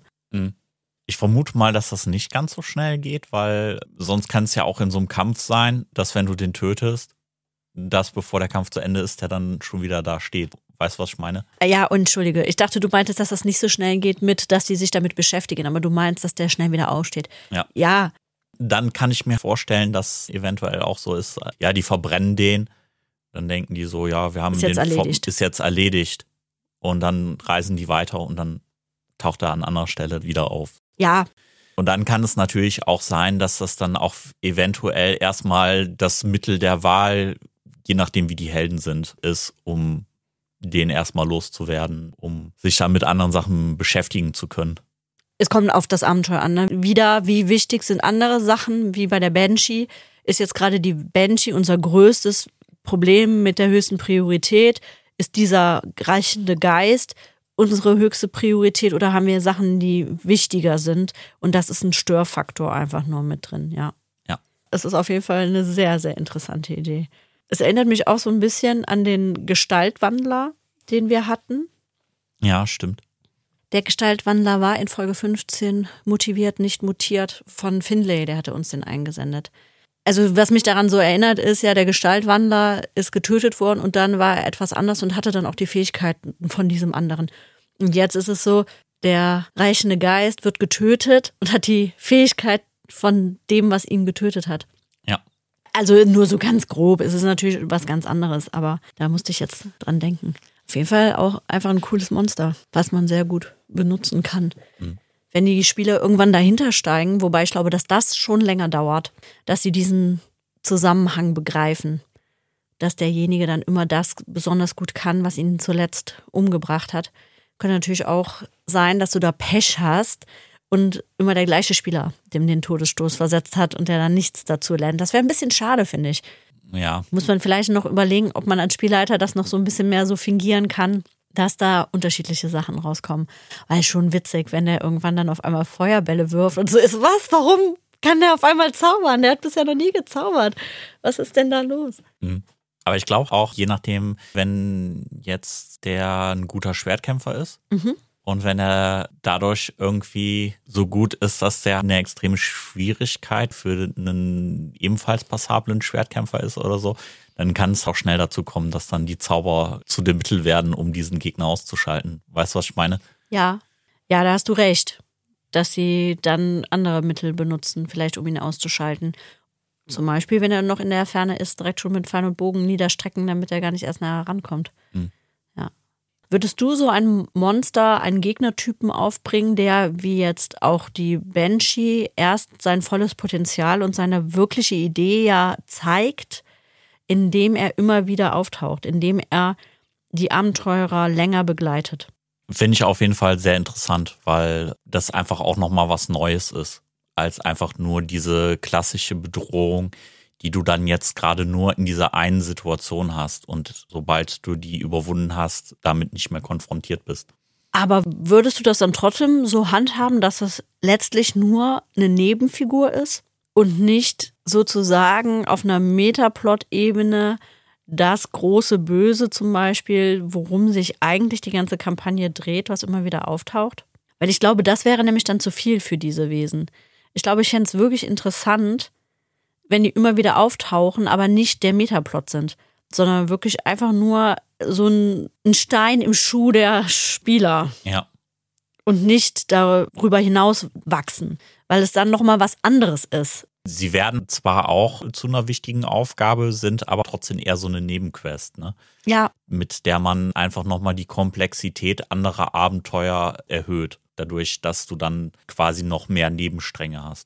Ich vermute mal, dass das nicht ganz so schnell geht, weil sonst kann es ja auch in so einem Kampf sein, dass wenn du den tötest, dass bevor der Kampf zu Ende ist, der dann schon wieder da steht. Weißt du, was ich meine? Ja, und entschuldige, ich dachte, du meintest, dass das nicht so schnell geht dass die sich damit beschäftigen, aber du meinst, dass der schnell wieder aufsteht. Ja. Dann kann ich mir vorstellen, dass eventuell auch so ist, ja, die verbrennen den, dann denken die so, ja, wir haben ist jetzt erledigt. Und dann reisen die weiter und dann taucht er an anderer Stelle wieder auf. Ja. Und dann kann es natürlich auch sein, dass das dann auch eventuell erstmal das Mittel der Wahl, je nachdem wie die Helden sind, ist, um den erstmal loszuwerden, um sich dann mit anderen Sachen beschäftigen zu können. Es kommt auf das Abenteuer an. Ne? Wieder, wie wichtig sind andere Sachen, wie bei der Banshee. Ist jetzt gerade die Banshee unser größtes Problem mit der höchsten Priorität? Ist dieser reichende Geist unsere höchste Priorität oder haben wir Sachen, die wichtiger sind? Und das ist ein Störfaktor einfach nur mit drin, ja. Es ist auf jeden Fall eine sehr, sehr interessante Idee. Es erinnert mich auch so ein bisschen an den Gestaltwandler, den wir hatten. Ja, stimmt. Der Gestaltwandler war in Folge 15 motiviert, nicht mutiert von Finlay, der hatte uns den eingesendet. Also was mich daran so erinnert ist, ja, der Gestaltwandler ist getötet worden und dann war er etwas anders und hatte dann auch die Fähigkeiten von diesem anderen. Und jetzt ist es so, der reichende Geist wird getötet und hat die Fähigkeit von dem, was ihn getötet hat. Ja. Also nur so ganz grob, es ist natürlich was ganz anderes, aber da musste ich jetzt dran denken. Auf jeden Fall auch einfach ein cooles Monster, was man sehr gut benutzen kann. Wenn die Spieler irgendwann dahinter steigen, wobei ich glaube, dass das schon länger dauert, dass sie diesen Zusammenhang begreifen, dass derjenige dann immer das besonders gut kann, was ihn zuletzt umgebracht hat. Könnte natürlich auch sein, dass du da Pech hast und immer der gleiche Spieler dem den Todesstoß versetzt hat und der dann nichts dazu lernt. Das wäre ein bisschen schade, finde ich. Ja. Muss man vielleicht noch überlegen, ob man als Spielleiter das noch so ein bisschen mehr so fingieren kann, dass da unterschiedliche Sachen rauskommen. Weil schon witzig, wenn der irgendwann dann auf einmal Feuerbälle wirft und so ist, was, warum kann der auf einmal zaubern? Der hat bisher noch nie gezaubert. Was ist denn da los? Aber ich glaube auch, je nachdem, wenn jetzt der ein guter Schwertkämpfer ist und wenn er dadurch irgendwie so gut ist, dass der eine extreme Schwierigkeit für einen ebenfalls passablen Schwertkämpfer ist oder so, dann kann es auch schnell dazu kommen, dass dann die Zauber zu dem Mittel werden, um diesen Gegner auszuschalten. Weißt du, was ich meine? Ja, da hast du recht, dass sie dann andere Mittel benutzen, vielleicht um ihn auszuschalten. Zum Beispiel, wenn er noch in der Ferne ist, direkt schon mit Pfeil und Bogen niederstrecken, damit er gar nicht erst näher rankommt. Ja. Würdest du so ein Monster, einen Gegnertypen aufbringen, der wie jetzt auch die Banshee erst sein volles Potenzial und seine wirkliche Idee ja zeigt, indem er immer wieder auftaucht, indem er die Abenteurer länger begleitet? Finde ich auf jeden Fall sehr interessant, weil das einfach auch nochmal was Neues ist, als einfach nur diese klassische Bedrohung, die du dann jetzt gerade nur in dieser einen Situation hast und sobald du die überwunden hast, damit nicht mehr konfrontiert bist. Aber würdest du das dann trotzdem so handhaben, dass das letztlich nur eine Nebenfigur ist und nicht sozusagen auf einer Metaplot-Ebene das große Böse zum Beispiel, worum sich eigentlich die ganze Kampagne dreht, was immer wieder auftaucht? Weil ich glaube, das wäre nämlich dann zu viel für diese Wesen. Ich glaube, ich fände es wirklich interessant, wenn die immer wieder auftauchen, aber nicht der Metaplot sind, sondern wirklich einfach nur so ein Stein im Schuh der Spieler. Ja. Und nicht darüber hinaus wachsen, weil es dann nochmal was anderes ist. Sie werden zwar auch zu einer wichtigen Aufgabe, sind aber trotzdem eher so eine Nebenquest, ne? Ja. Mit der man einfach nochmal die Komplexität anderer Abenteuer erhöht. Dadurch, dass du dann quasi noch mehr Nebenstränge hast.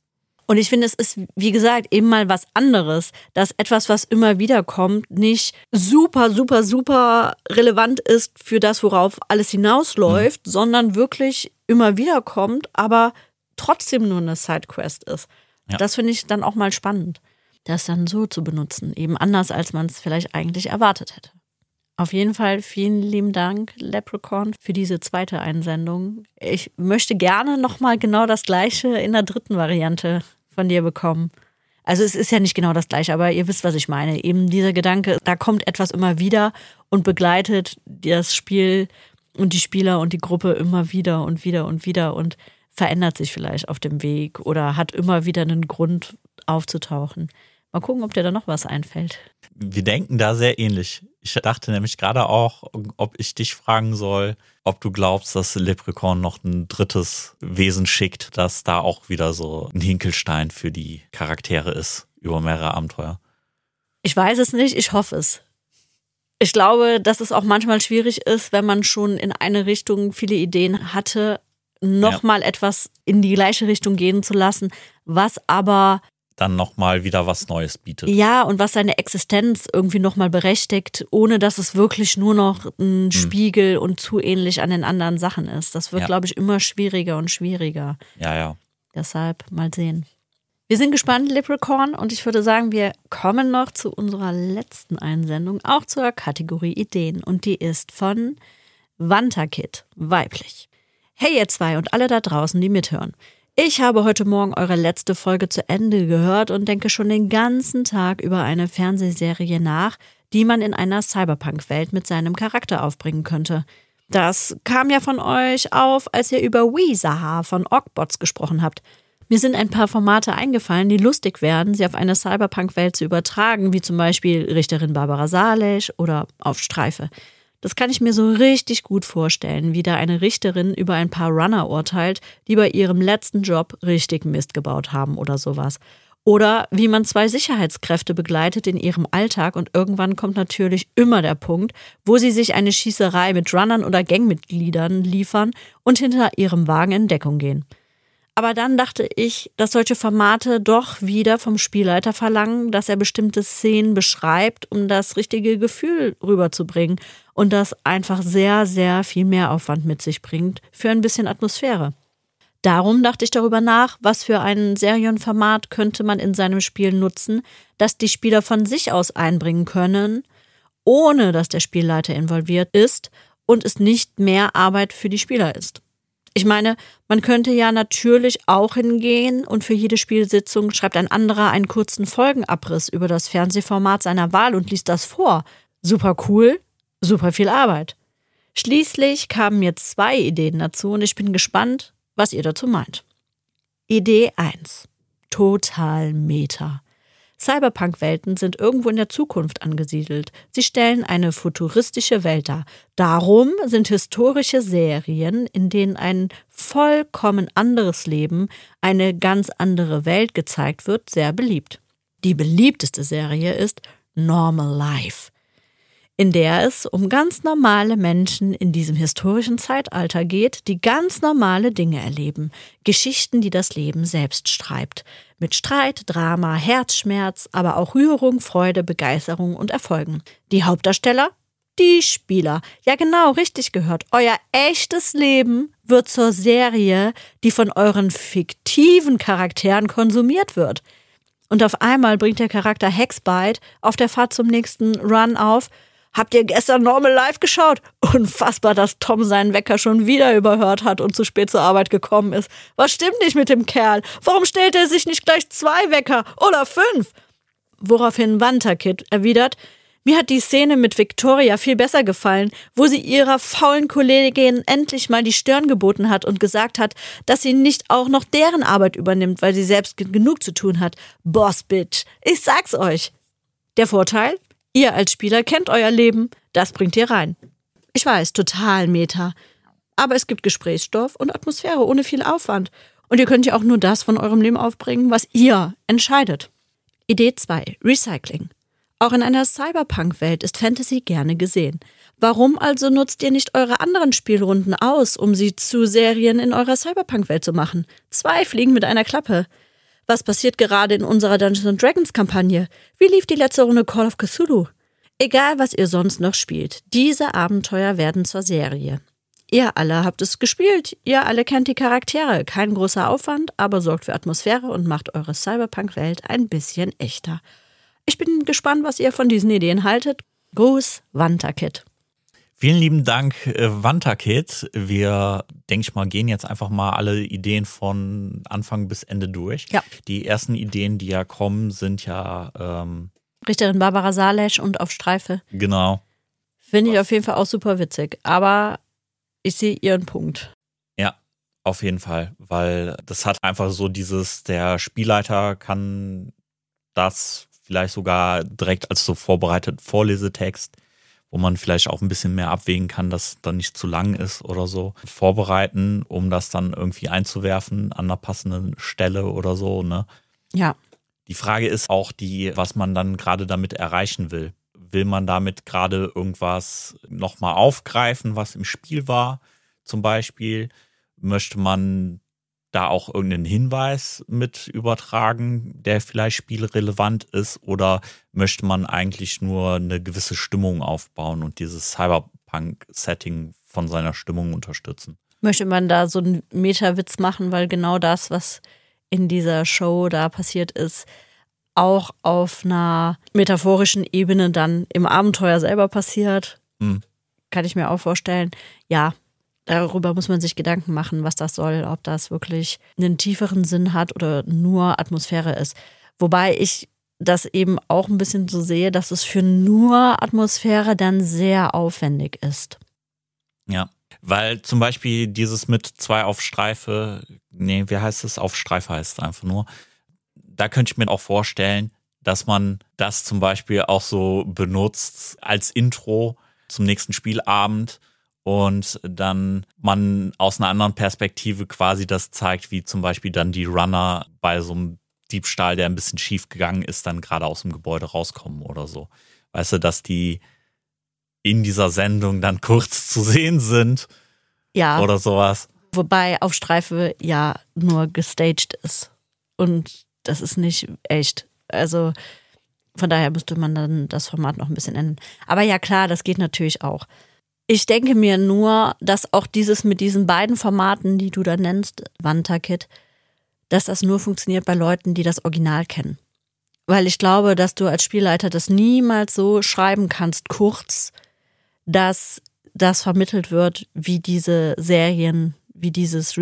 Und ich finde, es ist, wie gesagt, eben mal was anderes, dass etwas, was immer wieder kommt, nicht super, super, super relevant ist für das, worauf alles hinausläuft, sondern wirklich immer wieder kommt, aber trotzdem nur eine Sidequest ist. Ja. Das finde ich dann auch mal spannend, das dann so zu benutzen, eben anders, als man es vielleicht eigentlich erwartet hätte. Auf jeden Fall vielen lieben Dank, Leprechaun, für diese zweite Einsendung. Ich möchte gerne nochmal genau das Gleiche in der dritten Variante von dir bekommen. Also es ist ja nicht genau das Gleiche, aber ihr wisst, was ich meine. Eben dieser Gedanke, da kommt etwas immer wieder und begleitet das Spiel und die Spieler und die Gruppe immer wieder und wieder und wieder und verändert sich vielleicht auf dem Weg oder hat immer wieder einen Grund aufzutauchen. Mal gucken, ob dir da noch was einfällt. Wir denken da sehr ähnlich. Ich dachte nämlich gerade auch, ob ich dich fragen soll, ob du glaubst, dass Leprechaun noch ein drittes Wesen schickt, das da auch wieder so ein Hinkelstein für die Charaktere ist über mehrere Abenteuer. Ich weiß es nicht, ich hoffe es. Ich glaube, dass es auch manchmal schwierig ist, wenn man schon in eine Richtung viele Ideen hatte, nochmal etwas in die gleiche Richtung gehen zu lassen, was aber dann nochmal wieder was Neues bietet. Ja, und was seine Existenz irgendwie nochmal berechtigt, ohne dass es wirklich nur noch ein Spiegel und zu ähnlich an den anderen Sachen ist. Das wird, glaube ich, immer schwieriger und schwieriger. Ja. Deshalb mal sehen. Wir sind gespannt, Leprechaun, und ich würde sagen, wir kommen noch zu unserer letzten Einsendung, auch zur Kategorie Ideen. Und die ist von Wantakit, weiblich. Hey ihr zwei und alle da draußen, die mithören. Ich habe heute Morgen eure letzte Folge zu Ende gehört und denke schon den ganzen Tag über eine Fernsehserie nach, die man in einer Cyberpunk-Welt mit seinem Charakter aufbringen könnte. Das kam ja von euch auf, als ihr über Weezaha von Orkbots gesprochen habt. Mir sind ein paar Formate eingefallen, die lustig werden, sie auf eine Cyberpunk-Welt zu übertragen, wie zum Beispiel Richterin Barbara Salisch oder Auf Streife. Das kann ich mir so richtig gut vorstellen, wie da eine Richterin über ein paar Runner urteilt, die bei ihrem letzten Job richtig Mist gebaut haben oder sowas. Oder wie man zwei Sicherheitskräfte begleitet in ihrem Alltag und irgendwann kommt natürlich immer der Punkt, wo sie sich eine Schießerei mit Runnern oder Gangmitgliedern liefern und hinter ihrem Wagen in Deckung gehen. Aber dann dachte ich, dass solche Formate doch wieder vom Spielleiter verlangen, dass er bestimmte Szenen beschreibt, um das richtige Gefühl rüberzubringen und das einfach sehr, sehr viel Mehraufwand mit sich bringt für ein bisschen Atmosphäre. Darum dachte ich darüber nach, was für ein Serienformat könnte man in seinem Spiel nutzen, das die Spieler von sich aus einbringen können, ohne dass der Spielleiter involviert ist und es nicht mehr Arbeit für die Spieler ist. Ich meine, man könnte ja natürlich auch hingehen und für jede Spielsitzung schreibt ein anderer einen kurzen Folgenabriss über das Fernsehformat seiner Wahl und liest das vor. Super cool, super viel Arbeit. Schließlich kamen mir 2 Ideen dazu und ich bin gespannt, was ihr dazu meint. Idee 1. Total Meta. Cyberpunk-Welten sind irgendwo in der Zukunft angesiedelt. Sie stellen eine futuristische Welt dar. Darum sind historische Serien, in denen ein vollkommen anderes Leben, eine ganz andere Welt gezeigt wird, sehr beliebt. Die beliebteste Serie ist Normal Life, in der es um ganz normale Menschen in diesem historischen Zeitalter geht, die ganz normale Dinge erleben. Geschichten, die das Leben selbst schreibt. Mit Streit, Drama, Herzschmerz, aber auch Rührung, Freude, Begeisterung und Erfolgen. Die Hauptdarsteller? Die Spieler. Ja genau, richtig gehört. Euer echtes Leben wird zur Serie, die von euren fiktiven Charakteren konsumiert wird. Und auf einmal bringt der Charakter Hexbite auf der Fahrt zum nächsten Run auf: Habt ihr gestern Normal Life geschaut? Unfassbar, dass Tom seinen Wecker schon wieder überhört hat und zu spät zur Arbeit gekommen ist. Was stimmt nicht mit dem Kerl? Warum stellt er sich nicht gleich 2 Wecker oder 5? Woraufhin Wantakit erwidert: Mir hat die Szene mit Victoria viel besser gefallen, wo sie ihrer faulen Kollegin endlich mal die Stirn geboten hat und gesagt hat, dass sie nicht auch noch deren Arbeit übernimmt, weil sie selbst genug zu tun hat. Boss Bitch, ich sag's euch. Der Vorteil? Ihr als Spieler kennt euer Leben, das bringt ihr rein. Ich weiß, total Meta. Aber es gibt Gesprächsstoff und Atmosphäre ohne viel Aufwand. Und ihr könnt ja auch nur das von eurem Leben aufbringen, was ihr entscheidet. Idee 2. Recycling. Auch in einer Cyberpunk-Welt ist Fantasy gerne gesehen. Warum also nutzt ihr nicht eure anderen Spielrunden aus, um sie zu Serien in eurer Cyberpunk-Welt zu machen? 2 Fliegen mit einer Klappe. Was passiert gerade in unserer Dungeons & Dragons Kampagne? Wie lief die letzte Runde Call of Cthulhu? Egal, was ihr sonst noch spielt, diese Abenteuer werden zur Serie. Ihr alle habt es gespielt, ihr alle kennt die Charaktere. Kein großer Aufwand, aber sorgt für Atmosphäre und macht eure Cyberpunk-Welt ein bisschen echter. Ich bin gespannt, was ihr von diesen Ideen haltet. Gruß, Wantakit. Vielen lieben Dank, Wantakit. Wir, denke ich mal, gehen jetzt einfach mal alle Ideen von Anfang bis Ende durch. Ja. Die ersten Ideen, die ja kommen, sind ja Richterin Barbara Salesch und Auf Streife. Genau. Finde ich auf jeden Fall auch super witzig. Aber ich sehe ihren Punkt. Ja, auf jeden Fall. Weil das hat einfach so der Spielleiter kann das vielleicht sogar direkt als so vorbereitet Vorlesetext, wo man vielleicht auch ein bisschen mehr abwägen kann, dass dann nicht zu lang ist oder so, vorbereiten, um das dann irgendwie einzuwerfen an einer passenden Stelle oder so, ne? Ja. Die Frage ist auch was man dann gerade damit erreichen will. Will man damit gerade irgendwas nochmal aufgreifen, was im Spiel war, zum Beispiel? Möchte man da auch irgendeinen Hinweis mit übertragen, der vielleicht spielrelevant ist, oder möchte man eigentlich nur eine gewisse Stimmung aufbauen und dieses Cyberpunk-Setting von seiner Stimmung unterstützen? Möchte man da so einen Meta-Witz machen, weil genau das, was in dieser Show da passiert ist, auch auf einer metaphorischen Ebene dann im Abenteuer selber passiert? Kann ich mir auch vorstellen. Ja. Darüber muss man sich Gedanken machen, was das soll, ob das wirklich einen tieferen Sinn hat oder nur Atmosphäre ist. Wobei ich das eben auch ein bisschen so sehe, dass es für nur Atmosphäre dann sehr aufwendig ist. Ja, weil zum Beispiel dieses mit 2 auf Streife, wie heißt es? Auf Streife heißt es einfach nur. Da könnte ich mir auch vorstellen, dass man das zum Beispiel auch so benutzt als Intro zum nächsten Spielabend. Und dann man aus einer anderen Perspektive quasi das zeigt, wie zum Beispiel dann die Runner bei so einem Diebstahl, der ein bisschen schief gegangen ist, dann gerade aus dem Gebäude rauskommen oder so. Weißt du, dass die in dieser Sendung dann kurz zu sehen sind, ja, oder sowas. Wobei Auf Streife ja nur gestaged ist und das ist nicht echt. Also von daher müsste man dann das Format noch ein bisschen ändern. Aber ja klar, das geht natürlich auch. Ich denke mir nur, dass auch dieses mit diesen beiden Formaten, die du da nennst, Wantakit, dass das nur funktioniert bei Leuten, die das Original kennen. Weil ich glaube, dass du als Spielleiter das niemals so schreiben kannst, kurz, dass das vermittelt wird, wie diese Serien, wie dieses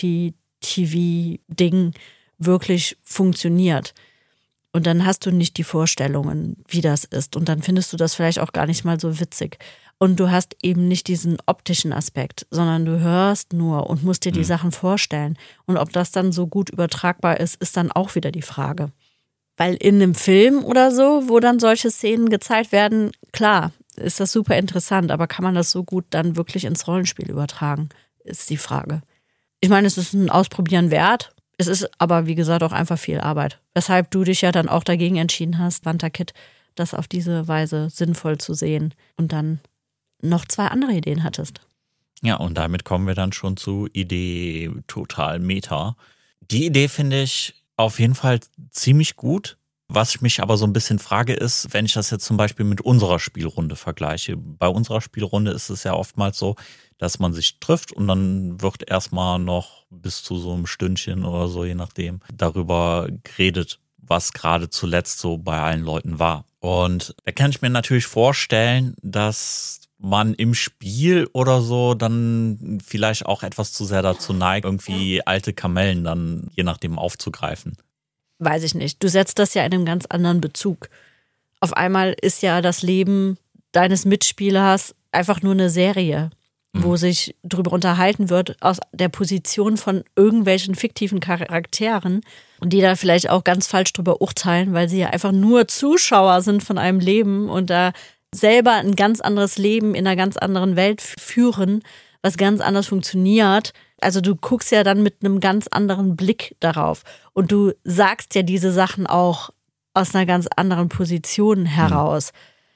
Reality-TV-Ding wirklich funktioniert. Und dann hast du nicht die Vorstellungen, wie das ist. Und dann findest du das vielleicht auch gar nicht mal so witzig. Und du hast eben nicht diesen optischen Aspekt, sondern du hörst nur und musst dir die Sachen vorstellen. Und ob das dann so gut übertragbar ist, ist dann auch wieder die Frage. Weil in einem Film oder so, wo dann solche Szenen gezeigt werden, klar, ist das super interessant, aber kann man das so gut dann wirklich ins Rollenspiel übertragen, ist die Frage. Ich meine, es ist ein Ausprobieren wert. Es ist aber, wie gesagt, auch einfach viel Arbeit. Weshalb du dich ja dann auch dagegen entschieden hast, Wantakit, das auf diese Weise sinnvoll zu sehen und dann noch 2 andere Ideen hattest. Ja, und damit kommen wir dann schon zu Idee total Meta. Die Idee finde ich auf jeden Fall ziemlich gut. Was ich mich aber so ein bisschen frage ist, wenn ich das jetzt zum Beispiel mit unserer Spielrunde vergleiche. Bei unserer Spielrunde ist es ja oftmals so, dass man sich trifft und dann wird erstmal noch bis zu so einem Stündchen oder so, je nachdem, darüber geredet, was gerade zuletzt so bei allen Leuten war. Und da kann ich mir natürlich vorstellen, dass man im Spiel oder so dann vielleicht auch etwas zu sehr dazu neigt, irgendwie alte Kamellen dann je nachdem aufzugreifen. Weiß ich nicht. Du setzt das ja in einem ganz anderen Bezug. Auf einmal ist ja das Leben deines Mitspielers einfach nur eine Serie, wo sich drüber unterhalten wird aus der Position von irgendwelchen fiktiven Charakteren und die da vielleicht auch ganz falsch drüber urteilen, weil sie ja einfach nur Zuschauer sind von einem Leben und da selber ein ganz anderes Leben in einer ganz anderen Welt führen, was ganz anders funktioniert. Also du guckst ja dann mit einem ganz anderen Blick darauf und du sagst ja diese Sachen auch aus einer ganz anderen Position heraus.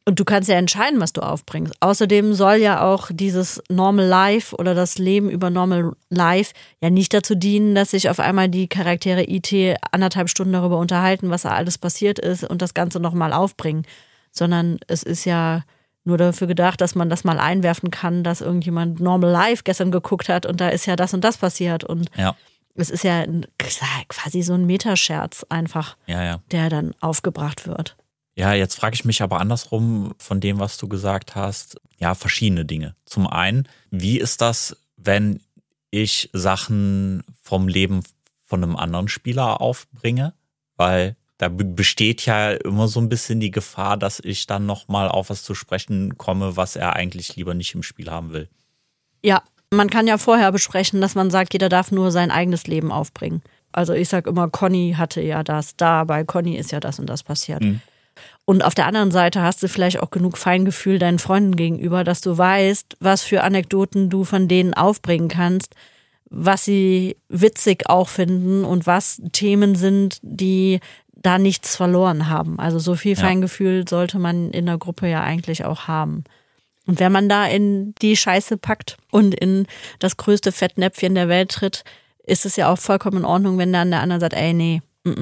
Und du kannst ja entscheiden, was du aufbringst. Außerdem soll ja auch dieses Normal Life oder das Leben über Normal Life ja nicht dazu dienen, dass sich auf einmal die Charaktere IT 1,5 Stunden darüber unterhalten, was da alles passiert ist und das Ganze nochmal aufbringen. Sondern es ist ja nur dafür gedacht, dass man das mal einwerfen kann, dass irgendjemand Normal Life gestern geguckt hat und da ist ja das und das passiert. Und es ist ja quasi so ein Metascherz einfach, der dann aufgebracht wird. Ja, jetzt frage ich mich aber andersrum von dem, was du gesagt hast. Ja, verschiedene Dinge. Zum einen, wie ist das, wenn ich Sachen vom Leben von einem anderen Spieler aufbringe? Weil da besteht ja immer so ein bisschen die Gefahr, dass ich dann nochmal auf was zu sprechen komme, was er eigentlich lieber nicht im Spiel haben will. Ja, man kann ja vorher besprechen, dass man sagt, jeder darf nur sein eigenes Leben aufbringen. Also ich sag immer, Conny hatte ja das, da bei Conny ist ja das und das passiert. Und auf der anderen Seite hast du vielleicht auch genug Feingefühl deinen Freunden gegenüber, dass du weißt, was für Anekdoten du von denen aufbringen kannst, was sie witzig auch finden und was Themen sind, die da nichts verloren haben. Also so viel Feingefühl sollte man in der Gruppe ja eigentlich auch haben. Und wenn man da in die Scheiße packt und in das größte Fettnäpfchen der Welt tritt, ist es ja auch vollkommen in Ordnung, wenn dann der andere sagt, ey, nee,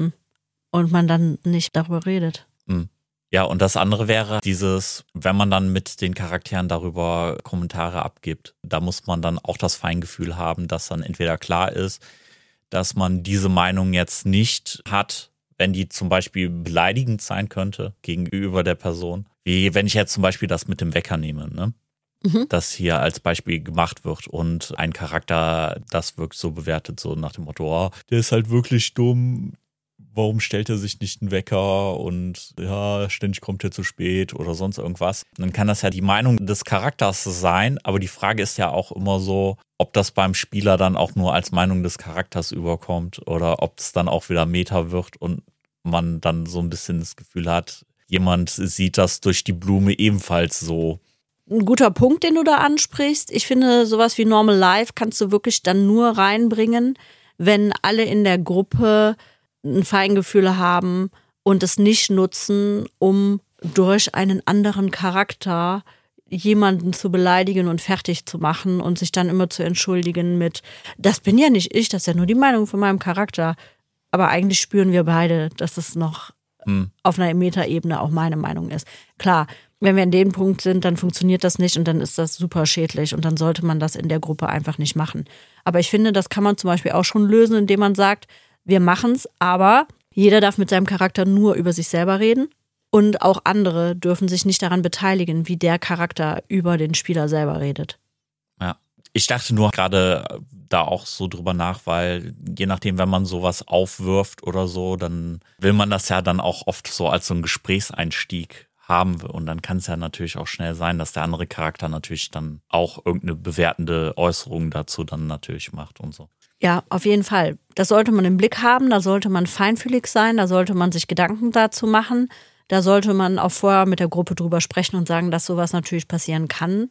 und man dann nicht darüber redet. Ja, und das andere wäre dieses, wenn man dann mit den Charakteren darüber Kommentare abgibt, da muss man dann auch das Feingefühl haben, dass dann entweder klar ist, dass man diese Meinung jetzt nicht hat, wenn die zum Beispiel beleidigend sein könnte gegenüber der Person. Wie wenn ich jetzt zum Beispiel das mit dem Wecker nehme, ne? Das hier als Beispiel gemacht wird und ein Charakter das wirkt so bewertet, so nach dem Motto, der ist halt wirklich dumm. Warum stellt er sich nicht einen Wecker und ja, ständig kommt er zu spät oder sonst irgendwas. Dann kann das ja die Meinung des Charakters sein, aber die Frage ist ja auch immer so, ob das beim Spieler dann auch nur als Meinung des Charakters überkommt oder ob es dann auch wieder Meta wird und man dann so ein bisschen das Gefühl hat, jemand sieht das durch die Blume ebenfalls so. Ein guter Punkt, den du da ansprichst. Ich finde, sowas wie Normal Life kannst du wirklich dann nur reinbringen, wenn alle in der Gruppe ein Feingefühl haben und es nicht nutzen, um durch einen anderen Charakter jemanden zu beleidigen und fertig zu machen und sich dann immer zu entschuldigen mit, das bin ja nicht ich, das ist ja nur die Meinung von meinem Charakter. Aber eigentlich spüren wir beide, dass es noch auf einer Metaebene auch meine Meinung ist. Klar, wenn wir an dem Punkt sind, dann funktioniert das nicht und dann ist das super schädlich und dann sollte man das in der Gruppe einfach nicht machen. Aber ich finde, das kann man zum Beispiel auch schon lösen, indem man sagt, wir machen's, aber jeder darf mit seinem Charakter nur über sich selber reden und auch andere dürfen sich nicht daran beteiligen, wie der Charakter über den Spieler selber redet. Ja, ich dachte nur gerade da auch so drüber nach, weil je nachdem, wenn man sowas aufwirft oder so, dann will man das ja dann auch oft so als so einen Gesprächseinstieg haben und dann kann es ja natürlich auch schnell sein, dass der andere Charakter natürlich dann auch irgendeine bewertende Äußerung dazu dann natürlich macht und so. Ja, auf jeden Fall. Das sollte man im Blick haben, da sollte man feinfühlig sein, da sollte man sich Gedanken dazu machen, da sollte man auch vorher mit der Gruppe drüber sprechen und sagen, dass sowas natürlich passieren kann.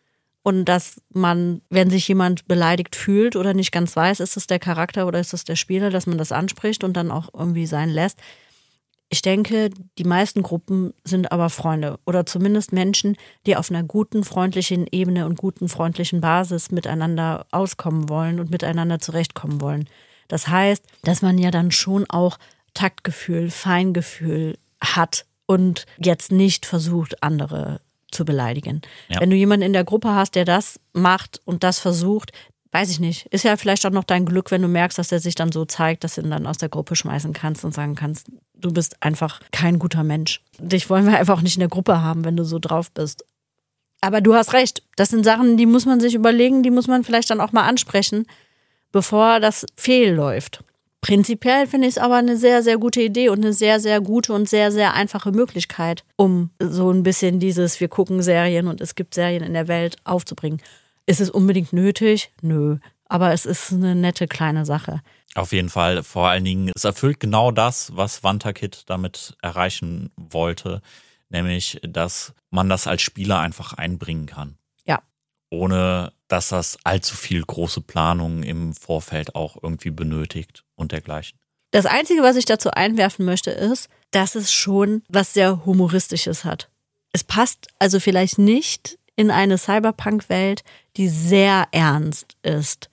Und dass man, wenn sich jemand beleidigt fühlt oder nicht ganz weiß, ist es der Charakter oder ist es der Spieler, dass man das anspricht und dann auch irgendwie sein lässt. Ich denke, die meisten Gruppen sind aber Freunde oder zumindest Menschen, die auf einer guten, freundlichen Ebene und guten, freundlichen Basis miteinander auskommen wollen und miteinander zurechtkommen wollen. Das heißt, dass man ja dann schon auch Taktgefühl, Feingefühl hat und jetzt nicht versucht, andere zu beleidigen. Ja. Wenn du jemanden in der Gruppe hast, der das macht und das versucht, weiß ich nicht, ist ja vielleicht auch noch dein Glück, wenn du merkst, dass er sich dann so zeigt, dass du ihn dann aus der Gruppe schmeißen kannst und sagen kannst, du bist einfach kein guter Mensch. Dich wollen wir einfach auch nicht in der Gruppe haben, wenn du so drauf bist. Aber du hast recht, das sind Sachen, die muss man sich überlegen, die muss man vielleicht dann auch mal ansprechen, bevor das fehlläuft. Prinzipiell finde ich es aber eine sehr, sehr gute Idee und eine sehr, sehr gute und sehr, sehr einfache Möglichkeit, um so ein bisschen dieses, wir gucken Serien und es gibt Serien in der Welt aufzubringen. Ist es unbedingt nötig? Nö. Aber es ist eine nette kleine Sache. Auf jeden Fall. Vor allen Dingen, es erfüllt genau das, was Wantakit damit erreichen wollte. Nämlich, dass man das als Spieler einfach einbringen kann. Ja. Ohne, dass das allzu viel große Planung im Vorfeld auch irgendwie benötigt und dergleichen. Das Einzige, was ich dazu einwerfen möchte, ist, dass es schon was sehr Humoristisches hat. Es passt also vielleicht nicht in eine Cyberpunk-Welt, die sehr ernst ist.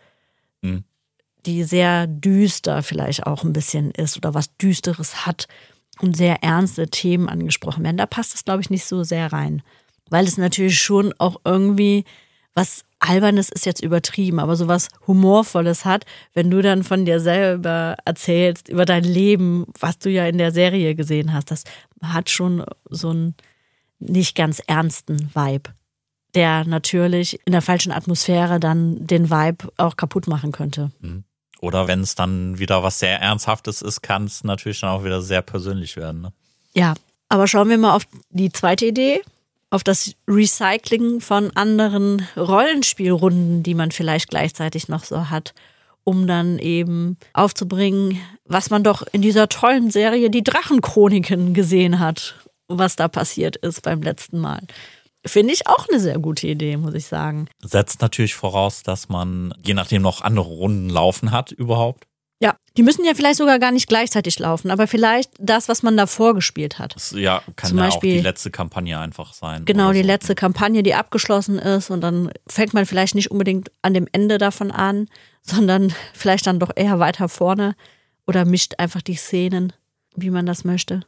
Die sehr düster vielleicht auch ein bisschen ist oder was Düsteres hat und sehr ernste Themen angesprochen werden. Da passt es, glaube ich, nicht so sehr rein. Weil es natürlich schon auch irgendwie was Albernes ist jetzt übertrieben, aber sowas Humorvolles hat, wenn du dann von dir selber erzählst, über dein Leben, was du ja in der Serie gesehen hast. Das hat schon so einen nicht ganz ernsten Vibe, der natürlich in der falschen Atmosphäre dann den Vibe auch kaputt machen könnte. Oder wenn es dann wieder was sehr Ernsthaftes ist, kann es natürlich dann auch wieder sehr persönlich werden. Ne? Ja, aber schauen wir mal auf die zweite Idee, auf das Recycling von anderen Rollenspielrunden, die man vielleicht gleichzeitig noch so hat, um dann eben aufzubringen, was man doch in dieser tollen Serie Die Drachenchroniken gesehen hat, was da passiert ist beim letzten Mal. Finde ich auch eine sehr gute Idee, muss ich sagen. Setzt natürlich voraus, dass man je nachdem noch andere Runden laufen hat überhaupt. Ja, die müssen ja vielleicht sogar gar nicht gleichzeitig laufen, aber vielleicht das, was man davor gespielt hat. Das, ja, kann Zum ja Beispiel, auch die letzte Kampagne einfach sein. Genau, die so. letzte Kampagne, die abgeschlossen ist und dann fängt man vielleicht nicht unbedingt an dem Ende davon an, sondern vielleicht dann doch eher weiter vorne oder mischt einfach die Szenen, wie man das möchte.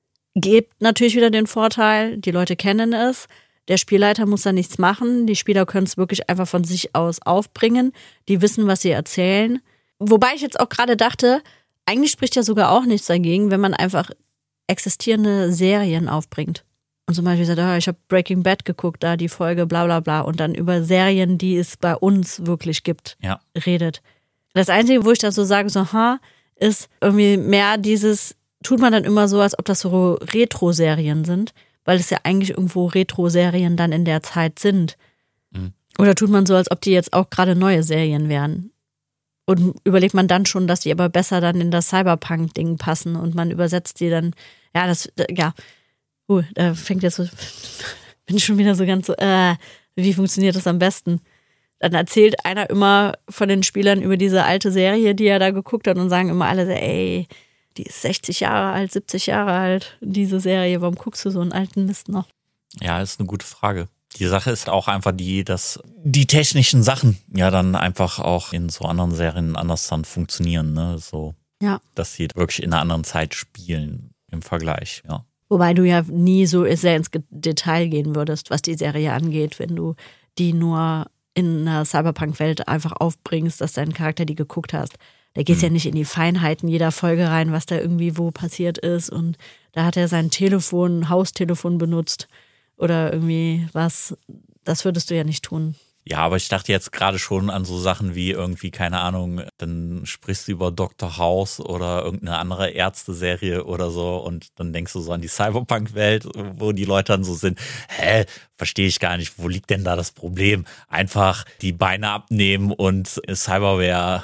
Gibt natürlich wieder den Vorteil, die Leute kennen es, der Spielleiter muss da nichts machen, die Spieler können es wirklich einfach von sich aus aufbringen, die wissen, was sie erzählen. Wobei ich jetzt auch gerade dachte, eigentlich spricht ja sogar auch nichts dagegen, wenn man einfach existierende Serien aufbringt. Und zum Beispiel sagt, ich habe Breaking Bad geguckt, da die Folge bla bla bla und dann über Serien, die es bei uns wirklich gibt, redet. Das Einzige, wo ich da so sage, ist irgendwie mehr dieses, tut man dann immer so, als ob das so Retro-Serien sind, weil es ja eigentlich irgendwo Retro-Serien dann in der Zeit sind. Oder tut man so, als ob die jetzt auch gerade neue Serien wären? Und überlegt man dann schon, dass die aber besser dann in das Cyberpunk-Ding passen und man übersetzt die dann, da fängt jetzt so, bin ich schon wieder so ganz so, wie funktioniert das am besten? Dann erzählt einer immer von den Spielern über diese alte Serie, die er da geguckt hat und sagen immer alle, ey, die ist 60 Jahre alt, 70 Jahre alt, diese Serie, warum guckst du so einen alten Mist noch? Ja, ist eine gute Frage. Die Sache ist auch einfach die, dass die technischen Sachen ja dann einfach auch in so anderen Serien anders dann funktionieren, ne? So, dass sie wirklich in einer anderen Zeit spielen im Vergleich, ja. Wobei du ja nie so sehr ins Detail gehen würdest, was die Serie angeht, wenn du die nur in einer Cyberpunk-Welt einfach aufbringst, dass dein Charakter die geguckt hast. Da gehst ja nicht in die Feinheiten jeder Folge rein, was da irgendwie wo passiert ist und da hat er sein Haustelefon benutzt. Oder irgendwie was, das würdest du ja nicht tun. Ja, aber ich dachte jetzt gerade schon an so Sachen wie irgendwie, keine Ahnung, dann sprichst du über Dr. House oder irgendeine andere Ärzte-Serie oder so und dann denkst du so an die Cyberpunk-Welt, wo die Leute dann so sind, verstehe ich gar nicht, wo liegt denn da das Problem? Einfach die Beine abnehmen und Cyberware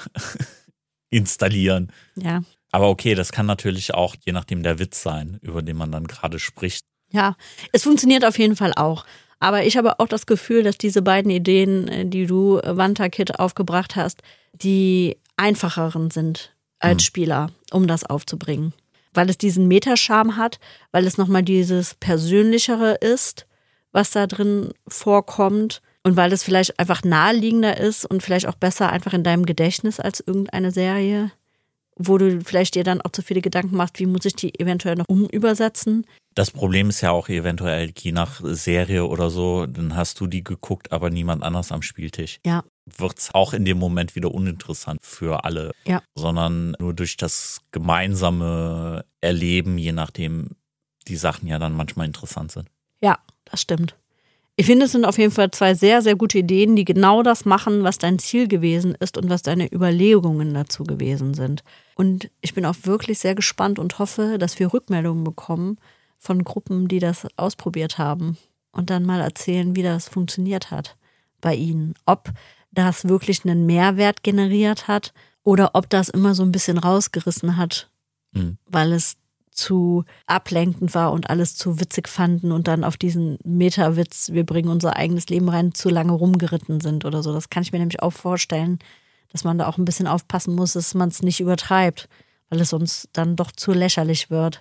installieren. Ja. Aber okay, das kann natürlich auch je nachdem der Witz sein, über den man dann gerade spricht. Ja, es funktioniert auf jeden Fall auch. Aber ich habe auch das Gefühl, dass diese beiden Ideen, die du, Wanta-Kid, aufgebracht hast, die einfacheren sind als Spieler, um das aufzubringen. Weil es diesen Metascharme hat, weil es nochmal dieses Persönlichere ist, was da drin vorkommt und weil es vielleicht einfach naheliegender ist und vielleicht auch besser einfach in deinem Gedächtnis als irgendeine Serie, wo du vielleicht dir dann auch zu viele Gedanken machst, wie muss ich die eventuell noch umübersetzen. Das Problem ist ja auch eventuell, je nach Serie oder so, dann hast du die geguckt, aber niemand anders am Spieltisch. Ja. Wird's auch in dem Moment wieder uninteressant für alle. Ja. Sondern nur durch das gemeinsame Erleben, je nachdem die Sachen ja dann manchmal interessant sind. Ja, das stimmt. Ich finde, es sind auf jeden Fall zwei sehr, sehr gute Ideen, die genau das machen, was dein Ziel gewesen ist und was deine Überlegungen dazu gewesen sind. Und ich bin auch wirklich sehr gespannt und hoffe, dass wir Rückmeldungen bekommen von Gruppen, die das ausprobiert haben und dann mal erzählen, wie das funktioniert hat bei ihnen. Ob das wirklich einen Mehrwert generiert hat oder ob das immer so ein bisschen rausgerissen hat, weil es zu ablenkend war und alles zu witzig fanden und dann auf diesen Meta-Witz, wir bringen unser eigenes Leben rein, zu lange rumgeritten sind oder so. Das kann ich mir nämlich auch vorstellen, dass man da auch ein bisschen aufpassen muss, dass man es nicht übertreibt, weil es sonst dann doch zu lächerlich wird.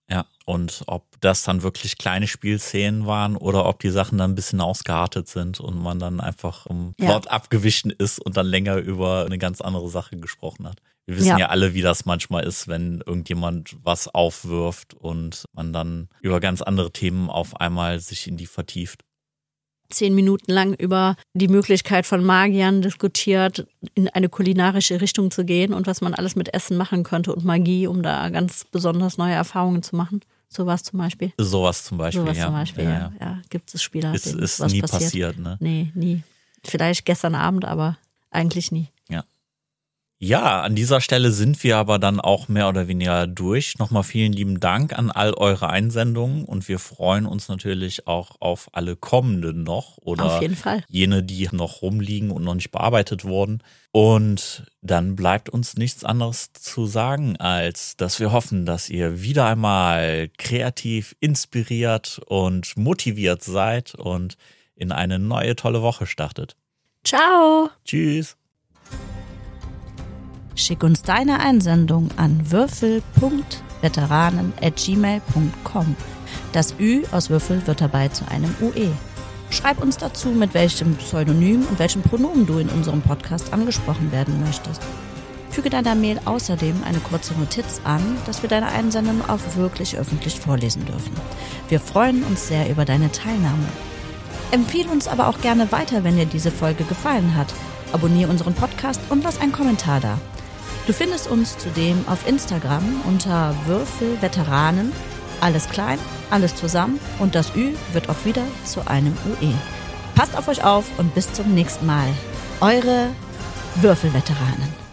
Ja, und ob das dann wirklich kleine Spielszenen waren oder ob die Sachen dann ein bisschen ausgeartet sind und man dann einfach im Plot abgewichen ist und dann länger über eine ganz andere Sache gesprochen hat. Wir wissen ja alle, wie das manchmal ist, wenn irgendjemand was aufwirft und man dann über ganz andere Themen auf einmal sich in die vertieft. 10 Minuten lang über die Möglichkeit von Magiern diskutiert, in eine kulinarische Richtung zu gehen und was man alles mit Essen machen könnte und Magie, um da ganz besonders neue Erfahrungen zu machen. Sowas zum Beispiel. Sowas zum Beispiel, ja. Gibt es Spieler, ist was nie passiert, ne? Nee, nie. Vielleicht gestern Abend, aber eigentlich nie. Ja, an dieser Stelle sind wir aber dann auch mehr oder weniger durch. Nochmal vielen lieben Dank an all eure Einsendungen und wir freuen uns natürlich auch auf alle kommenden noch oder auf jeden Fall. Jene, die noch rumliegen und noch nicht bearbeitet wurden. Und dann bleibt uns nichts anderes zu sagen, als dass wir hoffen, dass ihr wieder einmal kreativ, inspiriert und motiviert seid und in eine neue tolle Woche startet. Ciao. Tschüss. Schick uns deine Einsendung an würfel.veteranen@gmail.com. Das Ü aus Würfel wird dabei zu einem UE. Schreib uns dazu, mit welchem Pseudonym und welchem Pronomen du in unserem Podcast angesprochen werden möchtest. Füge deiner Mail außerdem eine kurze Notiz an, dass wir deine Einsendung auch wirklich öffentlich vorlesen dürfen. Wir freuen uns sehr über deine Teilnahme. Empfehle uns aber auch gerne weiter, wenn dir diese Folge gefallen hat. Abonniere unseren Podcast und lass einen Kommentar da. Du findest uns zudem auf Instagram unter Würfelveteranen, alles klein, alles zusammen und das Ü wird auch wieder zu einem UE. Passt auf euch auf und bis zum nächsten Mal. Eure Würfelveteranen.